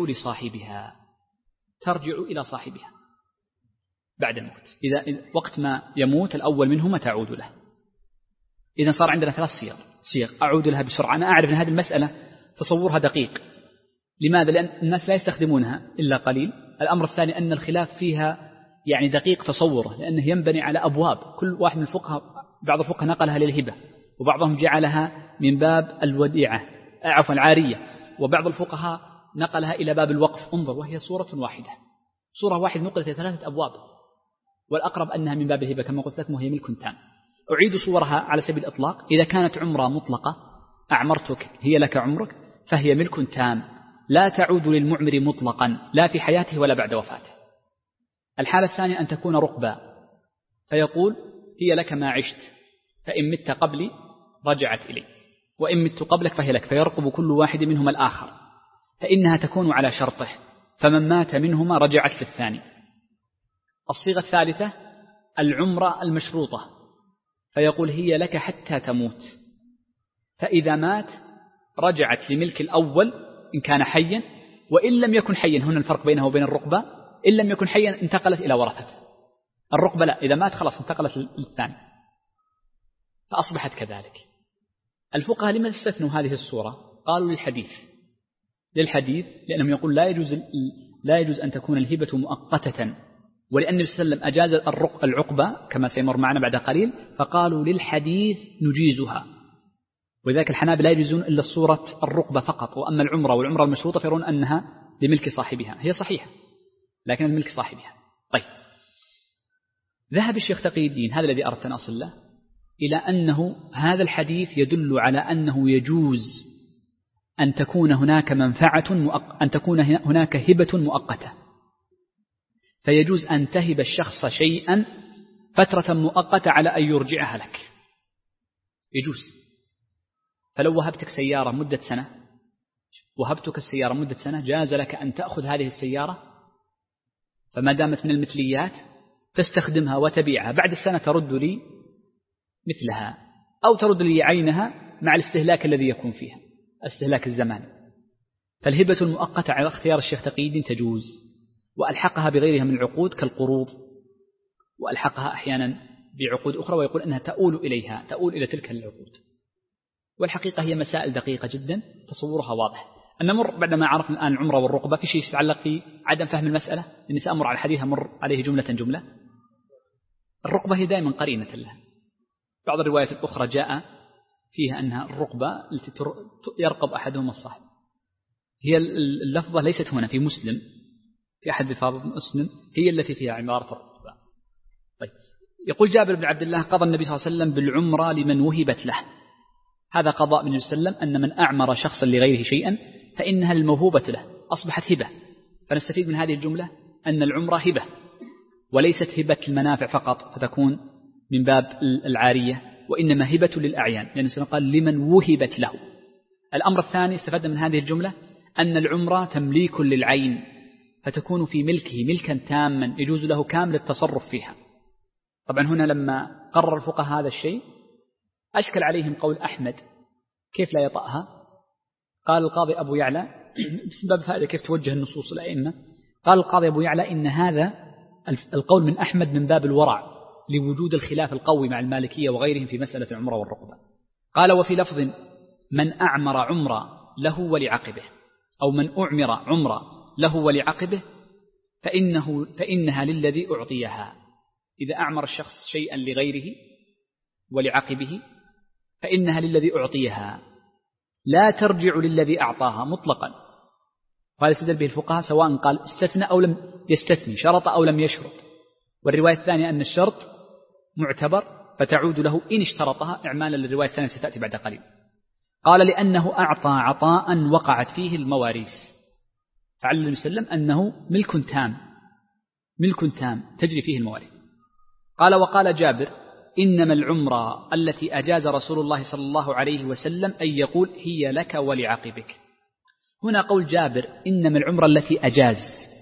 إلى صاحبها بعد الموت، إذا وقت ما يموت الأول منهما تعود له. إذا صار عندنا 3 صيغ أعود لها بسرعة. أنا أعرف أن هذه المسألة تصورها دقيق. لماذا؟ لأن الناس لا يستخدمونها إلا قليل. الأمر الثاني أن الخلاف فيها يعني دقيق تصوره، لأنه ينبني على أبواب، كل واحد من الفقهاء، بعض الفقهاء نقلها للهبة، وبعضهم جعلها من باب العارية، وبعض الفقهاء نقلها إلى باب الوقف. انظر، وهي صورة واحدة نقلت 3 أبواب، والأقرب أنها من باب الهبة كما قلت لكم، وهي ملك تام. أعيد صورها على سبيل الإطلاق: إذا كانت عمرة مطلقة أعمرتك هي لك عمرك، فهي ملك تام لا تعود للمعمر مطلقا لا في حياته ولا بعد وفاته. الحالة الثانية أن تكون رقبة، فيقول هي لك ما عشت، فإن مت قبلي رجعت إلي، وإن مت قبلك فهي لك، فيرقب كل واحد منهما الآخر، فإنها تكون على شرطه، فمن مات منهما رجعت للثاني. الصيغة الثالثة العمرة المشروطة، فيقول هي لك حتى تموت، فإذا مات رجعت لملك الأول إن كان حيا، وإن لم يكن حيا، هنا الفرق بينه وبين الرقبة، إن لم يكن حيا انتقلت إلى ورثته. الرقبة لا، إذا مات خلاص انتقلت للثاني، فأصبحت كذلك. الفقهاء لماذا استثنوا هذه الصورة؟ قالوا للحديث لأنهم يقول لا يجوز أن تكون الهبة مؤقتة، ولأن النبي صلى الله عليه وسلم أجاز العقبة كما سيمر معنا بعد قليل، فقالوا للحديث نجيزها. وذلك الحنابلة لا يجوزون إلا الصورة الرقبة فقط، وأما العمرة والعمرة المشروطة فيرون أنها لملك صاحبها. هي صحيحة لكن الملك صاحبها. طيب، ذهب الشيخ تقي الدين، هذا الذي أردت أن أصل له، إلى أنه هذا الحديث يدل على أنه يجوز أن تكون هناك أن تكون هناك هبة مؤقتة، فيجوز أن تهب الشخص شيئا فترة مؤقتة على أن يرجعها لك، يجوز. فلو وهبتك سيارة مدة سنة، وهبتك السيارة مدة سنة، جاز لك أن تأخذ هذه السيارة، فما دامت من المثليات تستخدمها وتبيعها، بعد السنة ترد لي مثلها، أو ترد لي عينها مع الاستهلاك الذي يكون فيها، استهلاك الزمان. فالهبة المؤقتة على اختيار الشيخ تقي الدين تجوز، وألحقها بغيرها من العقود كالقروض، وألحقها أحيانا بعقود أخرى، ويقول أنها تؤول إلى تلك العقود. والحقيقة هي مسائل دقيقة جدا تصورها واضح. نمر بعدما عرفنا الآن العمرة والرقبة في شيء يتعلق في عدم فهم المسألة، لأني سأمر على الحديث أمر عليه جملة. الرقبة هي دائما قرينة لها. بعض الروايات الأخرى جاء فيها أنها الرقبة التي يرقب أحدهم الصاحب. هي اللفظة ليست هنا في مسلم، في أحد الفاظ مسلم هي التي فيها عبارة الرقبة. طيب، يقول جابر بن عبد الله: قضى النبي صلى الله عليه وسلم بالعمرة لمن وهبت له. هذا قضاء من النبي صلى الله عليه وسلم أن من أعمر شخصا لغيره شيئا فإنها الموهوبة له، أصبحت هبة. فنستفيد من هذه الجملة أن العمرة هبة وليست هبة المنافع فقط فتكون من باب العارية، وإنما هبة للأعيان، لأن النبي قال لمن وهبت له. الأمر الثاني استفدنا من هذه الجملة أن العمرة تمليك للعين، فتكون في ملكه ملكا تاما يجوز له كامل التصرف فيها. طبعا هنا لما قرر الفقهاء هذا الشيء أشكل عليهم قول أحمد كيف لا يطأها. قال القاضي أبو يعلى بسبب فائدة كيف توجه النصوص الأئمة، قال القاضي أبو يعلى إن هذا القول من أحمد من باب الورع لوجود الخلاف القوي مع المالكية وغيرهم في مسألة العمرة والرقبة. قال وفي لفظ من أعمر عمرة له ولعقبه، أو من أعمر عمرة له ولعقبه فإنها للذي أعطيها. إذا أعمر الشخص شيئا لغيره ولعقبه فإنها للذي أعطيها لا ترجع للذي أعطاها مطلقا. وهذا استدل به الفقهاء سواء قال استثنى أو لم يستثني، شرط أو لم يشرط. والرواية الثانية أن الشرط معتبر فتعود له إن اشترطها إعمالا للرواية الثانية ستأتي بعد قليل. قال لأنه أعطى عطاء وقعت فيه المواريث، فعلى النبي صلى الله عليه وسلم أنه ملك تام تجري فيه المواريث. قال وقال جابر إنما العمرة التي أجاز رسول الله صلى الله عليه وسلم أن يقول هي لك ولعقبك. هنا قول جابر إنما العمرة التي أجاز،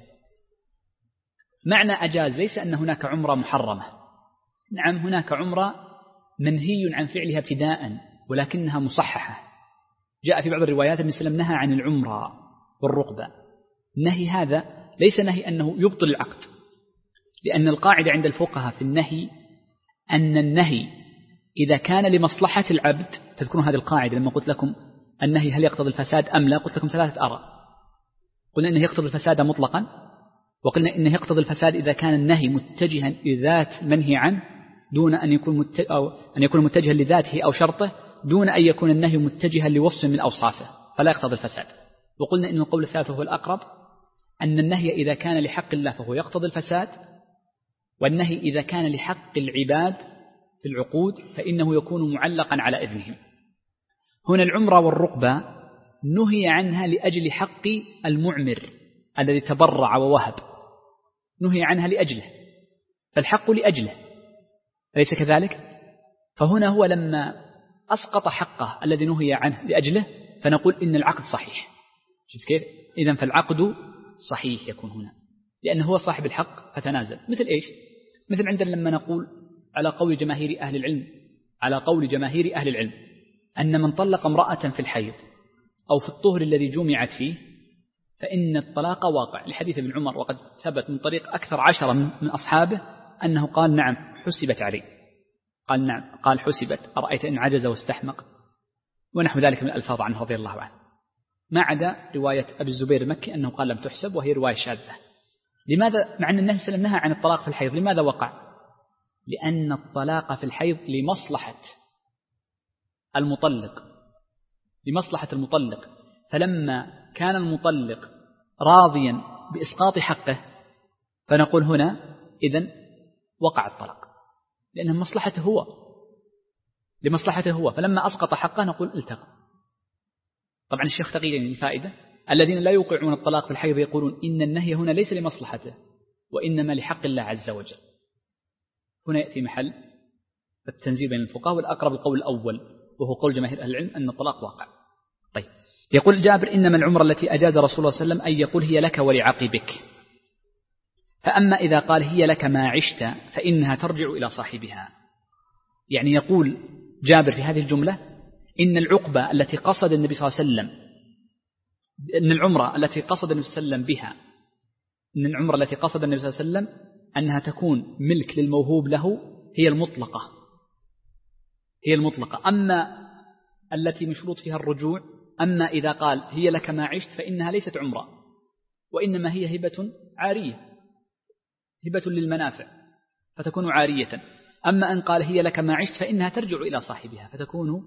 معنى أجاز ليس أن هناك عمرة محرمة، نعم هناك عمرة منهي عن فعلها ابتداء ولكنها مصححة. جاء في بعض الروايات أن النبي نهى عن العمرة والرقبة. النهي هذا ليس نهي أنه يبطل العقد، لأن القاعدة عند الفقهاء في النهي أن النهي إذا كان لمصلحة العبد، تذكرون هذه القاعدة لما قلت لكم النهي هل يقتضي الفساد أم لا، قلت لكم 3 آراء. قلنا إنه يقتضي الفساد مطلقا، وقلنا إنه يقتضي الفساد إذا كان النهي متجها لذات منهي عنه دون أن يكون متجها لذاته أو شرطه، دون أن يكون النهي متجها لوصف من أوصافه فلا يقتضي الفساد. وقلنا إن القول الثالث هو الأقرب، أن النهي إذا كان لحق الله فهو يقتضي الفساد، والنهي إذا كان لحق العباد في العقود فإنه يكون معلقا على إذنهم. هنا العمرة والرقبة نهي عنها لأجل حق المعمر الذي تبرع ووهب، نهي عنها لأجله، فالحق لأجله أليس كذلك؟ فهنا هو لما أسقط حقه الذي نهي عنه لأجله فنقول إن العقد صحيح. شفت كيف؟ إذن فالعقد صحيح يكون هنا لأنه هو صاحب الحق فتنازل. مثل إيش؟ مثل عندنا لما نقول على قول جماهير أهل العلم أن من طلق امرأة في الحيض أو في الطهر الذي جمعت فيه فإن الطلاق واقع، لحديث ابن عمر، وقد ثبت من طريق أكثر 10 من أصحابه أنه قال نعم حسبت عليه، قال نعم، قال حسبت، أرأيت إن عجز واستحمق ونحو ذلك من الألفاظ عنه رضي الله عنه، ما عدا رواية أبي الزبير المكي أنه قال لم تحسب وهي رواية شاذة. لماذا؟ مع أن النبي صلى الله عليه وسلم نهى عن الطلاق في الحيض، لماذا وقع؟ لأن الطلاق في الحيض لمصلحة المطلق، فلما كان المطلق راضيا بإسقاط حقه فنقول هنا إذن وقع الطلاق، لأنه لمصلحته هو، فلما أسقط حقه نقول التغى. طبعا الشيخ تقي الفائدة الذين لا يوقعون الطلاق في الحيض يقولون إن النهي هنا ليس لمصلحته وإنما لحق الله عز وجل. هنا يأتي محل التنزيل بين الفقهاء، والأقرب القول الأول وهو قول جماهير أهل العلم أن الطلاق واقع. طيب، يقول جابر إنما العمرة التي أجاز رسول الله صلى الله عليه وسلم أن يقول هي لك ولعقبك، فأما إذا قال هي لك ما عشت فإنها ترجع إلى صاحبها. يعني يقول جابر في هذه الجملة إن العقبة التي قصد النبي صلى الله عليه وسلم، إن العمرة التي قصد النبي صلى الله عليه وسلم بها، إن العمرة التي قصد النبي صلى الله عليه وسلم أنها تكون ملك للموهوب له هي المطلقة. أما التي مشروط فيها الرجوع، أما إذا قال هي لك ما عشت فإنها ليست عمرة وإنما هي هبة عارية، هبة للمنافع فتكون عارية. أما أن قال هي لك ما عشت فإنها ترجع إلى صاحبها فتكون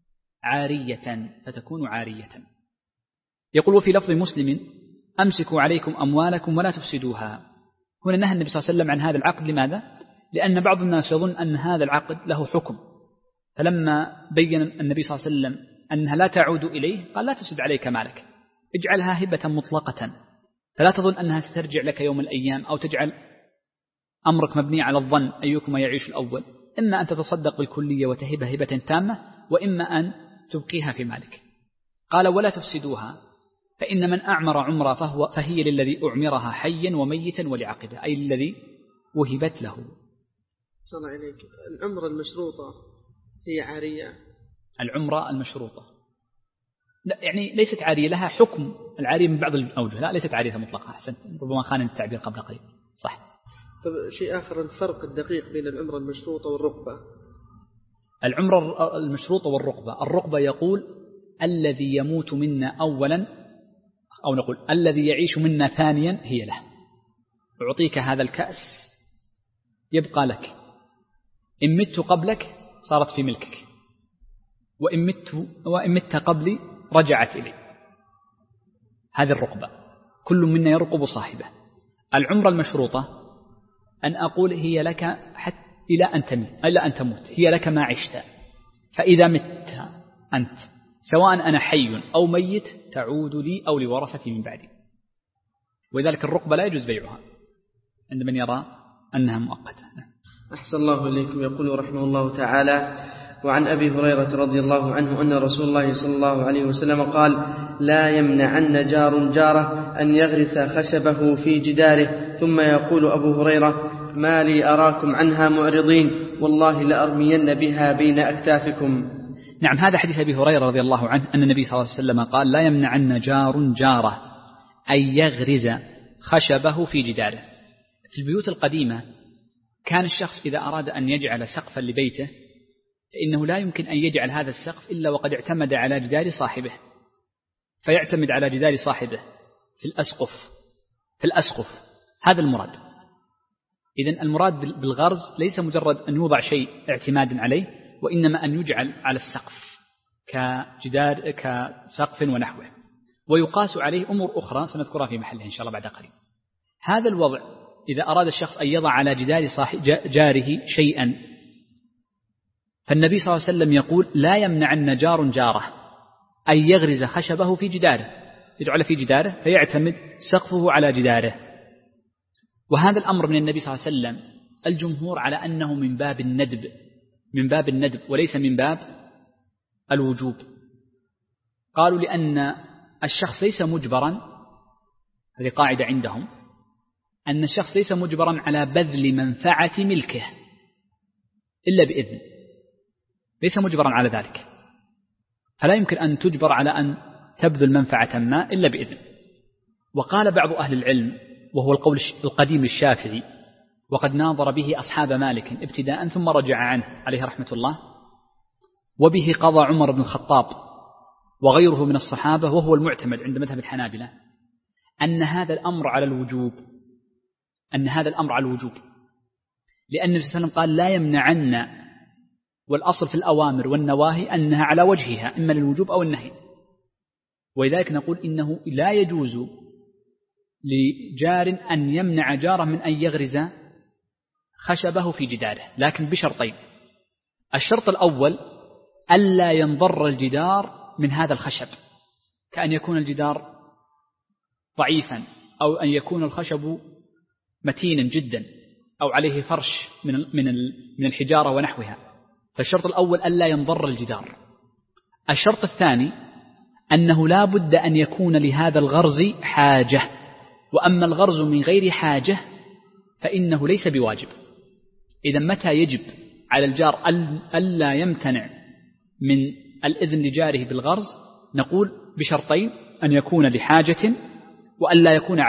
عارية. يقول في لفظ مسلم أمسكوا عليكم أموالكم ولا تفسدوها. هنا نهى النبي صلى الله عليه وسلم عن هذا العقد. لماذا؟ لأن بعض الناس يظن أن هذا العقد له حكم، فلما بين النبي صلى الله عليه وسلم أنها لا تعود إليه قال لا تفسد عليك مالك، اجعلها هبة مطلقة، فلا تظن أنها سترجع لك يوم الأيام، أو تجعل أمرك مبني على الظن أيكم يعيش الأول، إما أن تتصدق بالكلية وتهبها هبة تامة، وإما أن تبقيها في مالك. قال ولا تفسدوها فإن من أعمر عمرة فهي للذي أعمرها حيا وميتا ولعقبه، أي الذي وهبت له. صلى عليك. العمرة المشروطة هي عارية؟ العمرة المشروطة لا، يعني ليست عارية، لها حكم العارية من بعض الأوجه، لا ليست عارية مطلقة. أحسن، ربما خان التعبير قبل قليل، صح. طب شيء آخر، الفرق الدقيق بين العمرة المشروطة والرقبة. العمرة المشروطة والرقبة، الرقبة يقول الذي يموت منا أولا، أو نقول الذي يعيش منا ثانيا هي له، أعطيك هذا الكأس يبقى لك، إن مت قبلك صارت في ملكك، وإن مت قبلي رجعت إلي. هذه الرقبة، كل منا يرقب صاحبه. العمرة المشروطة أن أقول هي لك حتى إلى أن تموت، هي لك ما عشت، فإذا مت أنت سواء أنا حي أو ميت تعود لي أو لورثتي من بعدي. ولذلك الرقبة لا يجوز بيعها عند من يرى أنها مؤقتة. أحسن الله إليكم. يقول رحمه الله تعالى: وعن أبي هريرة رضي الله عنه أن رسول الله صلى الله عليه وسلم قال: لا يمنعن جار جاره أن يغرس خشبه في جداره. ثم يقول أبو هريرة: ما لي أراكم عنها معرضين، والله لأرمين بها بين أكتافكم. نعم، هذا حديث أبي هريرة رضي الله عنه أن النبي صلى الله عليه وسلم قال: لا يمنعن جار جاره أن يغرز خشبه في جداره. في البيوت القديمة كان الشخص إذا أراد أن يجعل سقفا لبيته فإنه لا يمكن أن يجعل هذا السقف إلا وقد اعتمد على جدار صاحبه، فيعتمد على جدار صاحبه في الأسقف. هذا المراد. إذن المراد بالغرز ليس مجرد أن يوضع شيء اعتمادا عليه، وإنما أن يجعل على السقف كجدار كسقف ونحوه، ويقاس عليه أمور أخرى سنذكرها في محلها إن شاء الله بعد قليل. هذا الوضع إذا أراد الشخص أن يضع على جدار جاره شيئا، فالنبي صلى الله عليه وسلم يقول: لا يمنعن جار جاره أن يغرز خشبه في جداره، يجعل في جداره فيعتمد سقفه على جداره. وهذا الأمر من النبي صلى الله عليه وسلم الجمهور على أنه من باب الندب وليس من باب الوجوب. قالوا لأن الشخص ليس مجبرا، هذه قاعدة عندهم، أن الشخص ليس مجبرا على بذل منفعة ملكه إلا بإذن، ليس مجبرا على ذلك، فلا يمكن أن تجبر على أن تبذل منفعة ما إلا بإذن. وقال بعض أهل العلم، وهو القول القديم للشافعي وقد ناظر به أصحاب مالك ابتداء ثم رجع عنه عليه رحمة الله، وبه قضى عمر بن الخطاب وغيره من الصحابة، وهو المعتمد عند مذهب الحنابلة، أن هذا الأمر على الوجوب، لأن النبي صلى الله عليه وسلم قال: لا يمنعن، والأصل في الأوامر والنواهي أنها على وجهها إما للوجوب أو النهي. ولذلك نقول إنه لا يجوز لجار أن يمنع جاره من أن يغرز خشبه في جداره، لكن بشرطين. الشرط الأول ألا ينضر الجدار من هذا الخشب، كأن يكون الجدار ضعيفا، أو أن يكون الخشب متينا جدا، أو عليه فرش من الحجارة ونحوها. فالشرط الأول ألا ينضر الجدار. الشرط الثاني أنه لا بد أن يكون لهذا الغرز حاجة، وأما الغرز من غير حاجة فإنه ليس بواجب. إذا متى يجب على الجار ألا يمتنع من الإذن لجاره بالغرز؟ نقول بشرطين: أن يكون لحاجة، وألا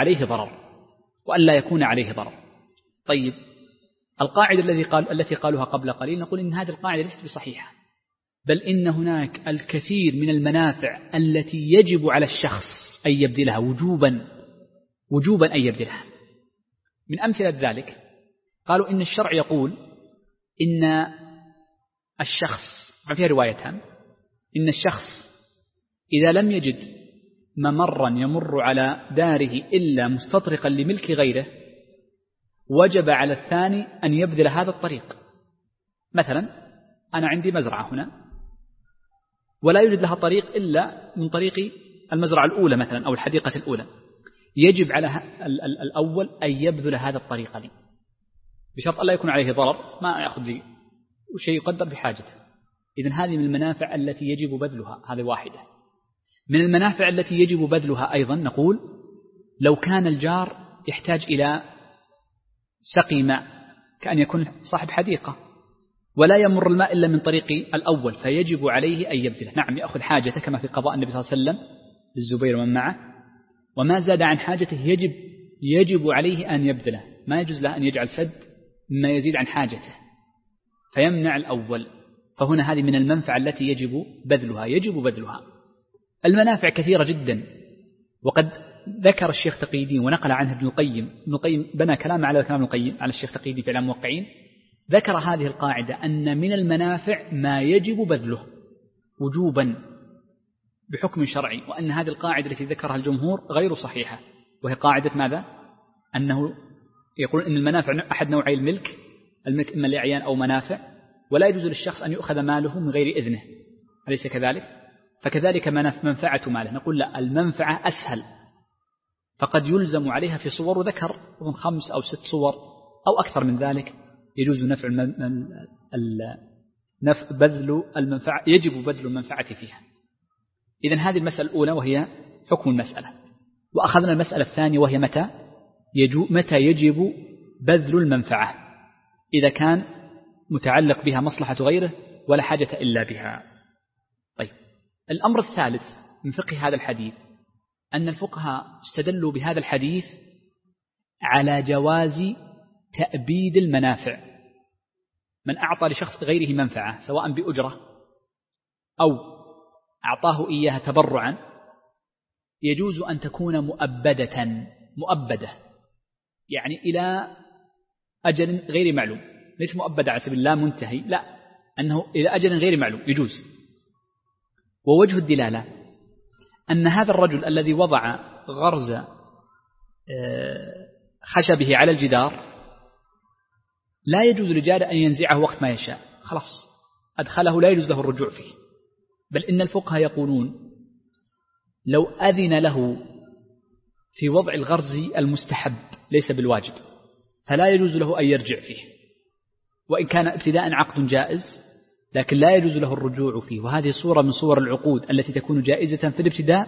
يكون عليه ضرر. طيب، القاعدة التي قالوها قبل قليل نقول إن هذه القاعدة ليست بصحيحة، بل إن هناك الكثير من المنافع التي يجب على الشخص أن يبذلها وجوبا أن يبذلها. من أمثلة ذلك قالوا إن الشرع يقول إن الشخص، فيها روايتان، إن الشخص إذا لم يجد ممرا يمر على داره إلا مستطرقا لملك غيره وجب على الثاني أن يبذل هذا الطريق. مثلا أنا عندي مزرعة هنا ولا يوجد لها طريق إلا من طريق المزرعة الأولى مثلا أو الحديقة الأولى، يجب على الأول أن يبذل هذا الطريق لي بشرط ألا يكون عليه ضرر، ما يأخذ لي شيء يقدر بحاجته. إذن هذه من المنافع التي يجب بذلها، هذه واحدة. من المنافع التي يجب بذلها أيضا نقول لو كان الجار يحتاج إلى سقي ماء، كأن يكون صاحب حديقة ولا يمر الماء إلا من طريق الأول، فيجب عليه أن يبذله. نعم، يأخذ حاجته كما في قضاء النبي صلى الله عليه وسلم للزبير ومن معه، وما زاد عن حاجته يجب عليه أن يبذله. ما يجوز له أن يجعل سد ما يزيد عن حاجته فيمنع الأول. فهنا هذه من المنفعة التي يجب بذلها. المنافع كثيرة جدا، وقد ذكر الشيخ تقي الدين ونقل عنه ابن القيم بنى كلام على كلام ابن القيم على الشيخ تقي الدين في إعلام الموقعين، ذكر هذه القاعدة أن من المنافع ما يجب بذله وجوبا بحكم شرعي، وأن هذه القاعدة التي ذكرها الجمهور غير صحيحة، وهي قاعدة ماذا؟ أنه يقول أن المنافع أحد نوعي الملك إما لأعيان أو منافع، ولا يجوز للشخص أن يؤخذ ماله من غير إذنه، أليس كذلك؟ فكذلك منفعة ماله، نقول لا، المنفعة أسهل، فقد يلزم عليها في صور، وذكر من 5 أو 6 صور أو أكثر من ذلك يجوز بذل المنفعة، يجب بذل المنفعة فيها. إذن هذه المسألة الأولى وهي حكم المسألة، وأخذنا المسألة الثانية وهي متى يجب بذل المنفعة، إذا كان متعلق بها مصلحة غيره ولا حاجة إلا بها. طيب، الأمر الثالث من فقه هذا الحديث أن الفقهاء استدلوا بهذا الحديث على جواز تأبيد المنافع. من أعطى لشخص غيره منفعة سواء بأجرة أو أعطاه إياها تبرعا يجوز أن تكون مؤبدة، يعني إلى أجل غير معلوم، ليس مؤبدة على سبيل الله منتهي، لا، أنه إلى أجل غير معلوم يجوز. ووجه الدلالة أن هذا الرجل الذي وضع غرز خشبه على الجدار لا يجوز لجار أن ينزعه وقت ما يشاء، خلاص أدخله لا يجوز له الرجوع فيه، بل إن الفقهاء يقولون لو أذن له في وضع الغرز المستحب ليس بالواجب فلا يجوز له أن يرجع فيه، وإن كان ابتداء عقد جائز لكن لا يجوز له الرجوع فيه. وهذه صورة من صور العقود التي تكون جائزة في الابتداء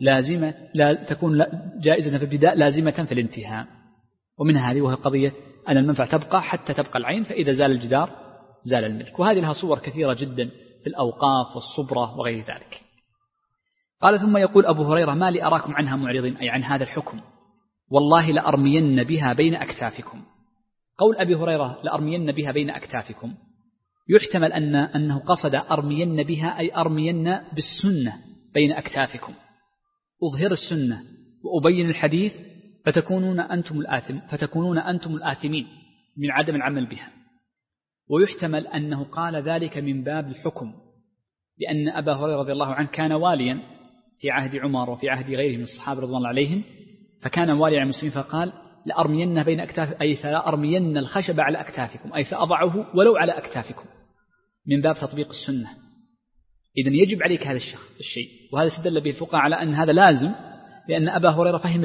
لازمة في الانتهاء. ومنها هذه وهي قضية أن المنفعة تبقى حتى تبقى العين، فإذا زال الجدار زال الملك. وهذه لها صور كثيرة جدا في الأوقاف والصبرة وغير ذلك. قال ثم يقول أبو هريرة ما لي أراكم عنها معرضين، أي عن هذا الحكم، والله لأرمين بها بين أكتافكم. قول أبي هريرة لأرمين بها بين أكتافكم يحتمل أنه قصد أرمين بها أي أرمين بالسنة بين أكتافكم، أظهر السنة وأبين الحديث فتكونون أنتم الآثمين من عدم العمل بها. ويحتمل أنه قال ذلك من باب الحكم، لأن أبا هريرة رضي الله عنه كان واليا في عهد عمر وفي عهد غيره من الصحابة رضوان الله عليهم، فكان واليا على المسلمين فقال لأرمين بين أكتاف، أي فلأرمين الخشب على أكتافكم، أي سأضعه ولو على أكتافكم، من باب تطبيق السنة. إذن يجب عليك هذا الشيء، وهذا استدل به الفقهاء على أن هذا لازم، لأن أبا هريرة فهم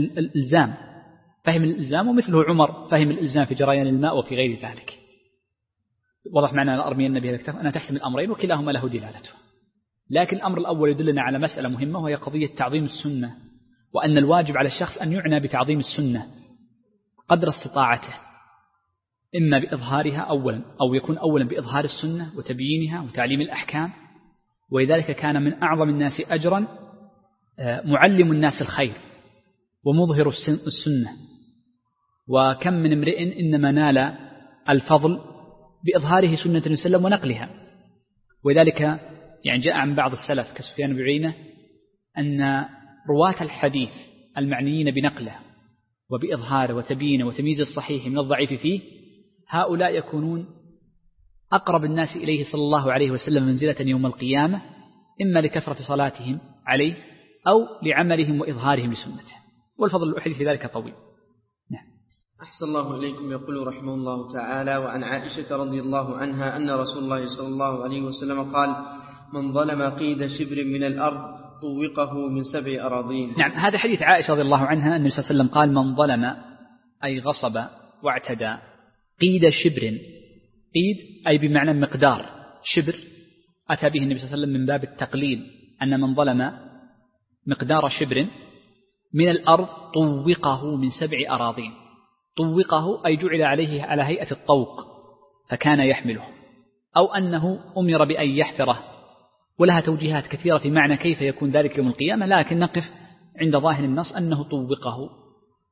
الإلزام، ومثله عمر فهم الإلزام في جريان الماء وفي غير ذلك. وضح معنا لأرمين بها الأكتاف أنا تحتمل الأمرين وكلاهما له دلالته. لكن الأمر الأول يدلنا على مسألة مهمة، وهي قضية تعظيم السنة، وأن الواجب على الشخص أن يعنى بتعظيم السنة قدر استطاعته، إما بإظهارها أولا، أو يكون أولا بإظهار السنة وتبيينها وتعليم الأحكام. ولذلك كان من أعظم الناس أجرا معلم الناس الخير ومظهر السنة، وكم من امرئ إنما نال الفضل بإظهاره سنة وسلم ونقلها. ولذلك يعني جاء عن بعض السلف كسفيان بن عيينة أن رواة الحديث المعنيين بنقله وبإظهاره وتبيينه وتمييز الصحيح من الضعيف فيه، هؤلاء يكونون أقرب الناس إليه صلى الله عليه وسلم منزلة يوم القيامة، إما لكثرة صلاتهم عليه أو لعملهم وإظهارهم لسنته، والفضل الوحيد في ذلك طويل. نعم. أحسن الله إليكم. يقول رحمه الله تعالى: وعن عائشة رضي الله عنها أن رسول الله صلى الله عليه وسلم قال: من ظلم قيد شبر من الأرض طوقه من 7 أراضين. نعم، هذا حديث عائشة رضي الله عنها أن النبي صلى الله عليه وسلم قال: من ظلم أي غصب واعتدى قيد شبر، قيد أي بمعنى مقدار، شبر أتى به النبي صلى الله عليه وسلم من باب التقليل، أن من ظلم مقدار شبر من الأرض طوقه من 7 أراضين. طوقه أي جعل عليه على هيئة الطوق فكان يحمله، أو أنه أمر بأن يحفره، ولها توجيهات كثيرة في معنى كيف يكون ذلك يوم القيامة، لكن نقف عند ظاهر النص أنه طوقه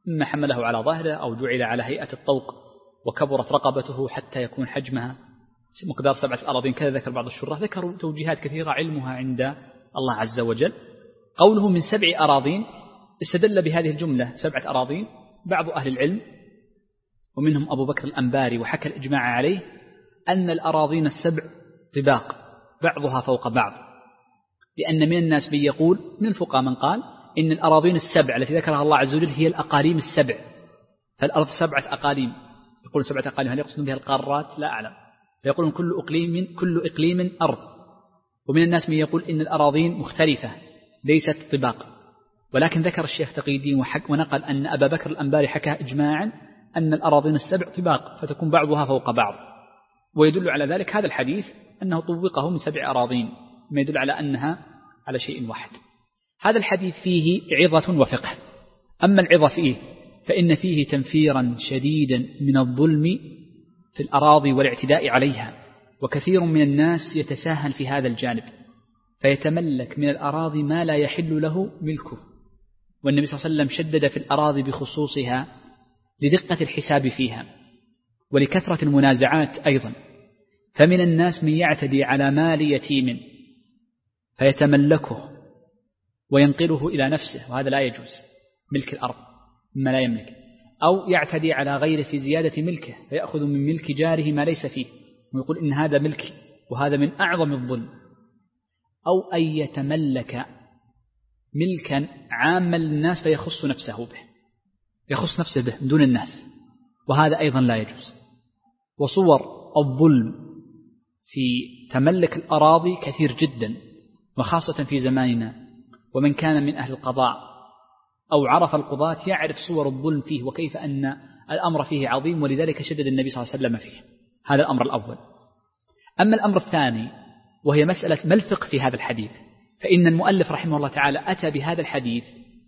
مما حمله على ظهره أو جعل على هيئة الطوق وكبرت رقبته حتى يكون حجمها مقدار 7 أراضين، كذا ذكر بعض الشراح، ذكروا توجيهات كثيرة علمها عند الله عز وجل. قوله من 7 أراضين استدل بهذه الجملة 7 أراضين بعض أهل العلم ومنهم أبو بكر الأنباري، وحكى الإجماع عليه أن الأراضين ال7 طباق بعضها فوق بعض، لأن من الناس من يقول من الفقهاء من قال إن الأراضين ال7 التي ذكرها الله عز وجل هي الأقاليم ال7، فالأرض 7 أقاليم، يقول 7 أقاليم، هل يقصدون بها القارات؟ لا أعلم، فيقولون كل إقليم أرض. ومن الناس من يقول إن الأراضين مختلفة ليست طباق، ولكن ذكر الشيخ تقي الدين ونقل أن أبا بكر الأنباري حكى إجماعا أن الأراضين ال7 طباق فتكون بعضها فوق بعض، ويدل على ذلك هذا الحديث أنه طوقه من 7 أراضين، ما يدل على أنها على شيء واحد. هذا الحديث فيه عظة وفقه. أما العظة فيه فإن فيه تنفيرا شديدا من الظلم في الأراضي والاعتداء عليها، وكثير من الناس يتساهل في هذا الجانب فيتملك من الأراضي ما لا يحل له ملكه، والنبي صلى الله عليه وسلم شدد في الأراضي بخصوصها لدقة الحساب فيها ولكثرة المنازعات أيضا. فمن الناس من يعتدي على مال يتيم فيتملكه وينقله إلى نفسه، وهذا لا يجوز، ملك الأرض مما لا يملك، أو يعتدي على غيره في زيادة ملكه فيأخذ من ملك جاره ما ليس فيه ويقول إن هذا ملكي، وهذا من أعظم الظلم. أو أن يتملك ملكا عاما للناس فيخص نفسه به، يخص نفسه به دون الناس، وهذا أيضا لا يجوز. وصور الظلم في تملك الأراضي كثير جدا، وخاصة في زماننا، ومن كان من أهل القضاء أو عرف القضاة يعرف صور الظلم فيه وكيف أن الأمر فيه عظيم، ولذلك شدد النبي صلى الله عليه وسلم فيه. هذا الأمر الأول. أما الأمر الثاني وهي مسألة ما الفقه في هذا الحديث، فإن المؤلف رحمه الله تعالى أتى بهذا الحديث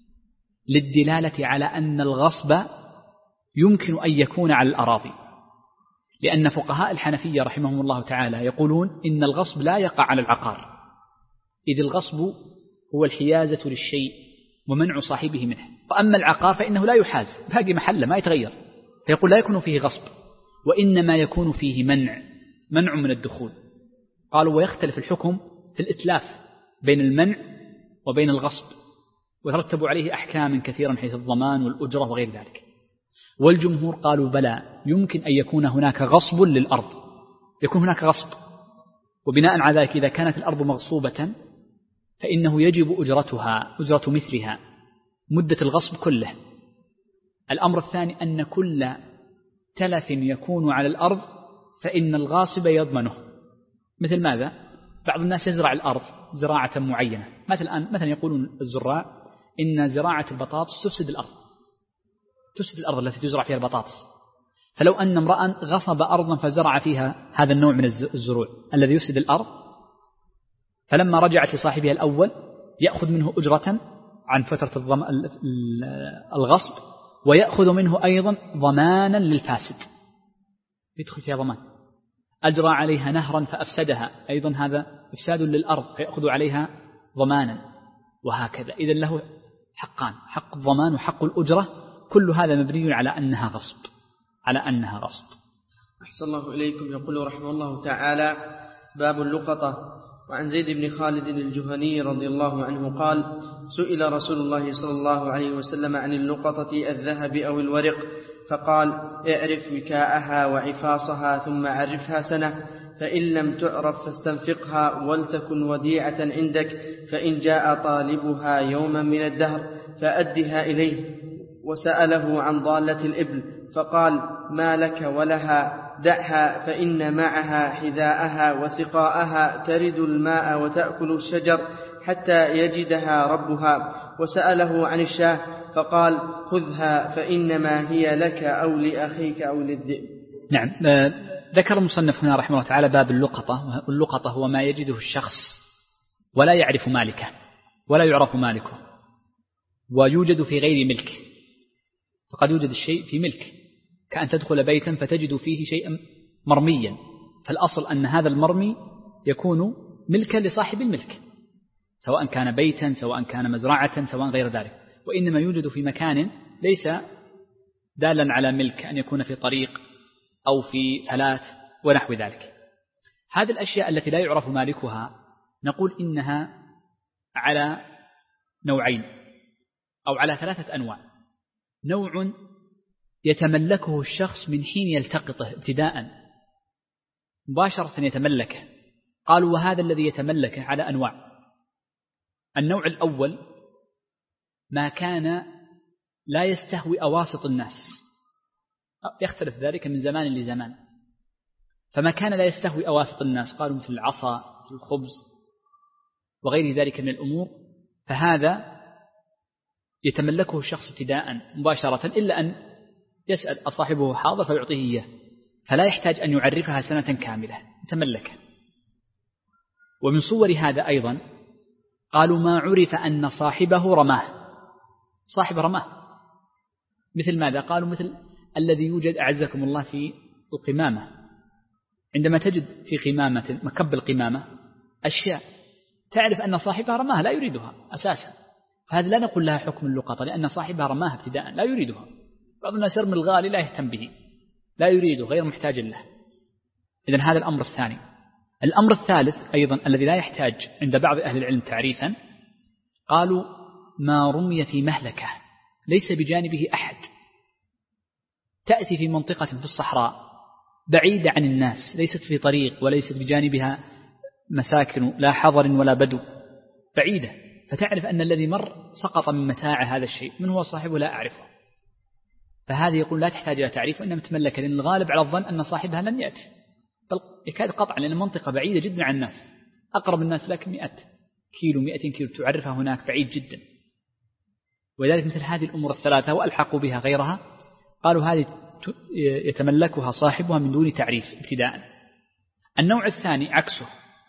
للدلالة على أن الغصب يمكن أن يكون على الأراضي، لأن فقهاء الحنفية رحمهم الله تعالى يقولون إن الغصب لا يقع على العقار، إذ الغصب هو الحيازة للشيء ومنع صاحبه منه، وأما العقار فإنه لا يحاز، باقي محله ما يتغير، فيقول لا يكون فيه غصب، وإنما يكون فيه منع من الدخول. قالوا ويختلف الحكم في الإتلاف بين المنع وبين الغصب، ويرتب عليه أحكام كثيرا حيث الضمان والأجرة وغير ذلك. والجمهور قالوا بلى، يمكن أن يكون هناك غصب للأرض، يكون هناك غصب، وبناء على ذلك إذا كانت الأرض مغصوبة فإنه يجب أجرة مثلها مدة الغصب كله. الأمر الثاني أن كل تلف يكون على الأرض فإن الغاصب يضمنه. مثل ماذا؟ بعض الناس يزرع الأرض زراعة معينة، مثلا يقولون الزراع إن زراعة البطاطس تفسد الأرض التي تزرع فيها البطاطس، فلو أن امرأ غصب أرضا فزرع فيها هذا النوع من الزروع الذي يفسد الأرض، فلما رجعت لصاحبها الأول يأخذ منه أجرة عن فترة الغصب، ويأخذ منه أيضا ضمانا للفاسد، يدخل فيها ضمان. أجرى عليها نهرا فأفسدها، أيضا هذا إفساد للأرض فيأخذ عليها ضمانا، وهكذا. إذن له حقان، حق الضمان وحق الأجرة، كل هذا مبني على أنها غصب. أحسن الله إليكم. يقول رحمه الله تعالى: باب اللقطة. وعن زيد بن خالد الجهني رضي الله عنه قال: سئل رسول الله صلى الله عليه وسلم عن اللقطة الذهب أو الورق، فقال: اعرف وكاءها وعفاصها ثم عرفها سنة، فإن لم تعرف فاستنفقها ولتكن وديعة عندك، فإن جاء طالبها يوما من الدهر فأدها إليه. وسأله عن ضالة الإبل فقال: ما لك ولها؟ دعها، فإن معها حذاءها وسقاءها ترد الماء وتأكل الشجر حتى يجدها ربها. وسأله عن الشاة فقال: خذها، فإنما هي لك أو لأخيك أو للذئب. نعم. ذكر المصنف هنا رحمه الله تعالى باب اللقطة. واللقطة هو ما يجده الشخص ولا يعرف مالكه ولا يعرف مالكه، ويوجد في غير ملك. فقد يوجد الشيء في ملك، كأن تدخل بيتا فتجد فيه شيئا مرميا، فالأصل أن هذا المرمي يكون ملكا لصاحب الملك، سواء كان بيتا سواء كان مزرعة سواء غير ذلك، وإنما يوجد في مكان ليس دالا على ملك، أن يكون في طريق أو في فلات ونحو ذلك. هذه الأشياء التي لا يعرف مالكها نقول إنها على نوعين أو على 3 أنواع. نوع يتملكه الشخص من حين يلتقطه ابتداء مباشرة يتملكه، قالوا وهذا الذي يتملكه على أنواع. النوع الأول ما كان لا يستهوي أواسط الناس، يختلف ذلك من زمان لزمان. فما كان لا يستهوي أواسط الناس قالوا مثل العصا مثل الخبز وغير ذلك من الأمور، فهذا يتملكه الشخص ابتداء مباشرة، إلا أن يسأل أصاحبه حاضر فيعطيه إياه، فلا يحتاج أن يعرفها سنة كاملة يتملك. ومن صور هذا أيضا قالوا ما عرف أن صاحبه رماه، صاحب رماه، مثل ماذا؟ قالوا مثل الذي يوجد أعزكم الله في القمامة، عندما تجد في قمامة مكب القمامة أشياء تعرف أن صاحبها رماها لا يريدها أساسا، فهذا لا نقول لها حكم اللقطة لأن صاحبها رماها ابتداء لا يريدها. بعض الناس يرمي الغالي لا يهتم به، لا يريده، غير محتاج له. إذن هذا الأمر الثاني. الأمر الثالث أيضا الذي لا يحتاج عند بعض أهل العلم تعريفا، قالوا ما رمي في مهلكة ليس بجانبه أحد، تأتي في منطقة في الصحراء بعيدة عن الناس، ليست في طريق وليست بجانبها مساكن لا حضر ولا بدو، بعيدة، فتعرف أن الذي مر سقط من متاع هذا الشيء، من هو صاحبه لا أعرفه، فهذه يقول لا تحتاج إلى تعريف وإنما تملك، لأن الغالب على الظن أن صاحبها لن يأتي، بل يكاد قطعا، لأن المنطقة بعيدة جدا عن الناس، أقرب الناس لك 100 كيلو 200 كيلو تعرفها هناك بعيد جدا. ولذلك مثل هذه الأمور الثلاثة وألحقوا بها غيرها قالوا هذه يتملكها صاحبها من دون تعريف ابتداء. النوع الثاني عكسه،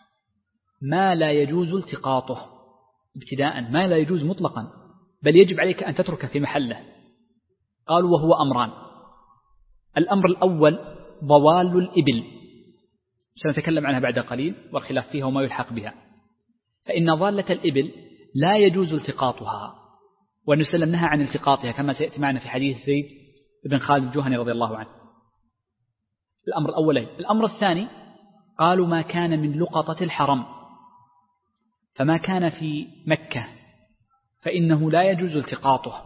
ما لا يجوز التقاطه ابتداء، ما لا يجوز مطلقا، بل يجب عليك أن تترك في محله. قالوا وهو أمران. الأمر الأول ضوال الإبل، سنتكلم عنها بعد قليل والخلاف فيها وما يلحق بها. فإن ضالة الإبل لا يجوز التقاطها، ونسلم نهى عن التقاطها كما سيأتي معنا في حديث زيد بن خالد الجهني رضي الله عنه. الأمر الأولين. الأمر الثاني قالوا ما كان من لقطة الحرم، فما كان في مكة فإنه لا يجوز التقاطه.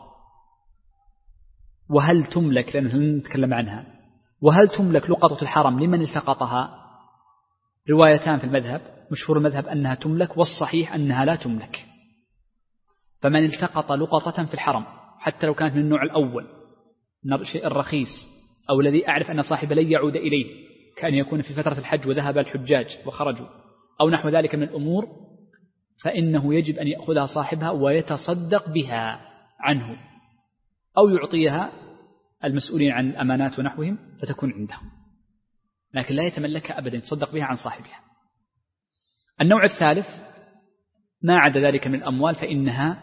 وهل تملك، لأننا نتكلم عنها، وهل تملك لقطة الحرم لمن التقطها؟ روايتان في المذهب، مشهور المذهب أنها تملك، والصحيح أنها لا تملك. فمن التقط لقطة في الحرم حتى لو كانت من النوع الأول الشيء الرخيص أو الذي أعرف أن صاحبه لن يعود إليه، كأن يكون في فترة الحج وذهب الحجاج وخرجوا أو نحو ذلك من الأمور، فإنه يجب أن يأخذها صاحبها ويتصدق بها عنه أو يعطيها المسؤولين عن الأمانات ونحوهم فتكون عندهم، لكن لا يتملكها أبدا، يتصدق بها عن صاحبها. النوع الثالث ما عدا ذلك من الأموال فإنها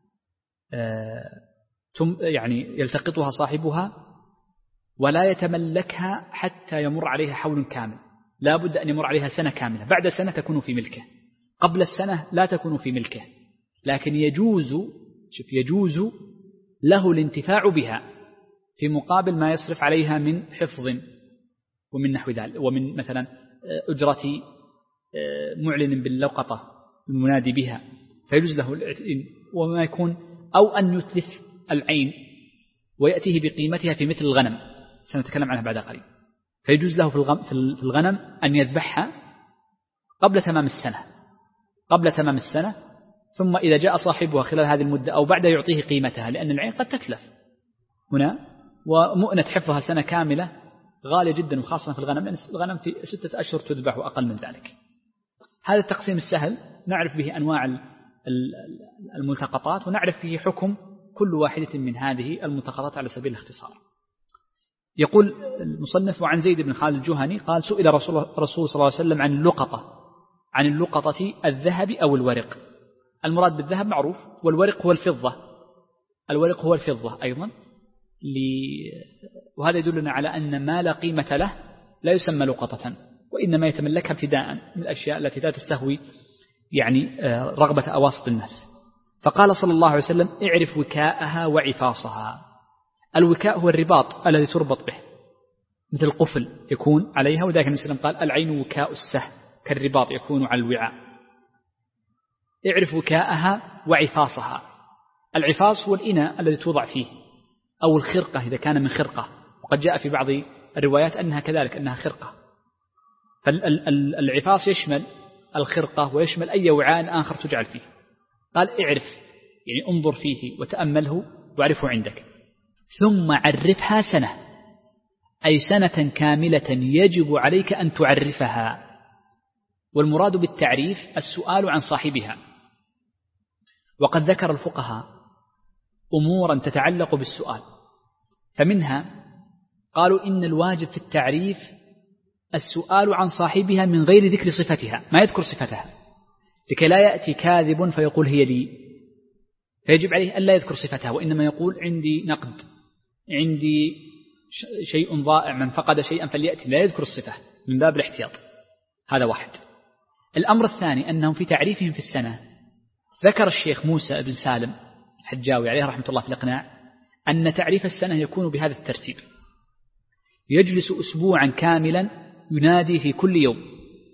يعني يلتقطها صاحبها ولا يتملكها حتى يمر عليها حول كامل، لا بد أن يمر عليها سنة كاملة، بعد سنة تكون في ملكه، قبل السنة لا تكون في ملكه، لكن يجوز له الانتفاع بها في مقابل ما يصرف عليها من حفظ ومن نحو ذلك، ومن مثلا أجرة معلن باللقطة المنادي بها، فيجوز له وما يكون، أو أن يتلف العين ويأتيه بقيمتها في مثل الغنم، سنتكلم عنها بعد قليل، فيجوز له في الغنم أن يذبحها قبل تمام السنة، ثم إذا جاء صاحبها خلال هذه المدة أو بعد يعطيه قيمتها، لأن العين قد تتلف هنا، ومؤنة حفظها سنة كاملة غالية جدا، وخاصة في الغنم، لأن الغنم في 6 أشهر تذبح وأقل من ذلك. هذا التقسيم السهل نعرف به أنواع الملتقطات، ونعرف فيه حكم كل واحدة من هذه الملتقطات على سبيل الاختصار. يقول المصنف وعن زيد بن خالد الجهني قال سئل رسول صلى الله عليه وسلم عن اللقطة الذهب أو الورق. المراد بالذهب معروف، والورق هو الفضة أيضا، وهذا يدلنا على أن ما لا قيمة له لا يسمى لقطة، وإنما يتملكها ابتداء من الأشياء التي لا تستهوي يعني رغبة أواسط الناس. فقال صلى الله عليه وسلم اعرف وكاءها وعفاصها، الوكاء هو الرباط الذي تربط به، مثل القفل يكون عليها، وذلك النبي صلى الله عليه وسلم قال العين وكاء السهم، كالرباط يكون على الوعاء. اعرف وكاءها وعفاصها. العفاص هو الإناء الذي توضع فيه، أو الخرقة إذا كان من خرقة، وقد جاء في بعض الروايات أنها كذلك، أنها خرقة. فالعفاص يشمل الخرقة ويشمل أي وعاء آخر تجعل فيه. قال اعرف، يعني انظر فيه وتأمله واعرفه عندك. ثم عرفها سنة، أي سنة كاملة يجب عليك أن تعرفها. والمراد بالتعريف السؤال عن صاحبها. وقد ذكر الفقهاء أمورا تتعلق بالسؤال، فمنها قالوا إن الواجب في التعريف السؤال عن صاحبها من غير ذكر صفتها، ما يذكر صفتها، لكي لا يأتي كاذب فيقول هي لي، فيجب عليه أن لا يذكر صفتها، وإنما يقول عندي نقد، عندي شيء ضائع، من فقد شيئا فليأتي، لا يذكر الصفة من باب الاحتياط. هذا واحد. الأمر الثاني أنهم في تعريفهم في السنة ذكر الشيخ موسى بن سالم الحجاوي عليه رحمة الله في الإقناع أن تعريف السنة يكون بهذا الترتيب: يجلس أسبوعا كاملا ينادي في كل يوم،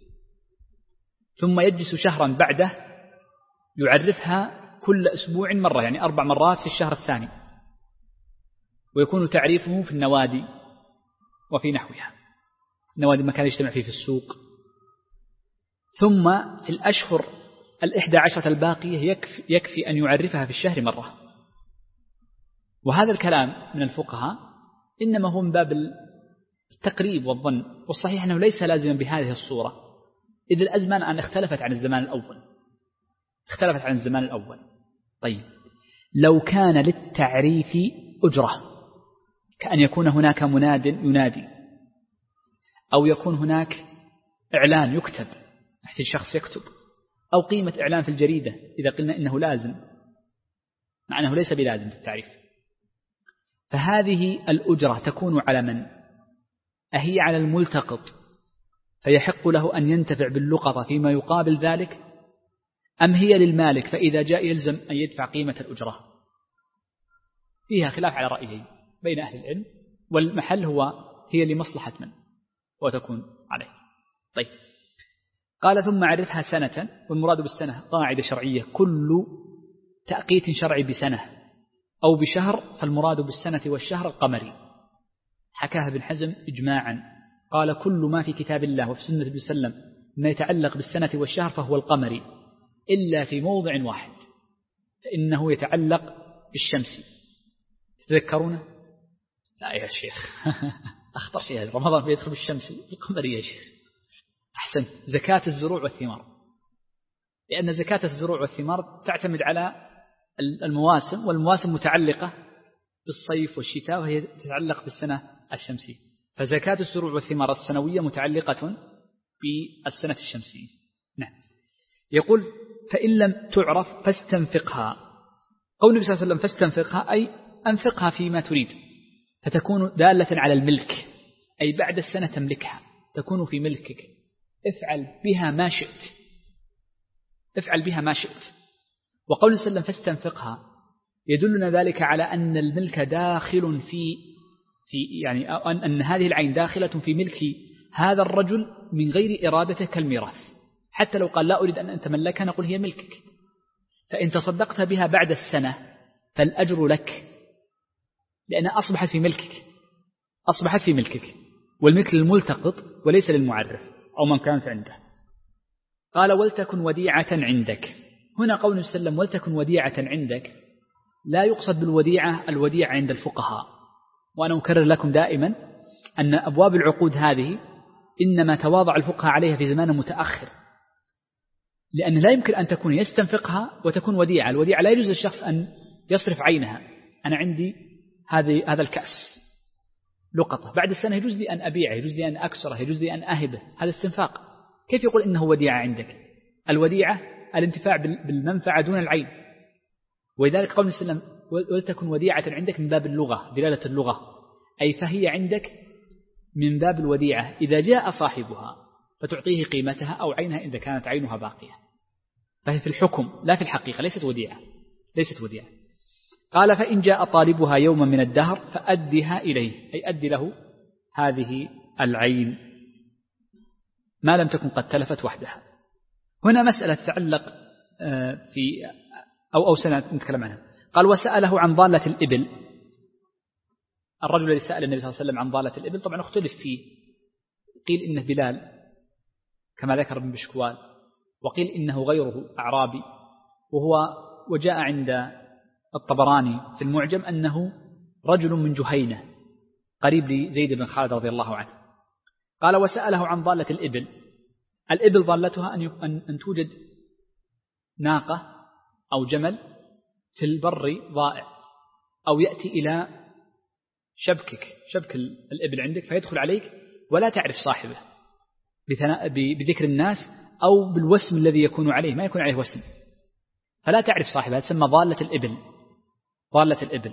ثم يجلس شهرا بعده يعرفها كل أسبوع مرة، يعني 4 مرات في الشهر الثاني، ويكون تعريفه في النوادي وفي نحوها، النوادي مكان يجتمع فيه في السوق. ثم في الأشهر 11 الباقية يكفي أن يعرفها في الشهر مرة. وهذا الكلام من الفقهاء إنما هو من باب التقريب والظن، والصحيح أنه ليس لازما بهذه الصورة، إذ الأزمان أن اختلفت عن الزمان الأول. طيب، لو كان للتعريف أجرة، كأن يكون هناك مناد ينادي، أو يكون هناك إعلان يكتب، يحتاج شخص يكتب، أو قيمة إعلان في الجريدة إذا قلنا إنه لازم، مع أنه ليس بلازم في التعريف، فهذه الأجرة تكون على من؟ أهي على الملتقط فيحق له أن ينتفع باللقطة فيما يقابل ذلك، أم هي للمالك فإذا جاء يلزم أن يدفع قيمة الأجرة؟ فيها خلاف على رأيين بين أهل العلم، والمحل هي لمصلحة من وتكون عليه. طيب، قال ثم عرفها سنة، والمراد بالسنة قاعدة شرعية: كل تأقيت شرعي بسنة أو بشهر فالمراد بالسنة والشهر القمري. حكاها ابن حزم إجماعا، قال كل ما في كتاب الله وفي سنة النبي صلى الله عليه وسلم ما يتعلق بالسنة والشهر فهو القمري، إلا في موضع واحد فإنه يتعلق بالشمس. تذكرونه؟ لا يا شيخ أخطر شيء، رمضان بيدخل بالشمس، القمري يا شيخ. أحسنت، زكاة الزروع والثمار، لأن زكاة الزروع والثمار تعتمد على المواسم، والمواسم متعلقة بالصيف والشتاء، وهي تتعلق بالسنة الشمسية، فزكاة الزروع والثمار السنوية متعلقة بالسنة الشمسية. نعم. يقول فإن لم تعرف فاستنفقها. قول النبي صلى الله عليه وسلم فاستنفقها أي أنفقها فيما تريد، فتكون دالة على الملك، أي بعد السنة تملكها، تكون في ملكك، افعل بها ما شئت. وقول النبي صلى الله عليه وسلم فاستنفقها يدلنا ذلك على أن الملك داخل في يعني أن هذه العين داخلة في ملك هذا الرجل من غير إرادته كالميراث. حتى لو قال لا أريد أن أتملكها نقول هي ملكك، فإن تصدقت بها بعد السنة فالأجر لك، لأنها أصبحت في ملكك، والملك للملتقط وليس للمعرف أو من كانت عنده. قال ولتكن وديعة عندك. هنا قول النبي صلى الله عليه وسلم ولتكن وديعة عندك لا يقصد بالوديعة الوديعة عند الفقهاء، وأنا أكرر لكم دائما أن أبواب العقود هذه إنما تواضع الفقهاء عليها في زمان متأخر، لأن لا يمكن أن تكون يستنفقها وتكون وديعة. الوديعة لا يجوز للشخص أن يصرف عينها، أنا عندي هذا الكأس لقطة، بعد السنة يجوز لي أن أبيعه، يجوز لي أن أكسره، يجوز لي أن أهبه، هذا استنفاق. كيف يقول إنه وديعة عندك؟ الوديعة الانتفاع بالمنفعة دون العين، ولذلك قول النبي صلى الله عليه وسلم ولتكن وديعة عندك من باب اللغة، دلالة اللغة، أي فهي عندك من باب الوديعة، إذا جاء صاحبها فتعطيه قيمتها أو عينها إذا كانت عينها باقية، فهي في الحكم لا في الحقيقة ليست وديعة. قال فإن جاء طالبها يوما من الدهر فأدها إليه، أي أدي له هذه العين ما لم تكن قد تلفت وحدها. هنا مسألة تعلق في أو سنتكلم عنها. قال وسأله عن ضالة الإبل. الرجل الذي سأل النبي صلى الله عليه وسلم عن ضالة الإبل طبعا اختلف فيه، قيل إنه بلال كما ذكر ابن بشكوال، وقيل إنه غيره أعرابي، وجاء عند الطبراني في المعجم أنه رجل من جهينة قريب لزيد بن خالد رضي الله عنه. قال وسأله عن ضالة الإبل. الإبل ضالتها أن توجد ناقة أو جمل في البر ضائع، أو يأتي إلى شبك الإبل عندك فيدخل عليك ولا تعرف صاحبه بذكر الناس أو بالوسم الذي يكون عليه، ما يكون عليه وسم، فلا تعرف صاحبها، تسمى ضالة الإبل.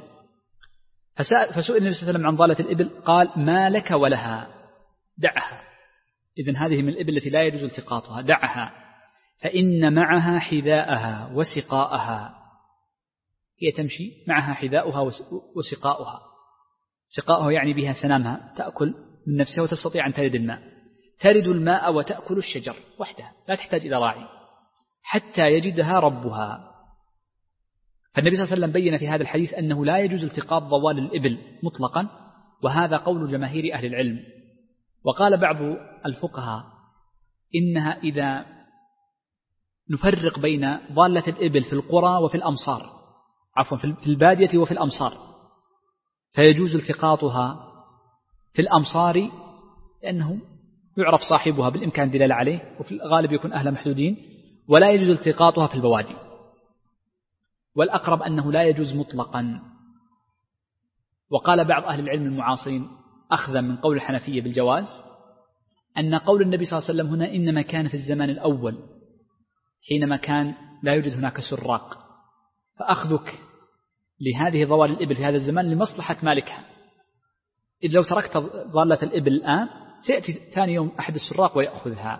فسئل النبي صلى الله عليه وسلم عن ضالة الإبل قال ما لك ولها، دعها. إذن هذه من الإبل التي لا يجوز التقاطها، دعها، فإن معها حذاءها وسقاءها. هي تمشي معها حذاؤها وسقاؤها. سقاؤها يعني بها سنامها، تأكل من نفسها وتستطيع أن ترد الماء. ترد الماء وتأكل الشجر وحدها، لا تحتاج إلى راعي حتى يجدها ربها. فالنبي صلى الله عليه وسلم بين في هذا الحديث أنه لا يجوز التقاط ضوال الإبل مطلقا، وهذا قول جماهير أهل العلم. وقال بعض الفقهاء إنها إذا نفرق بين ضالة الإبل في القرى وفي الأمصار، عفوا في البادية وفي الأمصار، فيجوز التقاطها في الأمصار لأنه يعرف صاحبها بالإمكان دلالة عليه، وفي الغالب يكون أهل محدودين، ولا يجوز التقاطها في البوادي. والأقرب أنه لا يجوز مطلقا. وقال بعض أهل العلم المعاصرين أخذا من قول الحنفية بالجواز أن قول النبي صلى الله عليه وسلم هنا إنما كان في الزمان الأول حينما كان لا يوجد هناك سراق، فأخذك لهذه ضوال الإبل في هذا الزمان لمصلحة مالكها. إذ لو تركت ضالة الإبل الآن سيأتي ثاني يوم أحد السراق ويأخذها.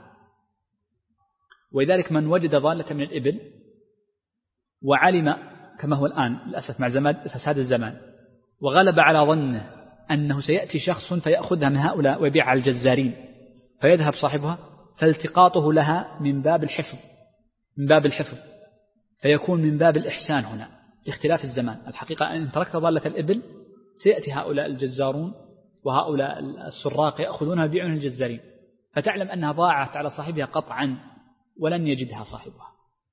ولذلك من وجد ضالة من الإبل وعلم كما هو الآن للأسف مع فساد الزمان، وغلب على ظنه أنه سيأتي شخص فيأخذها من هؤلاء ويبيع على الجزارين فيذهب صاحبها، فالتقاطه لها من باب الحفظ، فيكون من باب الإحسان هنا لاختلاف الزمان. الحقيقة أن تركت ضالة الإبل سيأتي هؤلاء الجزارون وهؤلاء السراق يأخذونها ويبيعونها الجزارين، فتعلم أنها ضاعت على صاحبها قطعا ولن يجدها صاحبها.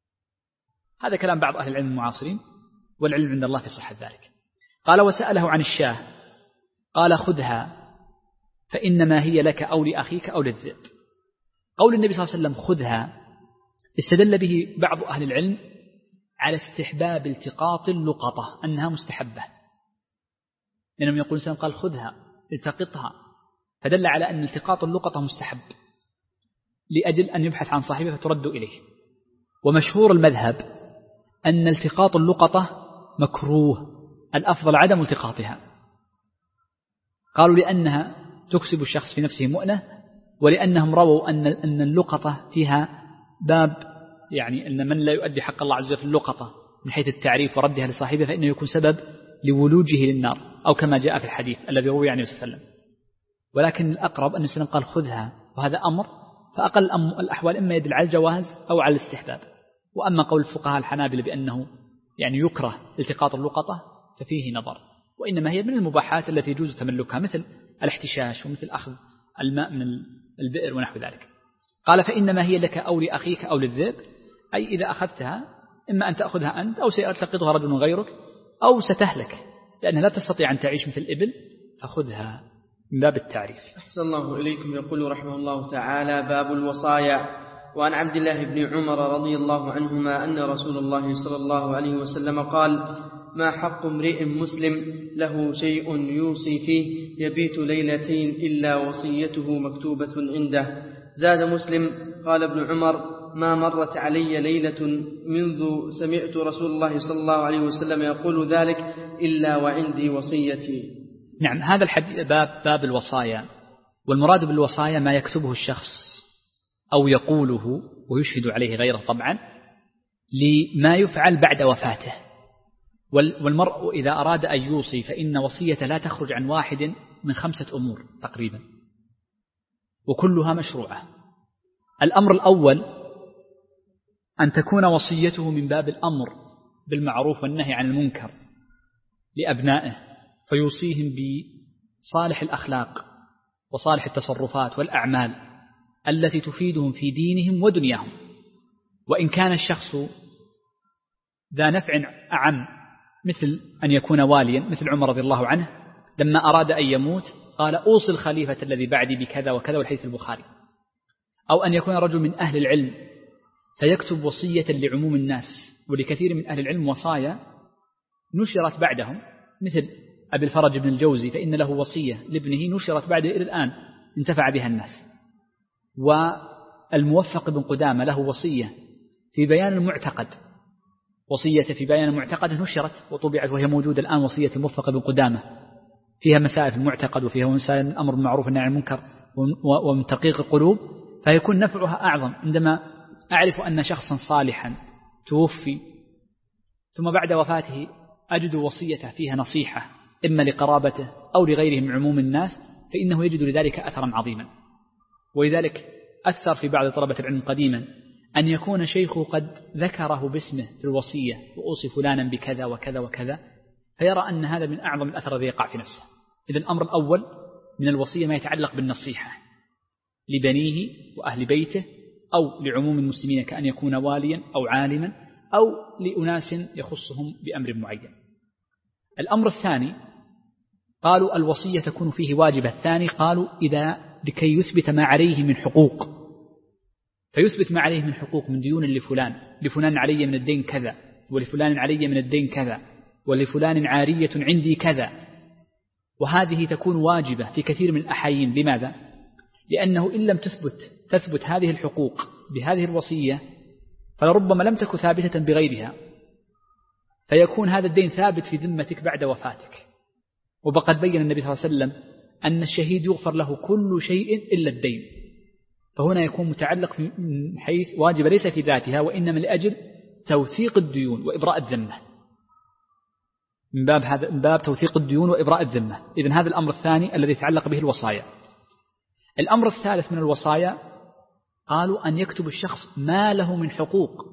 هذا كلام بعض أهل العلم المعاصرين، والعلم عند الله في صحة ذلك. قال وسأله عن الشاه قال خذها فإنما هي لك أو لأخيك أو للذئب. قول النبي صلى الله عليه وسلم خذها استدل به بعض أهل العلم على استحباب التقاط اللقطة، أنها مستحبة، لأنهم يقول الإنسان قال خذها التقطها، فدل على أن التقاط اللقطة مستحب لأجل أن يبحث عن صاحبه فترد إليه. ومشهور المذهب أن التقاط اللقطة مكروه، الأفضل عدم التقاطها. قالوا لأنها تكسب الشخص في نفسه مؤنة، ولأنهم رووا أن اللقطة فيها باب، يعني أن من لا يؤدي حق الله عز وجل في اللقطة من حيث التعريف وردها لصاحبه فإنه يكون سبب لولوجه للنار، أو كما جاء في الحديث الذي روي عن النبي صلى الله عليه وسلم. ولكن الأقرب أن النبي قال خذها، وهذا أمر، فأقل الأحوال إما يدل على الجواز أو على الاستحباب. وأما قول الفقهاء الحنابلة بأنه يعني يكره التقاط اللقطة ففيه نظر، وإنما هي من المباحات التي يجوز تملكها، مثل الاحتشاش ومثل أخذ الماء من البئر ونحو ذلك. قال فإنما هي لك أو لأخيك أو للذئب، أي إذا أخذتها إما أن تأخذها أنت أو سيلتقطها رجل غيرك أو ستهلك لأنها لا تستطيع أن تعيش مثل الإبل، فخذها من باب التعريف. أحسن الله إليكم. يقول رحمه الله تعالى باب الوصايا. وعن عبد الله بن عمر رضي الله عنهما أن رسول الله صلى الله عليه وسلم قال ما حق امرئ مسلم له شيء يوصي فيه يبيت ليلتين إلا وصيته مكتوبة عنده. زاد مسلم قال ابن عمر ما مرت علي ليلة منذ سمعت رسول الله صلى الله عليه وسلم يقول ذلك إلا وعندي وصيتي. نعم، هذا الحديث باب الوصايا، والمراد بالوصايا ما يكتبه الشخص أو يقوله ويشهد عليه غيره طبعا لما يفعل بعد وفاته، والمرء إذا أراد أن يوصي فإن وصيته لا تخرج عن واحد من 5 أمور تقريبا، وكلها مشروعة. الأمر الأول أن تكون وصيته من باب الأمر بالمعروف والنهي عن المنكر لأبنائه، فيوصيهم بصالح الأخلاق وصالح التصرفات والأعمال التي تفيدهم في دينهم ودنياهم. وإن كان الشخص ذا نفع أعم، مثل أن يكون واليا، مثل عمر رضي الله عنه لما أراد أن يموت قال أوصي الخليفة الذي بعدي بكذا وكذا، والحديث البخاري. أو أن يكون رجل من أهل العلم فيكتب وصية لعموم الناس، ولكثير من أهل العلم وصايا نشرت بعدهم، مثل أبي الفرج بن الجوزي فإن له وصية لابنه نشرت بعده إلى الآن انتفع بها الناس. والموفق بن قدامة له وصية في بيان المعتقد، وصية في بيان المعتقد نشرت وطبعت وهي موجودة الآن، وصية الموفق بن قدامة فيها مسائل في المعتقد وفيها مسائل الأمر بالمعروف والنهي عن المنكر ومن تحقيق القلوب، فيكون نفعها أعظم عندما أعرف أن شخصا صالحا توفي ثم بعد وفاته أجد وصيته فيها نصيحة إما لقرابته أو لغيره من عموم الناس، فإنه يجد لذلك أثرا عظيما. ولذلك أثر في بعض طلبة العلم قديما أن يكون شيخه قد ذكره باسمه في الوصية وأوصي فلانا بكذا وكذا وكذا، فيرى أن هذا من أعظم الأثر الذي يقع في نفسه. إذن الأمر الأول من الوصية ما يتعلق بالنصيحة لبنيه وأهل بيته أو لعموم المسلمين، كأن يكون واليا أو عالما أو لأناس يخصهم بأمر معين. الأمر الثاني قالوا الوصية تكون فيه واجبة. الثاني قالوا إذا لكي يثبت ما عليه من حقوق، فيثبت ما عليه من حقوق من ديون لفلان علي من الدين كذا، ولفلان علي من الدين كذا، ولفلان عارية عندي كذا، وهذه تكون واجبة في كثير من الأحايين. لماذا؟ لأنه إن لم تثبت هذه الحقوق بهذه الوصية فلربما لم تكن ثابتة بغيرها، فيكون هذا الدين ثابت في ذمتك بعد وفاتك. وقد بين النبي صلى الله عليه وسلم أن الشهيد يغفر له كل شيء إلا الدين، فهنا يكون متعلق من حيث واجب ليس في ذاتها، وإنما لأجل توثيق الديون وإبراء الذمة، من باب توثيق الديون وإبراء الذمة. إذن هذا الأمر الثاني الذي يتعلق به الوصايا. الأمر الثالث من الوصايا قالوا أن يكتب الشخص ما له من حقوق،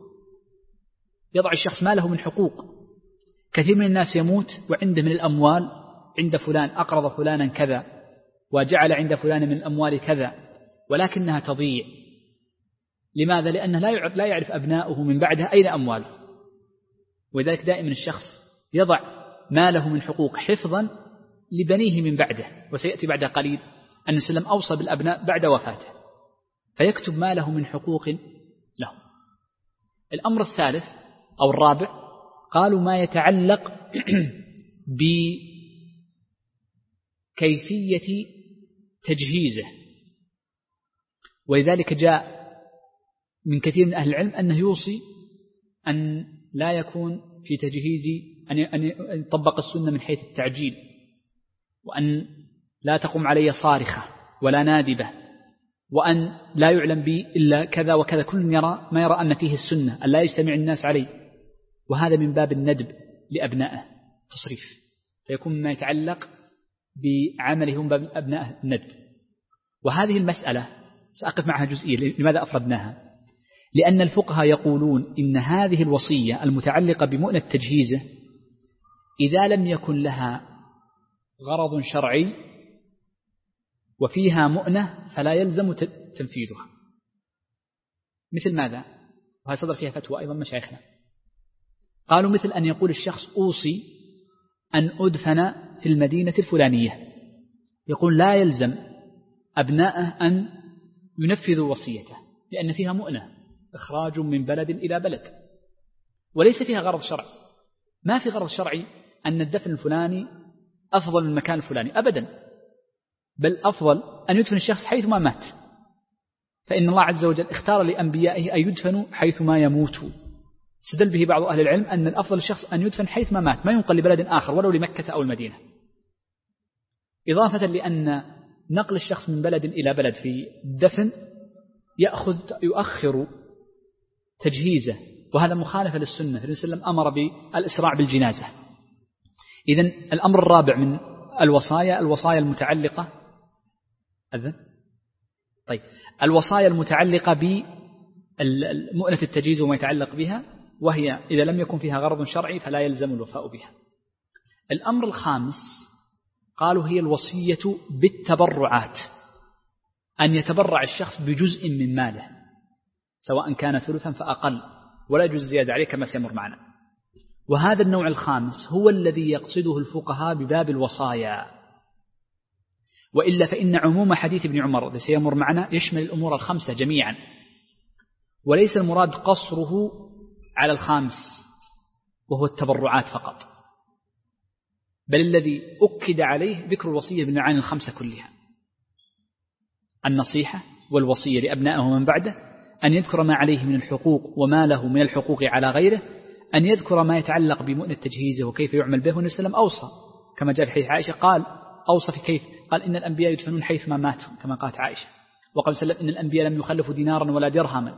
يضع الشخص ما له من حقوق. كثير من الناس يموت وعنده من الأموال، عند فلان أقرض فلانا كذا وجعل عند فلان من الأموال كذا، ولكنها تضيع. لماذا؟ لأنه لا يعرف أبناؤه من بعدها أين أمواله، ولذلك دائما الشخص يضع ما له من حقوق حفظا لبنيه من بعده. وسيأتي بعد قليل أن السلام أوصى بالأبناء بعد وفاته، فيكتب ما له من حقوق له. الأمر الثالث أو الرابع قالوا ما يتعلق بكيفية تجهيزه، ولذلك جاء من كثير من أهل العلم أنه يوصي أن لا يكون في تجهيز أن يطبق السنة من حيث التعجيل، وأن لا تقوم علي صارخة ولا نادبة، وأن لا يعلم بي إلا كذا وكذا، كل يرى ما يرى أن فيه السنة، أن لا يجتمع الناس عليه. وهذا من باب الندب لأبنائه تصريف، فيكون ما يتعلق بعملهم باب أبنائه الندب. وهذه المسألة سأقف معها جزئية. لماذا أفردناها؟ لأن الفقهاء يقولون إن هذه الوصية المتعلقة بمؤنة تجهيزه إذا لم يكن لها غرض شرعي وفيها مؤنة فلا يلزم تنفيذها. مثل ماذا؟ وهذا صدر فيها فتوى أيضا مشايخنا. قالوا مثل أن يقول الشخص أوصي أن أدفن في المدينة الفلانية، يقول لا يلزم أبناءه أن ينفذوا وصيته، لأن فيها مؤنة، إخراج من بلد إلى بلد، وليس فيها غرض شرعي. ما في غرض شرعي أن الدفن الفلاني أفضل من المكان الفلاني أبدا، بل أفضل أن يدفن الشخص حيثما مات، فإن الله عز وجل اختار لأنبيائه أن يدفنوا حيثما يموتوا. استدل به بعض أهل العلم أن الأفضل الشخص أن يدفن حيثما مات، ما ينقل لبلد آخر ولو لمكة أو المدينة، إضافة لأن نقل الشخص من بلد إلى بلد في الدفن يؤخر تجهيزه، وهذا مخالفة للسنة. النبي صلى الله عليه وسلم أمر بالإسراع بالجنازة، إذن الأمر الرابع من الوصايا المتعلقة طيب الوصايا المتعلقة بمؤنة التجهيز وما يتعلق بها، وهي إذا لم يكن فيها غرض شرعي فلا يلزم الوفاء بها. الأمر الخامس قالوا هي الوصية بالتبرعات، أن يتبرع الشخص بجزء من ماله سواء كان ثلثا فأقل ولا يجوز زيادة عليه كما سيمر معنا. وهذا النوع الخامس هو الذي يقصده الفقهاء بباب الوصايا، وإلا فإن عموم حديث ابن عمر الذي سيمر معنا يشمل الأمور الخمسة جميعا، وليس المراد قصره على الخامس وهو التبرعات فقط، بل الذي أكد عليه ذكر الوصية بالمعاني الخمسة كلها: النصيحة والوصية لأبنائه ومن بعده، أن يذكر ما عليه من الحقوق وما له من الحقوق على غيره، أن يذكر ما يتعلق بمؤنة تجهيزه وكيف يعمل به. والنبي صلى الله عليه وسلم أوصى كما جاء في حديث عائشة، قال أوصى في كيف، قال إن الأنبياء يدفنون حيث ما ماتوا كما قالت عائشة، وقال صلى الله عليه وسلم إن الأنبياء لم يخلفوا دينارا ولا درهما.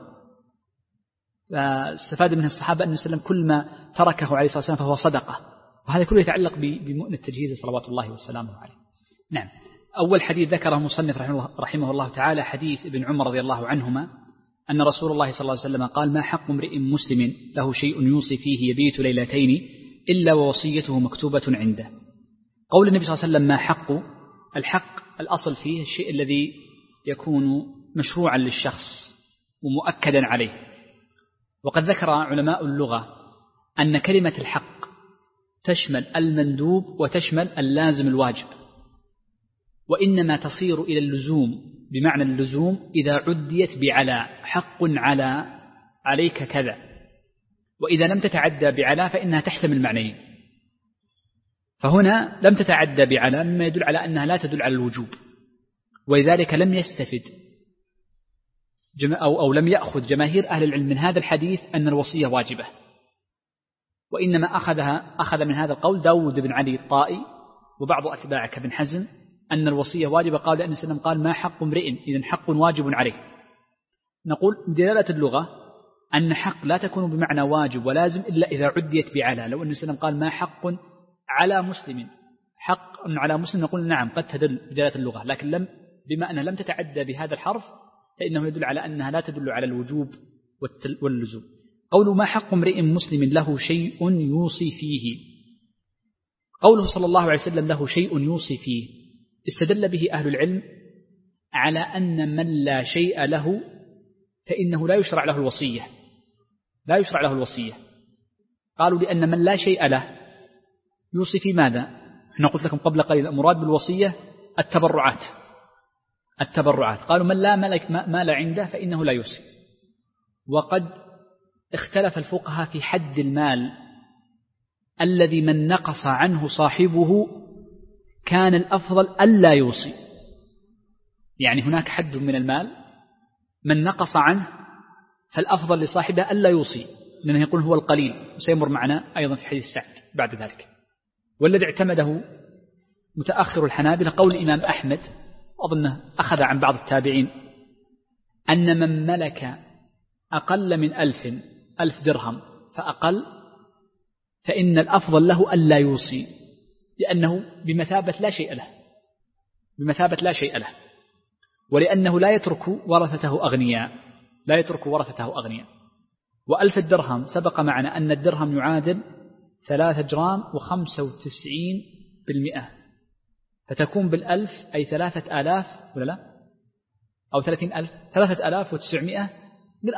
فاستفاد منه الصحابة أن السلام كل ما تركه عليه الصلاة والسلام فهو صدقة، وهذا كله يتعلق بمؤنة التجهيز صلوات الله وسلامه عليه. نعم. أول حديث ذكره مصنف رحمه الله تعالى حديث ابن عمر رضي الله عنهما أن رسول الله صلى الله عليه وسلم قال: ما حق امرئ مسلم له شيء يوصي فيه يبيت ليلتين إلا ووصيته مكتوبة عنده. قول النبي صلى الله عليه وسلم ما حق، الحق الأصل فيه الشيء الذي يكون مشروعا للشخص ومؤكدا عليه. وقد ذكر علماء اللغة أن كلمة الحق تشمل المندوب وتشمل اللازم الواجب، وإنما تصير إلى اللزوم بمعنى اللزوم إذا عديت بعلى، حق على عليك كذا، وإذا لم تتعدى بعلى فإنها تحتمل معنيين. فهنا لم تتعدى بعلى مما يدل على أنها لا تدل على الوجوب، ولذلك لم يستفد أو لم يأخذ جماهير أهل العلم من هذا الحديث أن الوصية واجبة، وإنما أخذ من هذا القول داود بن علي الطائي وبعض أتباعه كابن حزم أن الوصية واجبة، قال لأن السلام قال ما حق امرئ، إذن حق واجب عليه. نقول بدلالة اللغة أن حق لا تكون بمعنى واجب ولازم إلا إذا عديت بعلى. لو أن السلام قال ما حق على مسلم، حق على مسلم، نقول نعم قد تدل بدلالة اللغة، لكن بما أنها لم تتعدى بهذا الحرف فإنه يدل على أنها لا تدل على الوجوب واللزوم. قوله ما حق امرئ مسلم له شيء يوصي فيه، قوله صلى الله عليه وسلم له شيء يوصي فيه استدل به أهل العلم على أن من لا شيء له فإنه لا يشرع له الوصية، لا يشرع له الوصية. قالوا لأن من لا شيء له يوصي في ماذا؟ احنا قلت لكم قبل قليل المراد بالوصية التبرعات. قالوا من لا مال عنده فإنه لا يوصي. وقد اختلف الفقهاء في حد المال الذي من نقص عنه صاحبه كان الأفضل ألا يوصي. يعني هناك حد من المال من نقص عنه فالأفضل لصاحبه ألا يوصي، لأنه يقول هو القليل، وسيمر معنا أيضا في حديث سعد بعد ذلك. والذي اعتمده متأخر الحنابلة قول الإمام أحمد، وأظنه أخذ عن بعض التابعين، أن من ملك أقل من 1000 درهم فأقل فإن الأفضل له ألا يوصي، لأنه بمثابة لا شيء له، ولأنه لا يترك ورثته أغنياء. و1000 الدرهم سبق معنا أن الدرهم يعادل 3 جرام و95%، فتكون بالألف أي 3000 ولا لا؟ أو 30,000 3900 من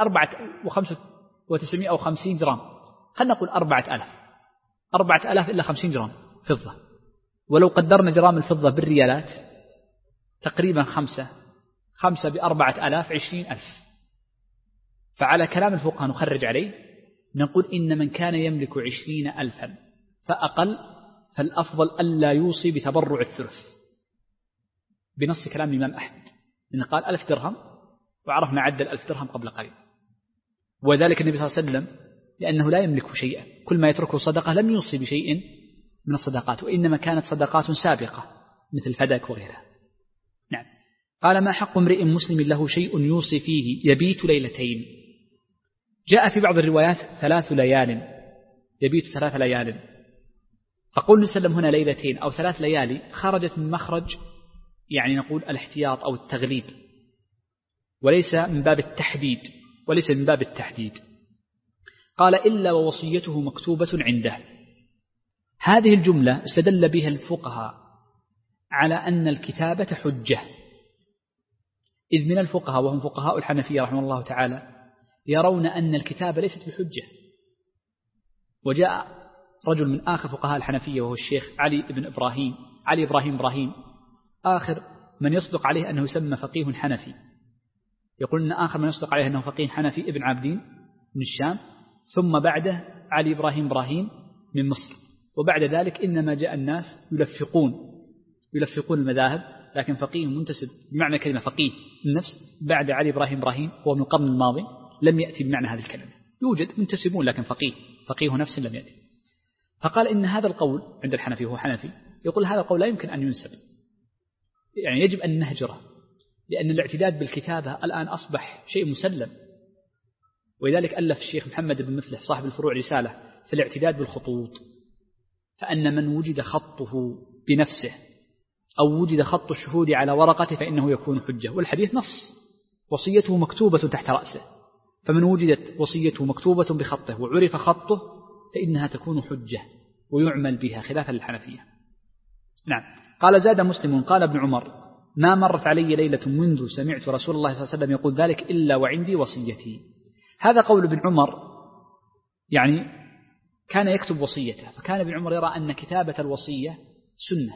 4,950 جرام. خلنا نقول 4,000 إلا 50 جرام فضة، ولو قدرنا جرام الفضة بالريالات تقريبا 5 ب4,000 20,000. فعلى كلام الفقهاء نخرج عليه نقول إن من كان يملك 20,000 فأقل فالأفضل ألا يوصي بتبرع الثلث، بنص كلام الإمام أحمد، إن قال 1000 درهم وعرفنا عدل 1000 درهم قبل قليل. وذلك النبي صلى الله عليه وسلم لأنه لا يملك شيئا، كل ما يتركه صدقة، لم يوصي بشيء من الصدقات، وإنما كانت صدقات سابقة مثل فداك وغيرها. نعم. قال ما حق امرئ مسلم له شيء يوصي فيه يبيت ليلتين. جاء في بعض الروايات 3 ليال، يبيت 3 ليال. فقول نسلم هنا ليلتين أو 3 ليالي خرجت من مخرج يعني نقول الاحتياط أو التغليب، وليس من باب التحديد. قال إلا ووصيته مكتوبة عنده. هذه الجملة استدل بها الفقهاء على أن الكتابة حجة، إذ من الفقهاء وهم فقهاء الحنفية رحمه الله تعالى يرون أن الكتابة ليست بحجة. وجاء رجل من آخر فقهاء الحنفية وهو الشيخ علي إبراهيم آخر من يصدق عليه أنه يسمى فقيه حنفي، يقول أن آخر من يصدق عليه أنه فقيه حنفي ابن عابدين من الشام، ثم بعده علي إبراهيم من مصر، وبعد ذلك إنما جاء الناس يلفقون المذاهب، لكن فقيه منتسب بمعنى كلمة فقيه النفس بعد علي إبراهيم هو من القرن الماضي لم يأتي بمعنى هذه الكلمة. يوجد منتسبون لكن فقيه نفس لم يأتي. فقال إن هذا القول عند الحنفي هو حنفي، يقول هذا القول لا يمكن أن ينسب، يعني يجب أن نهجره، لأن الاعتداد بالكتابة الآن أصبح شيء مسلم. ولذلك ألف الشيخ محمد بن مثله صاحب الفروع رسالة في الاعتداد بالخطوط، فأن من وجد خطه بنفسه أو وجد خط الشهود على ورقته فإنه يكون حجة، والحديث نص وصيته مكتوبة تحت رأسه، فمن وجدت وصيته مكتوبة بخطه وعرف خطه فإنها تكون حجة ويعمل بها خلافا للحنفية. نعم. قال زاد مسلم قال ابن عمر ما مرت علي ليلة منذ سمعت رسول الله صلى الله عليه وسلم يقول ذلك إلا وعندي وصيتي. هذا قول ابن عمر، يعني كان يكتب وصيته، فكان ابن عمر يرى أن كتابة الوصية سنة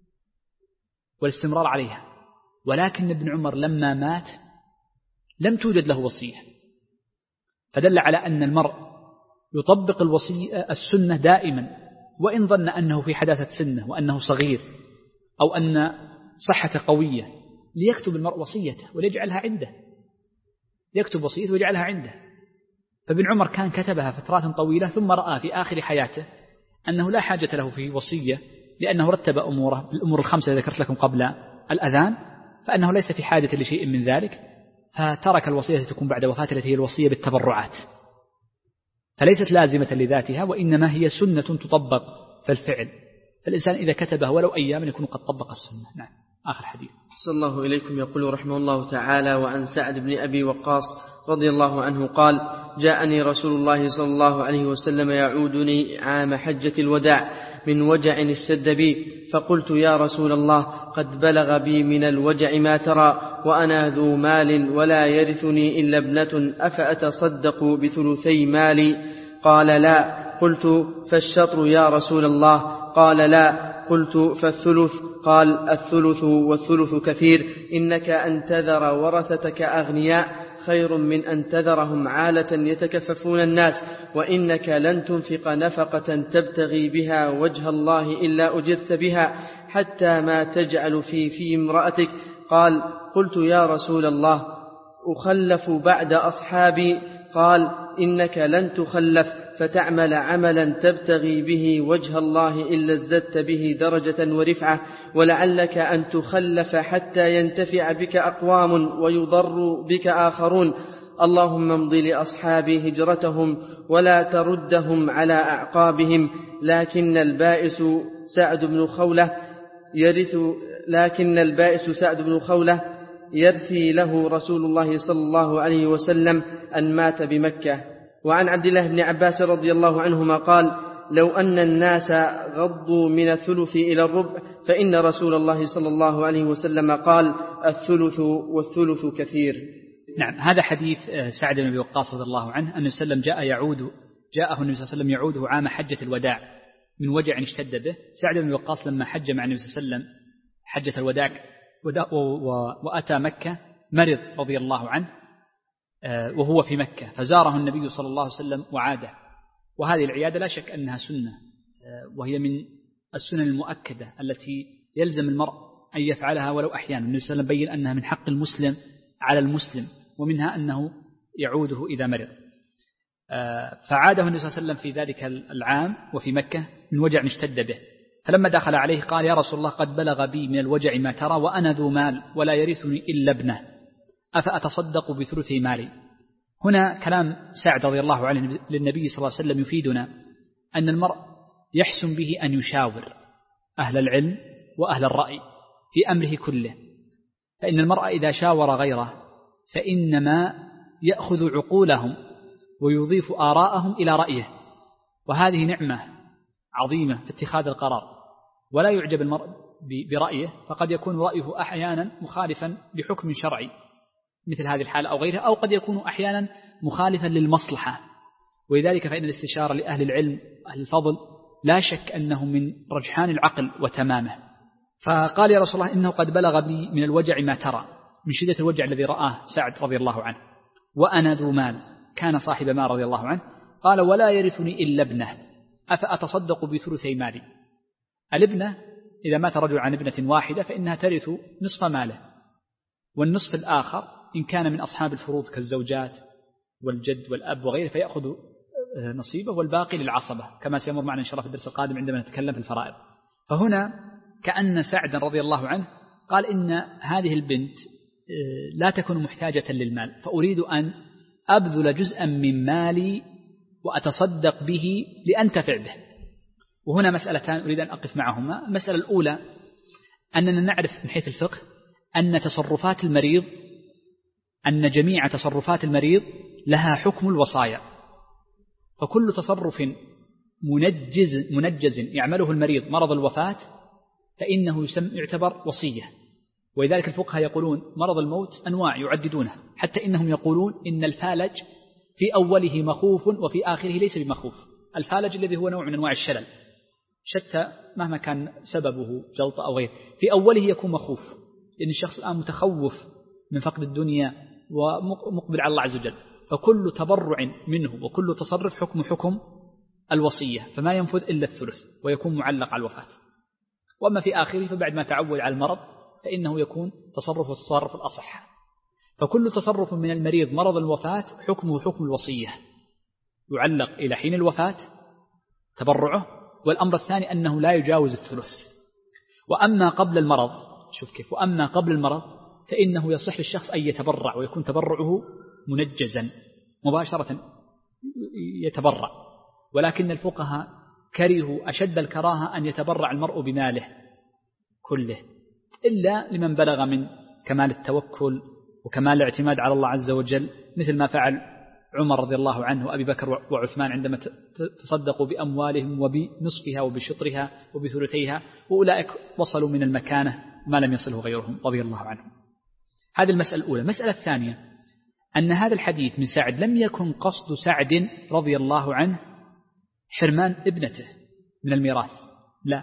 والاستمرار عليها، ولكن ابن عمر لما مات لم توجد له وصية، فدل على أن المرء يطبق السنة دائما وإن ظن أنه في حداثة سنة وأنه صغير أو أن صحة قوية، ليكتب المرء وصيته وليجعلها عنده، يكتب وصيته ويجعلها عنده. فابن عمر كان كتبها فترات طويلة ثم رأى في آخر حياته أنه لا حاجة له في وصية، لأنه رتب أموره بالأمور الخمسة التي ذكرت لكم قبل الأذان، فأنه ليس في حاجة لشيء من ذلك، فترك الوصية تكون بعد وفاته التي هي الوصية بالتبرعات، فليست لازمة لذاتها وإنما هي سنة تطبق في الفعل، فالإنسان إذا كتبه ولو أياما يكون قد طبق السنة. نعم. آخر حديث. أحسن الله إليكم. يقول رحمه الله تعالى: وعن سعد بن أبي وقاص رضي الله عنه قال: جاءني رسول الله صلى الله عليه وسلم يعودني عام حجة الوداع من وجع اشتد بي، فقلت: يا رسول الله، قد بلغ بي من الوجع ما ترى، وأنا ذو مال ولا يرثني إلا ابنة، أفأتصدق بثلثي مالي؟ قال: لا. قلت: فالشطر يا رسول الله؟ قال: لا. قلت: فالثلث؟ قال: الثلث والثلث كثير، إنك أن تذر ورثتك أغنياء خير من أن تذرهم عالة يتكففون الناس، وإنك لن تنفق نفقة تبتغي بها وجه الله إلا أجرت بها، حتى ما تجعل في امرأتك. قال: قلت: يا رسول الله، أخلف بعد أصحابي؟ قال: إنك لن تخلف فتعمل عملا تبتغي به وجه الله إلا ازددت به درجة ورفعة، ولعلك أن تخلف حتى ينتفع بك أقوام ويضر بك آخرون. اللهم امض لأصحابي هجرتهم ولا تردهم على أعقابهم. لكن البائس سعد بن خولة يرثي له رسول الله صلى الله عليه وسلم أن مات بمكة. وعن عبد الله بن عباس رضي الله عنهما قال: لو أن الناس غضوا من الثلث إلى الربع فإن رسول الله صلى الله عليه وسلم قال: الثلث والثلث كثير. نعم. هذا حديث سعد بن أبي وقاص رضي الله عنه أن وسلم جاءه النبي صلى الله عليه وسلم يعوده عام حجة الوداع من وجع اشتد به. سعد بن أبي وقاص لما حج مع النبي صلى الله عليه وسلم حجة الوداع وأتى مكة مرض رضي الله عنه وهو في مكة، فزاره النبي صلى الله عليه وسلم وعاده. وهذه العيادة لا شك أنها سنة، وهي من السنن المؤكدة التي يلزم المرء أن يفعلها ولو أحيانا. النبي صلى الله عليه وسلم بين أنها من حق المسلم على المسلم، ومنها أنه يعوده إذا مرض. فعاده النبي صلى الله عليه وسلم في ذلك العام وفي مكة من وجع اشتد به، فلما دخل عليه قال: يا رسول الله، قد بلغ بي من الوجع ما ترى، وأنا ذو مال ولا يرثني إلا ابنه، أفأتصدق بثلثي مالي؟ هنا كلام سعد رضي الله عنه للنبي صلى الله عليه وسلم يفيدنا أن المرء يحسن به أن يشاور أهل العلم وأهل الرأي في أمره كله، فإن المرء إذا شاور غيره فإنما يأخذ عقولهم ويضيف آراءهم إلى رأيه، وهذه نعمة عظيمة في اتخاذ القرار. ولا يعجب المرء برأيه، فقد يكون رأيه أحيانا مخالفا لحكم شرعي مثل هذه الحالة أو غيرها، أو قد يكون أحيانا مخالفا للمصلحة. ولذلك فإن الاستشارة لأهل العلم أهل الفضل لا شك أنه من رجحان العقل وتمامه. فقال يا رسول الله إنه قد بلغ بي من الوجع ما ترى، من شدة الوجع الذي رآه سعد رضي الله عنه، وأنا ذو مال، كان صاحب مال رضي الله عنه. قال ولا يرثني إلا ابنه أفأتصدق بثلثي مالي. الابنة إذا مات رجل عن ابنة واحدة فإنها ترث نصف ماله، والنصف الآخر إن كان من أصحاب الفروض كالزوجات والجد والأب وغيره فيأخذ نصيبه، والباقي للعصبة كما سيمر معنا إن شاء الله في الدرس القادم عندما نتكلم في الفرائض. فهنا كأن سعد رضي الله عنه قال إن هذه البنت لا تكون محتاجة للمال، فأريد أن أبذل جزءا من مالي وأتصدق به لأنتفع به. وهنا مسألتان أريد أن أقف معهما. المسألة الأولى أننا نعرف من حيث الفقه أن جميع تصرفات المريض لها حكم الوصايا، فكل تصرف منجز يعمله المريض مرض الوفاة فإنه يعتبر وصية. ولذلك الفقهاء يقولون مرض الموت أنواع يعددونها، حتى إنهم يقولون إن الفالج في أوله مخوف وفي آخره ليس بمخوف. الفالج الذي هو نوع من أنواع الشلل شتى مهما كان سببه جلطة أو غيره، في أوله يكون مخوف لأن الشخص الآن متخوف من فقد الدنيا ومقبل على الله عز وجل، فكل تبرع منه وكل تصرف حكم الوصية، فما ينفذ إلا الثلث ويكون معلق على الوفاة. وأما في آخره فبعد ما تعود على المرض فإنه يكون تصرف الأصح. فكل تصرف من المريض مرض الوفاة حكمه حكم الوصية، يعلق إلى حين الوفاة تبرعه. والأمر الثاني أنه لا يجاوز الثلث. وأما قبل المرض وأما قبل المرض فإنه يصح للشخص أن يتبرع ويكون تبرعه منجزا مباشرة يتبرع. ولكن الفقهاء كرهوا أشد الكراهة أن يتبرع المرء بماله كله، إلا لمن بلغ من كمال التوكل وكمال الاعتماد على الله عز وجل، مثل ما فعل عمر رضي الله عنه وأبي بكر وعثمان عندما تصدقوا بأموالهم وبنصفها وبشطرها وبثلثيها، وأولئك وصلوا من المكانة ما لم يصله غيرهم رضي الله عنهم. هذه المسألة الأولى. المسألة الثانية أن هذا الحديث من سعد لم يكن قصد سعد رضي الله عنه حرمان ابنته من الميراث، لا،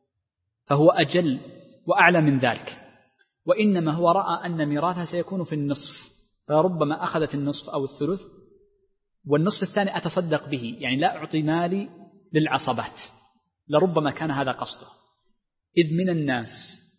فهو أجل وأعلى من ذلك، وإنما هو رأى أن ميراثها سيكون في النصف، فربما أخذت النصف أو الثلث والنصف الثاني أتصدق به، يعني لا أعطي مالي للعصبات، لربما كان هذا قصده. إذ من الناس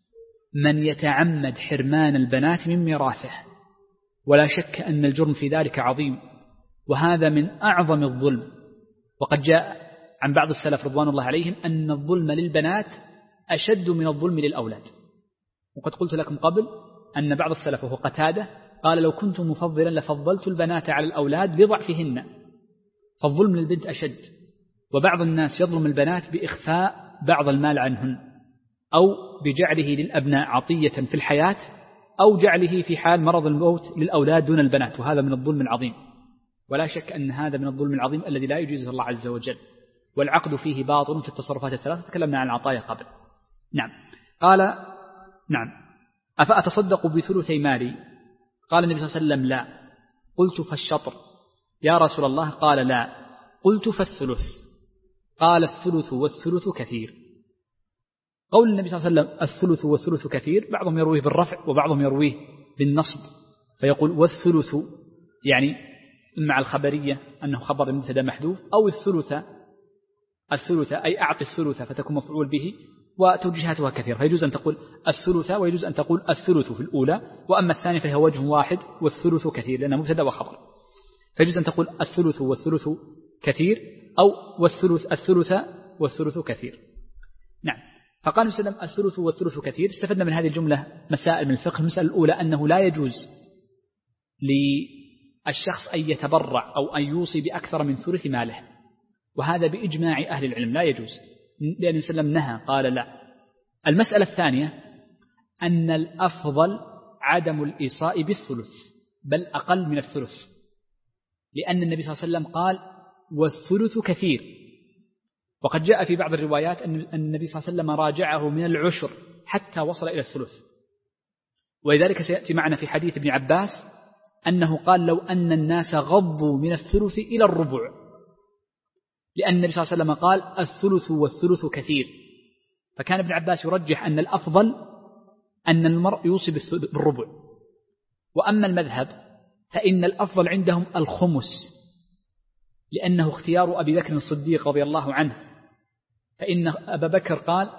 من يتعمد حرمان البنات من ميراثه، ولا شك أن الجرم في ذلك عظيم، وهذا من أعظم الظلم. وقد جاء عن بعض السلف رضوان الله عليهم أن الظلم للبنات أشد من الظلم للأولاد. وقد قلت لكم قبل أن بعض السلف وهو قتادة قال لو كنت مفضلا لفضلت البنات على الأولاد لضعفهن، فالظلم للبنت أشد. وبعض الناس يظلم البنات بإخفاء بعض المال عنهن، أو بجعله للأبناء عطية في الحياة، أو جعله في حال مرض الموت للأولاد دون البنات، وهذا من الظلم العظيم. ولا شك أن هذا من الظلم العظيم الذي لا يجوزه الله عز وجل، والعقد فيه باطل في التصرفات الثلاثة، تكلمنا عن العطايا قبل. نعم. قال نعم أفأتصدق بثلثي مالي؟ قال النبي صلى الله عليه وسلم لا. قلت فالشطر يا رسول الله؟ قال لا. قلت فالثلث؟ قال الثلث والثلث كثير. قول النبي صلى الله عليه وسلم الثلث والثلث كثير بعضهم يرويه بالرفع وبعضهم يرويه بالنصب، فيقول والثلث يعني مع الخبرية أنه خبر المبتدا محذوف، أو الثلث أي أعطي الثلث فتكون مفعول به، وتوجيهاتها كثيرة، فيجوز أن تقول الثلث ويجوز أن تقول الثلث في الأولى، وأما الثانية فهي وجه واحد والثلث كثير لأنه مبتدا وخبر، فيجوز أن تقول الثلث والثلث كثير، أو الثلث والثلث كثير. نعم. فقال وسلم الثلث والثلث كثير. استفدنا من هذه الجملة مسائل من الفقه. المسألة الأولى أنه لا يجوز للشخص أن يتبرع أو أن يوصي بأكثر من ثلث ماله، وهذا بإجماع أهل العلم لا يجوز، لأن النبي صلى الله عليه وسلم نهى قال لا. المسألة الثانية أن الأفضل عدم الإيصاء بالثلث بل أقل من الثلث، لأن النبي صلى الله عليه وسلم قال والثلث كثير، وقد جاء في بعض الروايات أن النبي صلى الله عليه وسلم راجعه من العشر حتى وصل إلى الثلث. ولذلك سيأتي معنا في حديث ابن عباس أنه قال لو أن الناس غضوا من الثلث إلى الربع، لأن النبي صلى الله عليه وسلم قال الثلث والثلث كثير. فكان ابن عباس يرجح أن الأفضل أن المرء يوصي بالربع. وأما المذهب فإن الأفضل عندهم الخمس، لأنه اختيار أبي بكر الصديق رضي الله عنه، فإن أبا بكر قال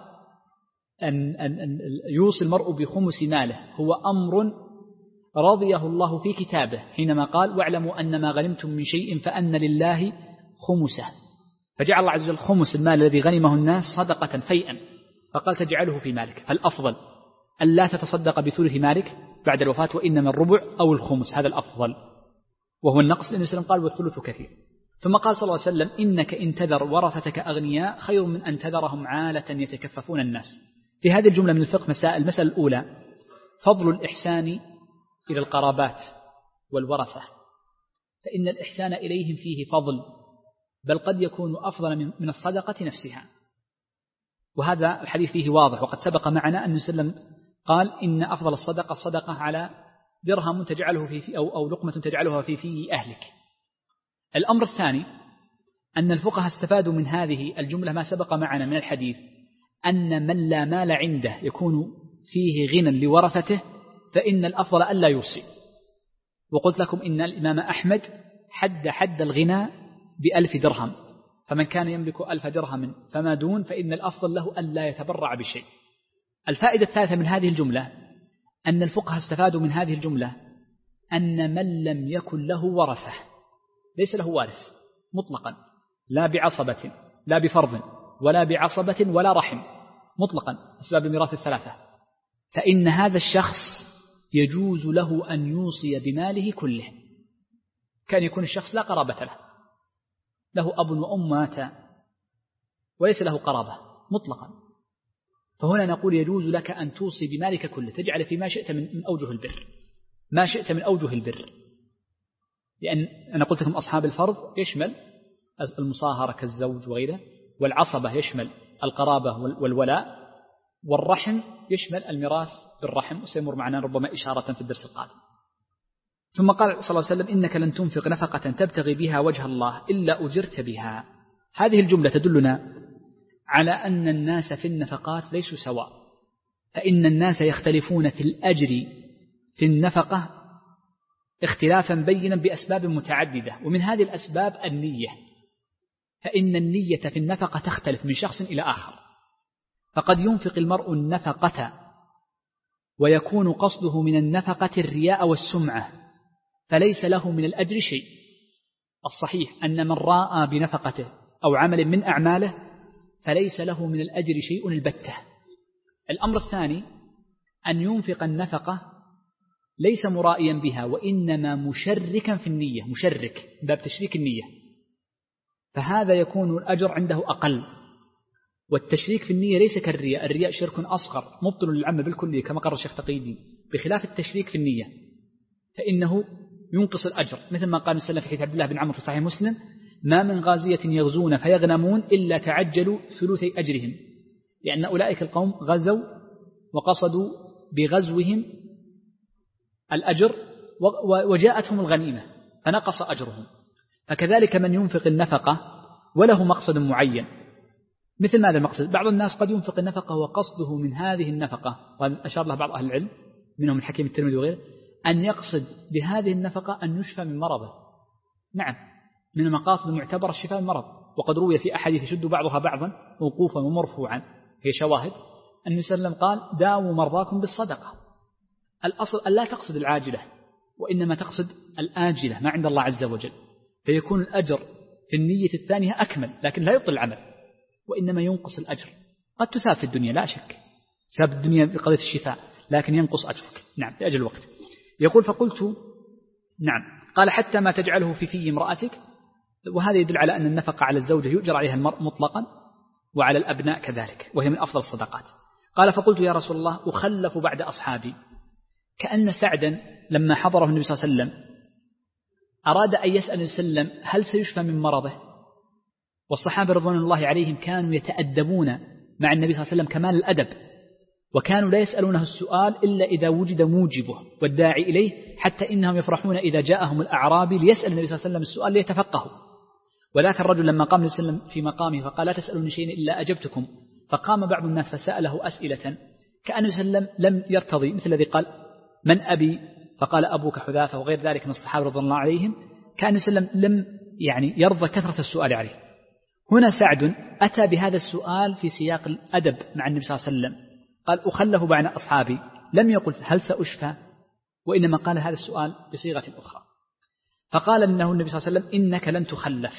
أن يوصي المرء بخمس ماله هو أمر رضيه الله في كتابه، حينما قال واعلموا أن ما غنمتم من شيء فأن لله خمسه، فجعل الله عز وجل خمس المال الذي غنمه الناس صدقة فيئا، فقال تجعله في مالك. فالأفضل أن لا تتصدق بثلث مالك بعد الوفاة، وإنما الربع أو الخمس، هذا الأفضل، وهو النقص، لأن النبي صلى الله عليه وسلم قال والثلث كثير. ثم قال صلى الله عليه وسلم إنك إن تذر ورثتك أغنياء خير من أن تذرهم عالة يتكففون الناس. في هذه الجملة من الفقه مسائل. المسألة الأولى فضل الإحسان إلى القرابات والورثة، فإن الإحسان إليهم فيه فضل، بل قد يكون أفضل من الصدقة نفسها، وهذا الحديث فيه واضح. وقد سبق معنا أن وسلم قال إن أفضل الصدقة الصدقة على درهم تجعله في أو لقمة تجعلها في أهلك. الأمر الثاني أن الفقهاء استفادوا من هذه الجملة ما سبق معنا من الحديث، أن من لا مال عنده يكون فيه غنى لورثته فإن الأفضل ألا يوصي. وقلت لكم إن الإمام أحمد حد الغنى ب1000 درهم، فمن كان يملك 1000 درهم فما دون فإن الأفضل له ألا يتبرع بشيء. الفائدة الثالثة من هذه الجملة أن الفقهاء استفادوا من هذه الجملة أن من لم يكن له ورثة ليس له وارث مطلقا، لا بعصبة لا بفرض ولا بعصبة ولا رحم، مطلقا أسباب الميراث الثلاثة، فإن هذا الشخص يجوز له أن يوصي بماله كله. كان يكون الشخص لا قرابة له أب وأم مات وليس له قرابة مطلقا، فهنا نقول يجوز لك أن توصي بمالك كله، تجعل في ما شئت من أوجه البر، ما شئت من أوجه البر، لأن أنا قلت لكم أصحاب الفرض يشمل المصاهرة كالزوج وغيره، والعصبة يشمل القرابة والولاء، والرحم يشمل الميراث بالرحم، وسيمر معنا ربما إشارة في الدرس القادم. ثم قال صلى الله عليه وسلم إنك لن تنفق نفقة تبتغي بها وجه الله إلا أجرت بها. هذه الجملة تدلنا على أن الناس في النفقات ليسوا سواء، فإن الناس يختلفون في الأجر في النفقة اختلافا بينا بأسباب متعددة، ومن هذه الأسباب النية، فإن النية في النفقة تختلف من شخص إلى آخر، فقد ينفق المرء النفقة ويكون قصده من النفقة الرياء والسمعة فليس له من الأجر شيء. الصحيح أن من راء بنفقته أو عمل من أعماله فليس له من الأجر شيء البتة. الأمر الثاني أن ينفق النفقة ليس مرائيا بها، وإنما مشركا في النية، مشرك باب تشريك النية، فهذا يكون الأجر عنده أقل. والتشريك في النية ليس كالرياء، الرياء شرك أصغر مبطل للعمل بالكلية كما قرر الشيخ تقي الدين، بخلاف التشريك في النية فإنه ينقص الأجر، مثل ما قال النبي في حديث عبد الله بن عمرو في صحيح مسلم ما من غازية يغزون فيغنمون إلا تعجلوا ثلثي أجرهم، لأن أولئك القوم غزوا وقصدوا بغزوهم الأجر وجاءتهم الغنيمة فنقص أجرهم. فكذلك من ينفق النفقة وله مقصد معين، مثل ماذا المقصد؟ بعض الناس قد ينفق النفقة وقصده من هذه النفقة، وأشار له بعض أهل العلم منهم الحكيم الترمذي وغيره، أن يقصد بهذه النفقة أن يشفى من مرضه. نعم، من المقاصد المعتبرة الشفاء من مرض، وقد روي في أحاديث يشد بعضها بعضا موقوفا ومرفوعا، هي شواهد أن النبي صلى الله عليه وسلم قال داووا مرضاكم بالصدقة. الأصل أن لا تقصد العاجلة وإنما تقصد الآجلة ما عند الله عز وجل، فيكون الأجر في النية الثانية أكمل، لكن لا يبطل العمل وإنما ينقص الأجر. قد تثاب في الدنيا لا شك، ثاب الدنيا بقضية الشفاء، لكن ينقص أجرك نعم لأجل الوقت. يقول فقلت نعم، قال حتى ما تجعله في امرأتك، وهذا يدل على أن النفقة على الزوجة يؤجر عليها المرء مطلقا، وعلى الأبناء كذلك، وهي من أفضل الصدقات. قال فقلت يا رسول الله أخلف بعد أصحابي. كأن سعدا لما حضره النبي صلى الله عليه وسلم أراد أن يسأل النبي صلى الله عليه وسلم هل سيشفى من مرضه، والصحابة رضوان الله عليهم كانوا يتأدبون مع النبي صلى الله عليه وسلم كمال الأدب، وكانوا لا يسألونه السؤال إلا إذا وجد موجبه والداعي إليه، حتى إنهم يفرحون إذا جاءهم الأعرابي ليسأل النبي صلى الله عليه وسلم السؤال ليتفقهوا. وذاك الرجل لما قام النبي صلى الله عليه وسلم في مقامه فقال لا تسألوني شيئا إلا أجبتكم، فقام بعض الناس فسأله أسئلة كأن النبي صلى الله عليه وسلم لم يرتضي، مثل الذي قال من أبي فقال أبوك حذافة وغير ذلك من الصحابة رضي الله عليهم، كأن النبي صلى الله عليه وسلم لم يرضى كثرة السؤال عليه. هنا سعد أتى بهذا السؤال في سياق الأدب مع النبي صلى الله عليه وسلم، قال أخلف بعد أصحابي، لم يقل هل سأشفى، وإنما قال هذا السؤال بصيغة أخرى. فقال إنه النبي صلى الله عليه وسلم إنك لن تخلف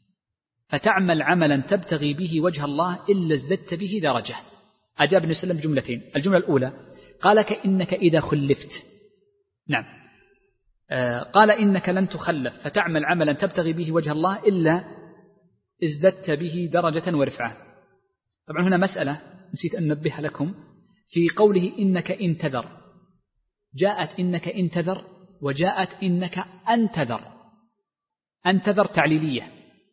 فتعمل عملا تبتغي به وجه الله إلا ازددت به درجة. أجاب النبي صلى الله عليه وسلم جملتين، الجملة الأولى قال إنك إذا خلفت، نعم، قال إنك لن تخلف فتعمل عملا تبتغي به وجه الله إلا ازددت به درجة ورفعة. طبعا هنا مسألة نسيت أن ننبه لكم في قوله إنك انتذر، جاءت إنك انتذر وجاءت إنك أنتذر. أنتذر تعليلية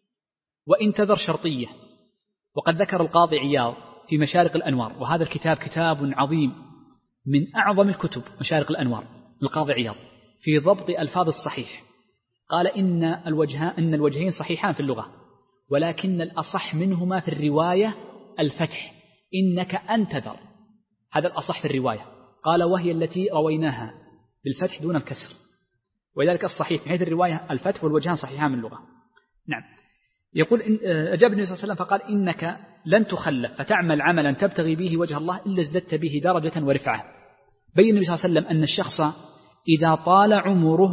وانتذر شرطية. وقد ذكر القاضي عياض في مشارق الأنوار، وهذا الكتاب كتاب عظيم من أعظم الكتب مشارق الأنوار القاضي عياض في ضبط ألفاظ الصحيح، قال إن الوجهين صحيحان في اللغة، ولكن الأصح منهما في الرواية الفتح، إنك أنتذر، هذا الأصح في الرواية. قال وهي التي رويناها بالفتح دون الكسر، ولذلك الصحيح في حيث الرواية الفتح، والوجهان صحيحان من اللغة. نعم. يقول أجاب النبي صلى الله عليه وسلم فقال إنك لن تخلف فتعمل عملا تبتغي به وجه الله إلا ازددت به درجة ورفعة. بين النبي صلى الله عليه وسلم أن الشخص إذا طال عمره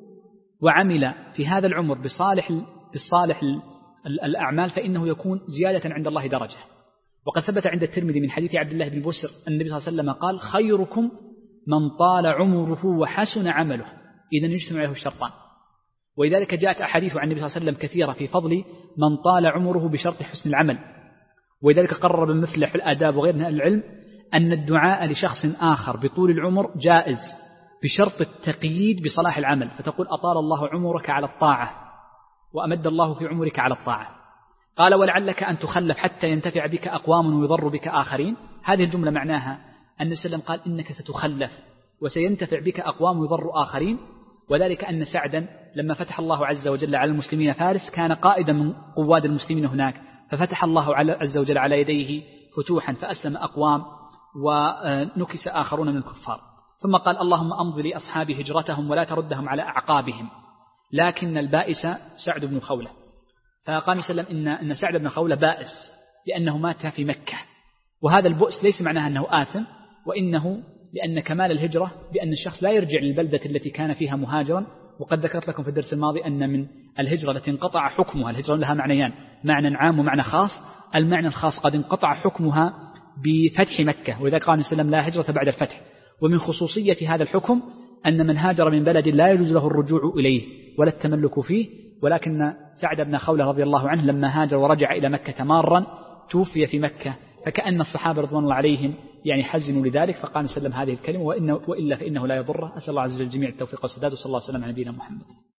وعمل في هذا العمر بصالح الأعمال فإنه يكون زيادة عند الله درجة. وقد ثبت عند الترمذي من حديث عبد الله بن بسر أن النبي صلى الله عليه وسلم قال خيركم من طال عمره وحسن عمله، إذن يجتمع له الشرطان. ولذلك جاءت أحاديث عن النبي صلى الله عليه وسلم كثيرة في فضل من طال عمره بشرط حسن العمل. ولذلك قرر ابن مفلح الآداب وغيره من العلم أن الدعاء لشخص آخر بطول العمر جائز بشرط التقييد بصلاح العمل، فتقول أطال الله عمرك على الطاعة وأمد الله في عمرك على الطاعة. قال ولعلك أن تخلف حتى ينتفع بك أقوام ويضر بك آخرين. هذه الجملة معناها أن النبي صلى الله عليه وسلم قال إنك ستخلف وسينتفع بك أقوام ويضر آخرين. وذلك أن سعدا لما فتح الله عز وجل على المسلمين فارس كان قائدا من قواد المسلمين هناك، ففتح الله عز وجل على يديه فتوحا فأسلم أقوام ونكس آخرون من الكفار. ثم قال اللهم أمض لأصحابي هجرتهم ولا تردهم على أعقابهم، لكن البائس سعد بن خولة. فقال صلى الله عليه وسلم إن سعد بن خولة بائس لأنه مات في مكة، وهذا البؤس ليس معناه أنه آثم، وإنه لأن كمال الهجرة بأن الشخص لا يرجع للبلدة التي كان فيها مهاجرا. وقد ذكرت لكم في الدرس الماضي أن من الهجرة التي انقطع حكمها، الهجرة لها معنيان، معنى عام ومعنى خاص. المعنى الخاص قد انقطع حكمها بفتح مكة، وإذا قال صلى الله عليه وسلم لا هجرة بعد الفتح. ومن خصوصية هذا الحكم أن من هاجر من بلد لا يجوز له الرجوع إليه ولا التملك فيه، ولكن سعد بن خولة رضي الله عنه لما هاجر ورجع إلى مكة مارا توفي في مكة، فكأن الصحابة رضوان الله عليهم حزنوا لذلك، فقال صلى الله عليه وسلم هذه الكلمة وإلا فإنه لا يضره. أسأل الله عز وجل الجميع التوفيق والسداد، وصلى الله وسلم على نبينا محمد.